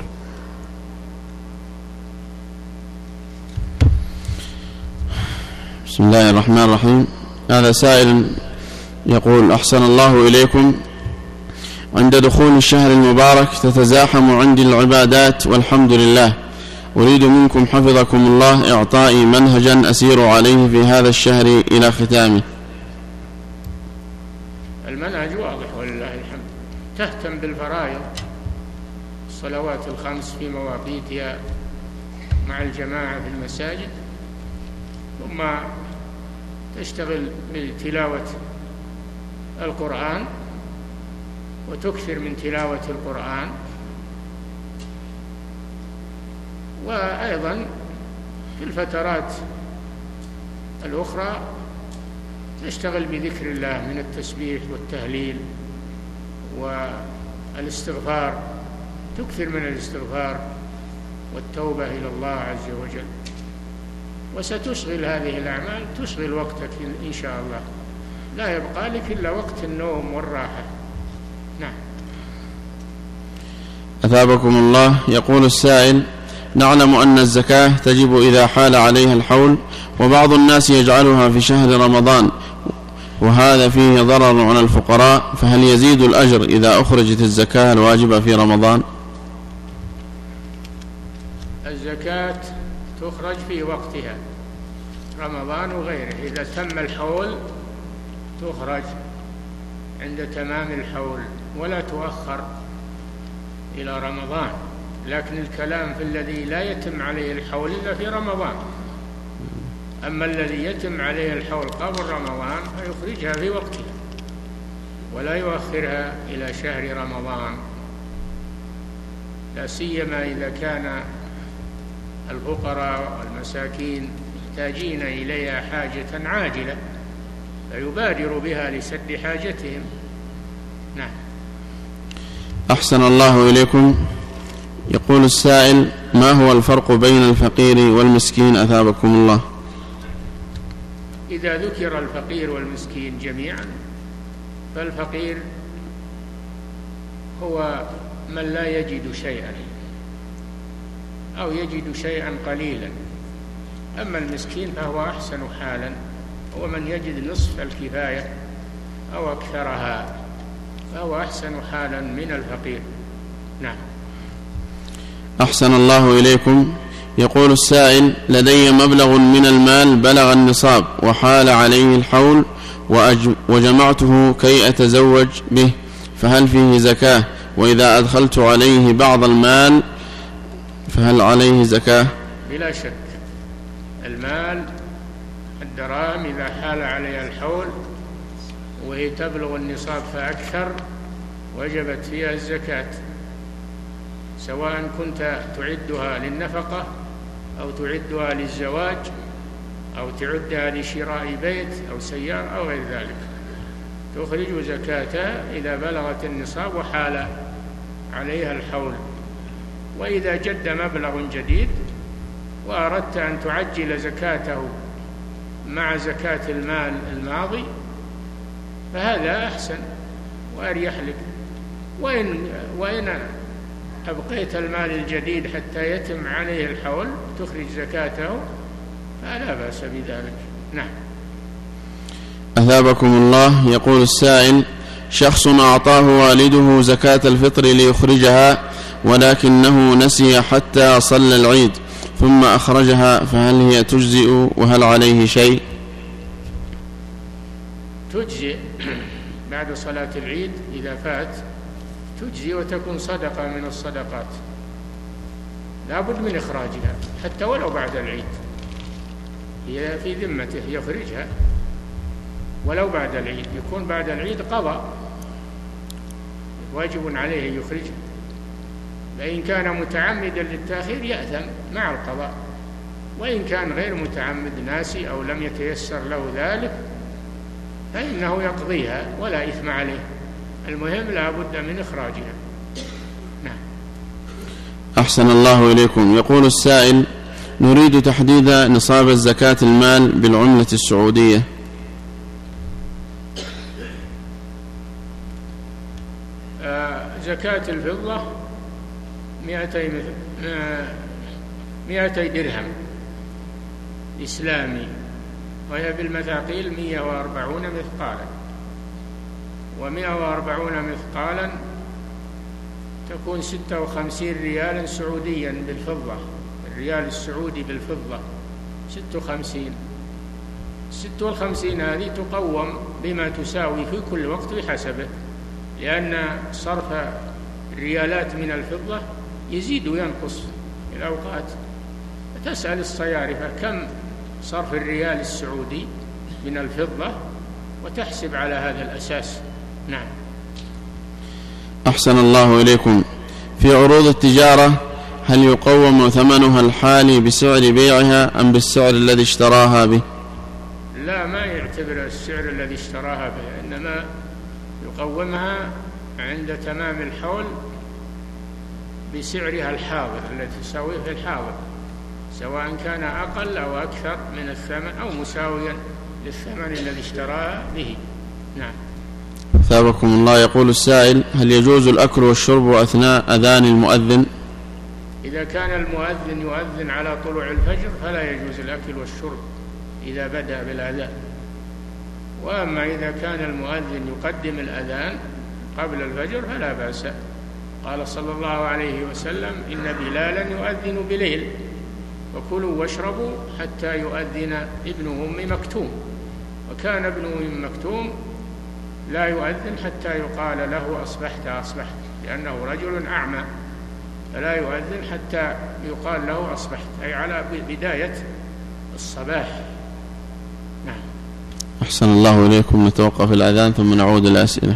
بسم الله الرحمن الرحيم. هذا سائل يقول: أحسن الله إليكم، عند دخول الشهر المبارك تتزاحم عندي العبادات والحمد لله، أريد منكم حفظكم الله إعطائي منهجا أسير عليه في هذا الشهر إلى ختامه. المنهج واضح ولله الحمد. تهتم بالفرائض، الصلوات الخمس في مواقيتها مع الجماعة في المساجد، ثم تشتغل بتلاوة القرآن وتكثر من تلاوة القرآن، وأيضا في الفترات الأخرى تشتغل بذكر الله من التسبيح والتهليل والاستغفار، تكثر من الاستغفار والتوبة إلى الله عز وجل، وستشغل هذه الأعمال تشغل وقتك إن شاء الله، لا يبقى لك إلا وقت النوم والراحة. نعم. أثابكم الله. يقول السائل: نعلم أن الزكاة تجب إذا حال عليها الحول، وبعض الناس يجعلها في شهر رمضان، وهذا فيه ضرر على الفقراء، فهل يزيد الأجر إذا أخرجت الزكاة الواجبة في رمضان؟ الزكاة تخرج في وقتها، رمضان وغيره، إذا تم الحول تخرج عند تمام الحول ولا تؤخر إلى رمضان. لكن الكلام في الذي لا يتم عليه الحول إلا في رمضان، أما الذي يتم عليه الحول قبل رمضان فيخرجها في وقتها ولا يؤخرها إلى شهر رمضان، لا سيما إذا كان الفقراء والمساكين محتاجين إليها حاجة عاجلة فيبادر بها لسد حاجتهم. نعم. أحسن الله إليكم. يقول السائل: ما هو الفرق بين الفقير والمسكين أثابكم الله؟ إذا ذكر الفقير والمسكين جميعا فالفقير هو من لا يجد شيئا أو يجد شيئا قليلا، أما المسكين فهو أحسن حالا، هو من يجد نصف الكفاية أو أكثرها، فهو أحسن حالا من الفقير. نعم. أحسن الله إليكم. يقول السائل: لدي مبلغ من المال بلغ النصاب وحال عليه الحول وجمعته كي أتزوج به، فهل فيه زكاة؟ وإذا أدخلت عليه بعض المال فهل عليه زكاة؟ بلا شك، المال الدراهم إذا حال عليها الحول وهي تبلغ النصاب فأكثر وجبت فيها الزكاة، سواء كنت تعدها للنفقة أو تعدها للزواج أو تعدها لشراء بيت أو سيارة أو غير ذلك. تخرج زكاتها إذا بلغت النصاب وحال عليها الحول. وإذا جد مبلغ جديد وأردت أن تعجل زكاته مع زكاة المال الماضي فهذا أحسن وأريح لك. وإن, وإن أبقيت المال الجديد حتى يتم عليه الحول تخرج زكاته فلا بأس بذلك. نعم. أثابكم الله. يقول السائل: شخص أعطاه والده زكاة الفطر ليخرجها ولكنه نسي حتى صلى العيد ثم أخرجها، فهل هي تجزئ وهل عليه شيء؟ تجزئ بعد صلاة العيد إذا فات، تجزئ وتكون صدقة من الصدقات، لا بد من إخراجها حتى ولو بعد العيد، هي في ذمته يخرجها ولو بعد العيد، يكون بعد العيد قضاء واجب عليه يخرجها. فإن كان متعمدا للتأخير يأثم مع القضاء، وإن كان غير متعمد ناسي أو لم يتيسر له ذلك فإنه يقضيها ولا إثم عليه، المهم لا بد من إخراجها. نعم. أحسن الله إليكم. يقول السائل: نريد تحديد نصاب الزكاة المال بالعملة السعودية. آه زكاة الفضة مئتي مئتي درهم إسلامي، وهي بالمثاقيل مئة وأربعون مثقالا، ومئة وأربعون مثقالا تكون ستة وخمسين ريالا سعوديا بالفضة، الريال السعودي بالفضة ستة وخمسين. ستة وخمسين هذه تقوم بما تساوي في كل وقت بحسبه، لأن صرف الريالات من الفضة يزيد وينقص في الأوقات. تسأل الصيارفة كم صرف الريال السعودي من الفضة وتحسب على هذا الأساس. نعم. أحسن الله إليكم. في عروض التجارة هل يقوم ثمنها الحالي بسعر بيعها أم بالسعر الذي اشتراها به؟ لا، ما يعتبر السعر الذي اشتراها به، إنما يقومها عند تمام الحول بسعرها الحاضر التي تساويه في الحاضر، سواء كان أقل أو أكثر من الثمن أو مساويا للثمن الذي اشتراها به. نعم. ثابكم الله. يقول السائل: هل يجوز الأكل والشرب أثناء أذان المؤذن؟ إذا كان المؤذن يؤذن على طلوع الفجر فلا يجوز الأكل والشرب إذا بدأ بالأذان، وأما إذا كان المؤذن يقدم الأذان قبل الفجر فلا بأس. قال صلى الله عليه وسلم: إن بلالا يؤذن بليل وكلوا واشربوا حتى يؤذن ابن أم مكتوم. وكان ابن أم مكتوم لا يؤذن حتى يقال له أصبحت أصبحت، لأنه رجل أعمى، فلا يؤذن حتى يقال له أصبحت، أي على بداية الصباح. نعم. أحسن الله إليكم. نتوقف الأذان ثم نعود الأسئلة.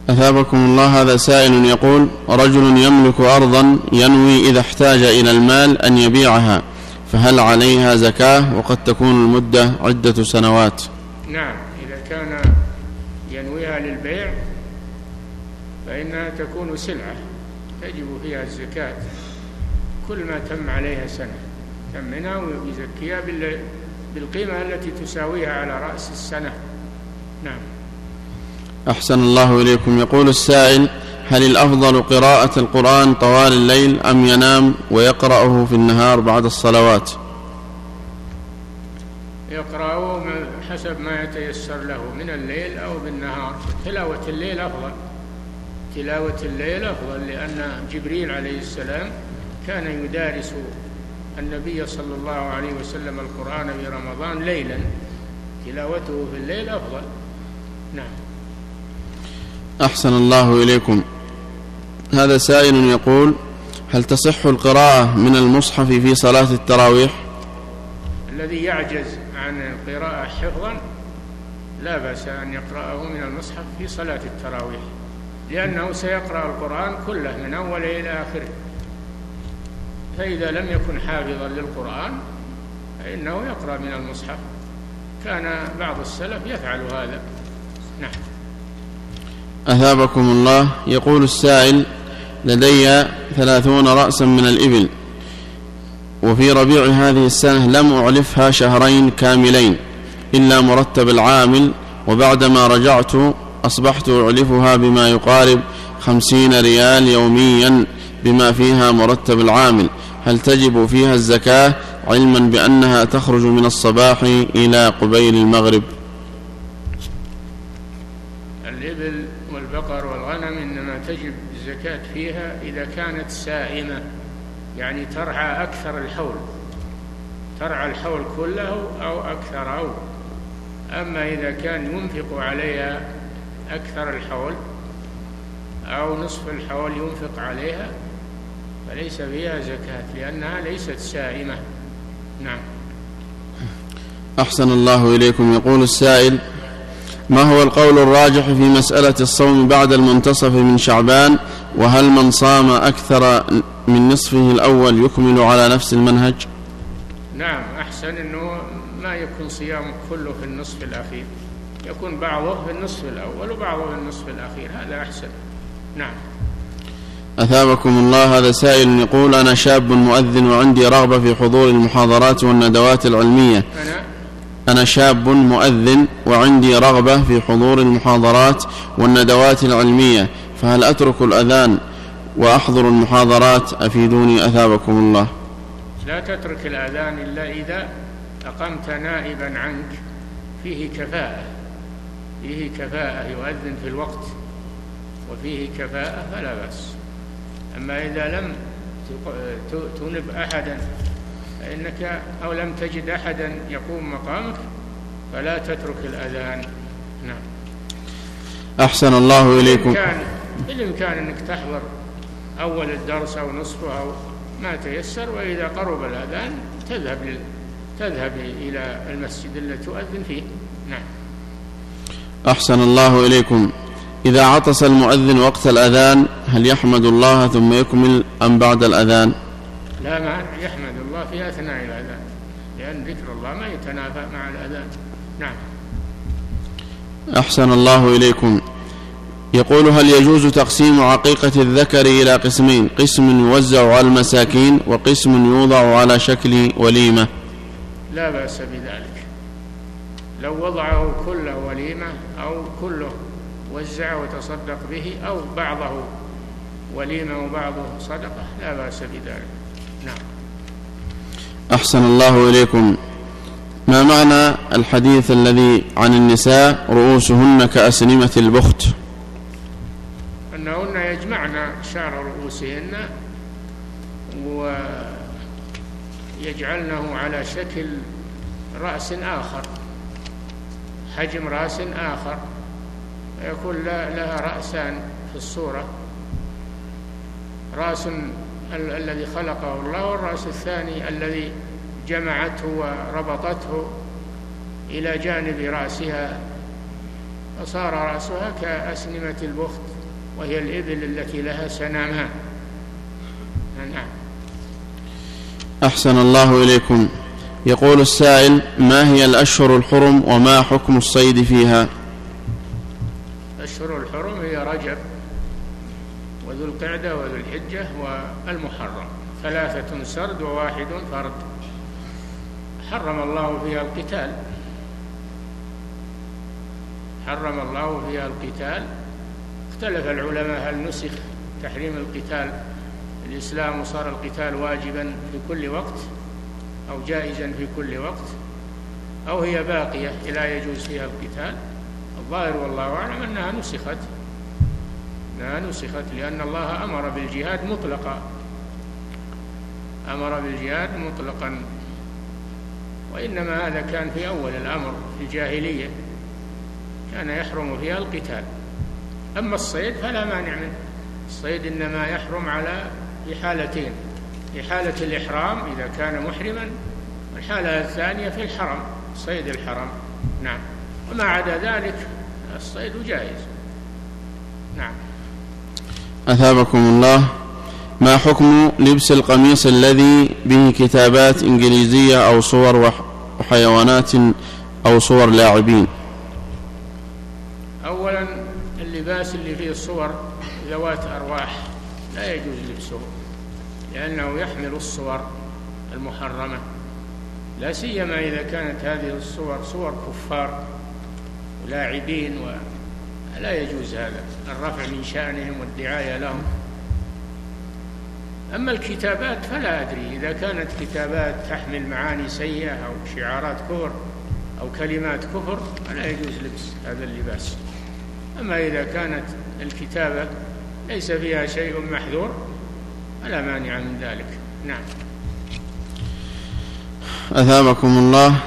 أثابكم الله. هذا سائل يقول: رجل يملك أرضا ينوي إذا احتاج إلى المال أن يبيعها، فهل عليها زكاة وقد تكون المدة عدة سنوات؟ نعم، إذا كان ينويها للبيع فإنها تكون سلعة تجب فيها الزكاة كل ما تم عليها سنة تمنها ويزكيها بالقيمة التي تساويها على رأس السنة. نعم. أحسن الله إليكم. يقول السائل: هل الأفضل قراءة القرآن طوال الليل أم ينام ويقرأه في النهار بعد الصلوات؟ يقرأه حسب ما يتيسر له من الليل أو بالنهار. تلاوة الليل أفضل، تلاوة الليل أفضل، لأن جبريل عليه السلام كان يدارس النبي صلى الله عليه وسلم القرآن في رمضان ليلا، تلاوته في الليل أفضل. نعم. أحسن الله إليكم. هذا سائل يقول: هل تصح القراءة من المصحف في صلاة التراويح؟ الذي يعجز عن القراءة حفظا لا بأس أن يقرأه من المصحف في صلاة التراويح، لأنه سيقرأ القرآن كله من أوله إلى آخره، فإذا لم يكن حافظا للقرآن فإنه يقرأ من المصحف. كان بعض السلف يفعل هذا. نعم. أثابكم الله. يقول السائل: لدي ثلاثون رأسا من الإبل، وفي ربيع هذه السنة لم أعلفها شهرين كاملين إلا مرتب العامل، وبعدما رجعت أصبحت أعلفها بما يقارب خمسين ريال يوميا بما فيها مرتب العامل، هل تجب فيها الزكاة علما بأنها تخرج من الصباح إلى قبيل المغرب؟ الإبل والبقر والغنم إنما تجب الزكاة فيها إذا كانت سائمة، يعني ترعى أكثر الحول، ترعى الحول كله أو أكثر. أو أما إذا كان ينفق عليها أكثر الحول أو نصف الحول ينفق عليها فليس فيها زكاة، لأنها ليست سائمة. نعم. أحسن الله إليكم. يقول السائل: ما هو القول الراجح في مسألة الصوم بعد المنتصف من شعبان؟ وهل من صام أكثر من نصفه الأول يكمل على نفس المنهج؟ نعم، أحسن أنه ما يكون صيامه كله في النصف الأخير، يكون بعضه في النصف الأول وبعضه في النصف الأخير، هذا أحسن. نعم. أثابكم الله. هذا سائل يقول: أنا شاب مؤذن وعندي رغبة في حضور المحاضرات والندوات العلمية. أنا أنا شاب مؤذن وعندي رغبة في حضور المحاضرات والندوات العلمية، فهل أترك الأذان وأحضر المحاضرات؟ أفيدوني أثابكم الله. لا تترك الأذان إلا إذا أقمت نائبا عنك فيه كفاءة، فيه كفاءة يؤذن في الوقت وفيه كفاءة فلا بأس. أما إذا لم تنب أحدا فإنك أو لم تجد أحدا يقوم مقامك فلا تترك الأذان. نعم. أحسن الله إليكم. بالإمكان أنك تحضر أول الدرس أو نصفه أو ما تيسر، وإذا قرب الأذان تذهب لل... تذهب إلى المسجد الذي تؤذن فيه. نعم. أحسن الله إليكم. إذا عطس المؤذن وقت الأذان هل يحمد الله ثم يكمل أم بعد الأذان؟ لا، ما يحمد الله في أثناء الأذان، لأن ذكر الله ما يتنافى مع الأذان. نعم. أحسن الله إليكم. يقول: هل يجوز تقسيم عقيقة الذكر إلى قسمين، قسم يوزع على المساكين وقسم يوضع على شكل وليمة؟ لا بأس بذلك، لو وضعه كله وليمة أو كله وزع وتصدق به أو بعضه وليمة وبعضه صدقة لا بأس بذلك. نعم. أحسن الله إليكم. ما معنى الحديث الذي عن النساء رؤوسهن كأسنمة البخت؟ أنهن يجمعن شعر رؤوسهن ويجعلنه على شكل رأس آخر، حجم رأس آخر، يكون لها رأسان في الصورة، رأس ال- الذي خلقه الله، والرأس الثاني الذي جمعته وربطته إلى جانب رأسها فصار رأسها كأسنمة البخت، وهي الإبل التي لها سنامان. نعم. أحسن الله إليكم. يقول السائل: ما هي الأشهر الحرم وما حكم الصيد فيها؟ الأشهر الحرم هي رجب وذو القعدة وذو الحجة والمحرم، ثلاثة سرد وواحد فرد. حرم الله فيها القتال، حرم الله فيها القتال. اختلف العلماء هل نسخ تحريم القتال الإسلام وصار القتال واجبا في كل وقت أو جائزا في كل وقت، أو هي باقية لا يجوز فيها القتال. الظاهر والله أعلم أنها نسخت، أنها نسخت لأن الله أمر بالجهاد مطلقا، أمر بالجهاد مطلقا، وإنما هذا كان في أول الأمر في الجاهلية، كان يحرم فيها القتال. أما الصيد فلا مانع منه، الصيد إنما يحرم على في حالتين: في حالة الإحرام إذا كان محرما، والحالة الثانية في الحرم، صيد الحرم. نعم. وما عدا ذلك الصيد جائز. نعم. أثابكم الله. ما حكم لبس القميص الذي به كتابات إنجليزية أو صور وحيوانات أو صور لاعبين؟ أولا اللباس اللي فيه صور ذوات أرواح لا يجوز لبسه، لأنه يحمل الصور المحرمة، لا سيما إذا كانت هذه الصور صور كفار ولاعبين، ولا يجوز هذا الرفع من شأنهم والدعاية لهم. أما الكتابات فلا أدري، إذا كانت كتابات تحمل معاني سيئة أو شعارات كفر أو كلمات كفر فلا يجوز لبس هذا اللباس. أما إذا كانت الكتابة ليس فيها شيء محذور فلا مانع من ذلك. نعم. أثابكم الله.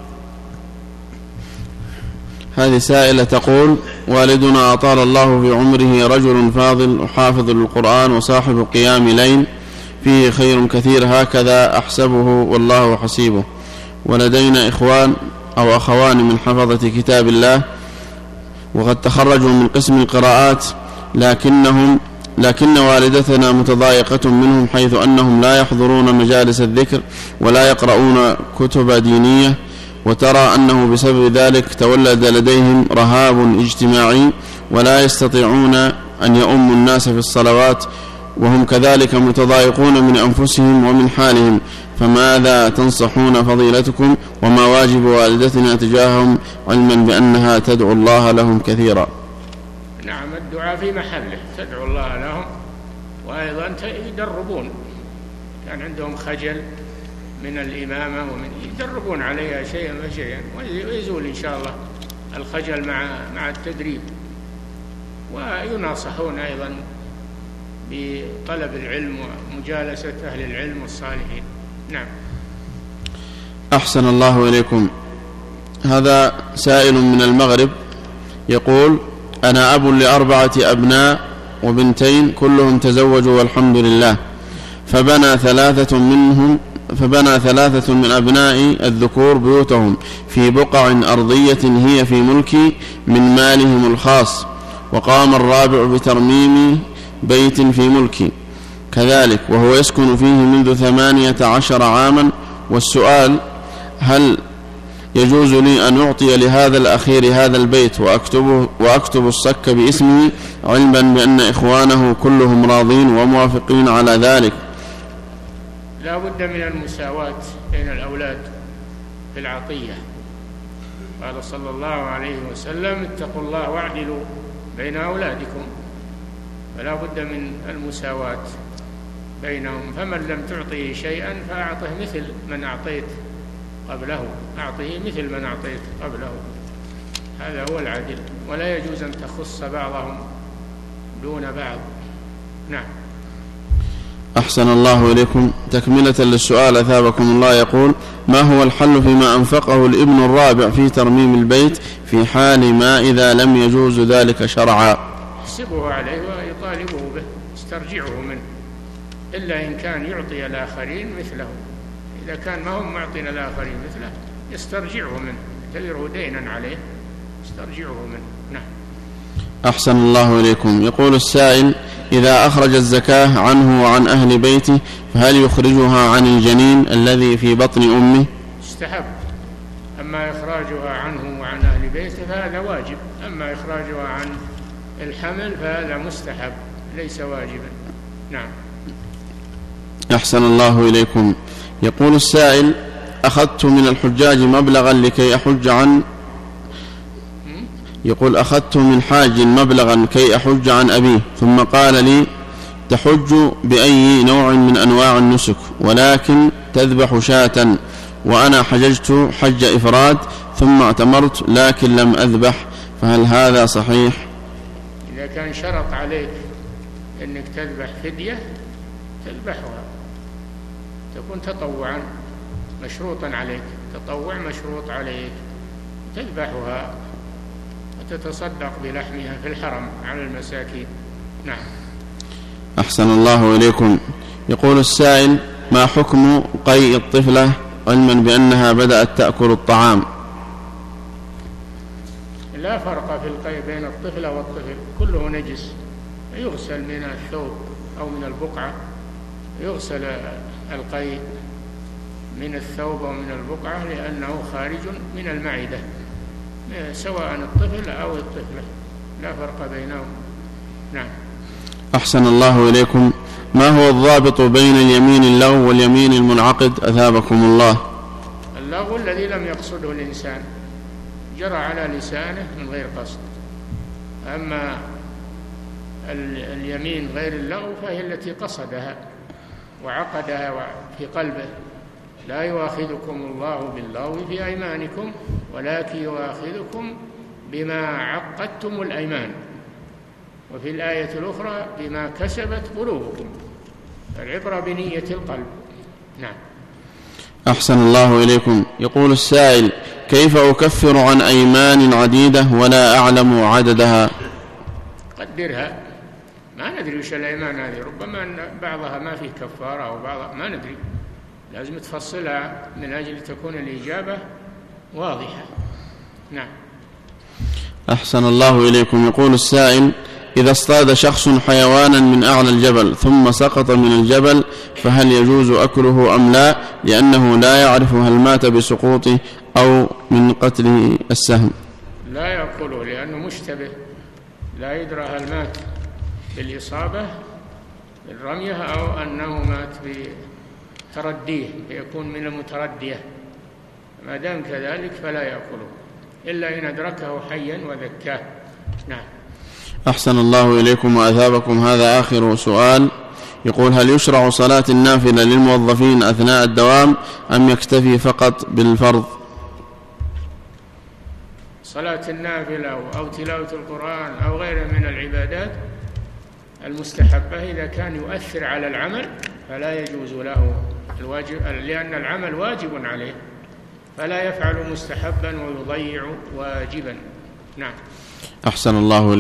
هذه سائلة تقول: والدنا أطال الله في عمره رجل فاضل وحافظ للقرآن وصاحب قيام ليل فيه خير كثير، هكذا أحسبه والله حسيبه، ولدينا إخوان أو أخوان من حفظة كتاب الله وقد تخرجوا من قسم القراءات، لكنهم لكن والدتنا متضايقة منهم، حيث أنهم لا يحضرون مجالس الذكر ولا يقرؤون كتب دينية، وترى أنه بسبب ذلك تولد لديهم رهاب اجتماعي ولا يستطيعون أن يؤموا الناس في الصلوات، وهم كذلك متضايقون من أنفسهم ومن حالهم، فماذا تنصحون فضيلتكم وما واجب والدتنا تجاههم، علما بأنها تدعو الله لهم كثيرا؟ نعم، الدعاء في محله، تدعو الله لهم، وأيضا يدربون، كان عندهم خجل من الإمامة ومن يدربون عليها شيئا فشيئا، ويزول إن شاء الله الخجل مع مع التدريب، ويناصحون أيضا بطلب العلم ومجالسة أهل العلم والصالحين. نعم. أحسن الله إليكم. هذا سائل من المغرب يقول: أنا أب لأربعة أبناء وبنتين كلهم تزوجوا والحمد لله، فبنى ثلاثة منهم فبنى ثلاثة من أبنائي الذكور بيوتهم في بقع أرضية هي في ملكي من مالهم الخاص، وقام الرابع بترميم بيت في ملكي كذلك وهو يسكن فيه منذ ثمانية عشر عاما. والسؤال: هل يجوز لي أن أعطي لهذا الأخير هذا البيت وأكتبه وأكتب الصك باسمه، علما بأن إخوانه كلهم راضين وموافقين على ذلك؟ لا بد من المساواة بين الأولاد في العطية. قال صلى الله عليه وسلم: اتقوا الله واعدلوا بين أولادكم، فلا بد من المساواة بينهم، فمن لم تعطيه شيئا فأعطه مثل من أعطيت قبله، أعطيه مثل من أعطيت قبله، هذا هو العدل، ولا يجوز أن تخص بعضهم دون بعض. نعم. أحسن الله إليكم. تكملة للسؤال أثابكم الله يقول: ما هو الحل فيما أنفقه الابن الرابع في ترميم البيت في حال ما إذا لم يجوز ذلك شرعا؟ يحسبه عليه ويطالبه به، يسترجعه منه، إلا إن كان يعطي الآخرين مثله، إذا كان ما هم معطين الآخرين مثله يسترجعه منه، يعتبره دينا عليه، يسترجعه منه. نعم. أحسن الله إليكم. يقول السائل: إذا أخرج الزكاة عنه وعن أهل بيته فهل يخرجها عن الجنين الذي في بطن أمه؟ استحب. أما إخراجها عنه وعن أهل بيته فهذا واجب، أما إخراجها عن الحمل فهذا مستحب ليس واجبا. نعم. أحسن الله إليكم. يقول السائل: أخذت من الحجاج مبلغا لكي أحج عن يقول أخذت من حاج مبلغا كي أحج عن أبيه، ثم قال لي: تحج بأي نوع من أنواع النسك، ولكن تذبح شاة، وأنا حججت حج إفراد ثم اعتمرت لكن لم أذبح، فهل هذا صحيح؟ إذا كان شرط عليك أنك تذبح فدية تذبحها، تكون تطوعا مشروطا عليك، تطوع مشروط عليك، تذبحها وتتصدق بلحمها في الحرم على المساكين. نعم. أحسن الله إليكم. يقول السائل: ما حكم قيء الطفلة علما بأنها بدأت تأكل الطعام؟ لا فرق في القيء بين الطفلة والطفل، كله نجس، يغسل من الثوب أو من البقعة، يغسل القيء من الثوب أو من البقعة لأنه خارج من المعدة، سواء الطفل أو الطفلة، لا فرق بينهم. نعم. أحسن الله إليكم. ما هو الضابط بين اليمين اللغو واليمين المنعقد أثابكم الله؟ اللغو الذي لم يقصده الإنسان، جرى على لسانه من غير قصد. أما اليمين غير اللغو فهي التي قصدها وعقدها في قلبه. لا يؤاخذكم الله باللغو في أيمانكم ولكن يؤاخذكم بما عقدتم الأيمان، وفي الآية الأخرى بما كسبت قلوبكم، العبرة بنية القلب. نعم. أحسن الله إليكم. يقول السائل: كيف أكفر عن أيمان عديدة ولا أعلم عددها؟ قدرها، ما ندري وش الأيمان هذه، ربما أن بعضها ما فيه كفارة أو بعضها ما ندري، لازم تفصلها من أجل تكون الإجابة واضحة. نعم. أحسن الله إليكم. يقول السائل: إذا اصطاد شخص حيوانا من أعلى الجبل ثم سقط من الجبل فهل يجوز أكله أم لا، لأنه لا يعرف هل مات بسقوطه أو من قتله السهم؟ لا يأكله لأنه مشتبه، لا يدرى هل مات بالإصابة بالرمية أو أنه مات بترديه، فيكون من المتردية، ما دام كذلك فلا يأكله إلا إن أدركه حيا وذكاه. نعم. أحسن الله إليكم وأثابكم. هذا آخر سؤال. يقول: هل يشرع صلاة النافلة للموظفين أثناء الدوام أم يكتفي فقط بالفرض؟ صلاة النافلة أو تلاوة القرآن أو غيره من العبادات المستحبة إذا كان يؤثر على العمل فلا يجوز له الواجب، لأن العمل واجب عليه، فلا يفعل مستحبا ويضيع واجبا. نعم. أحسن الله إليكم.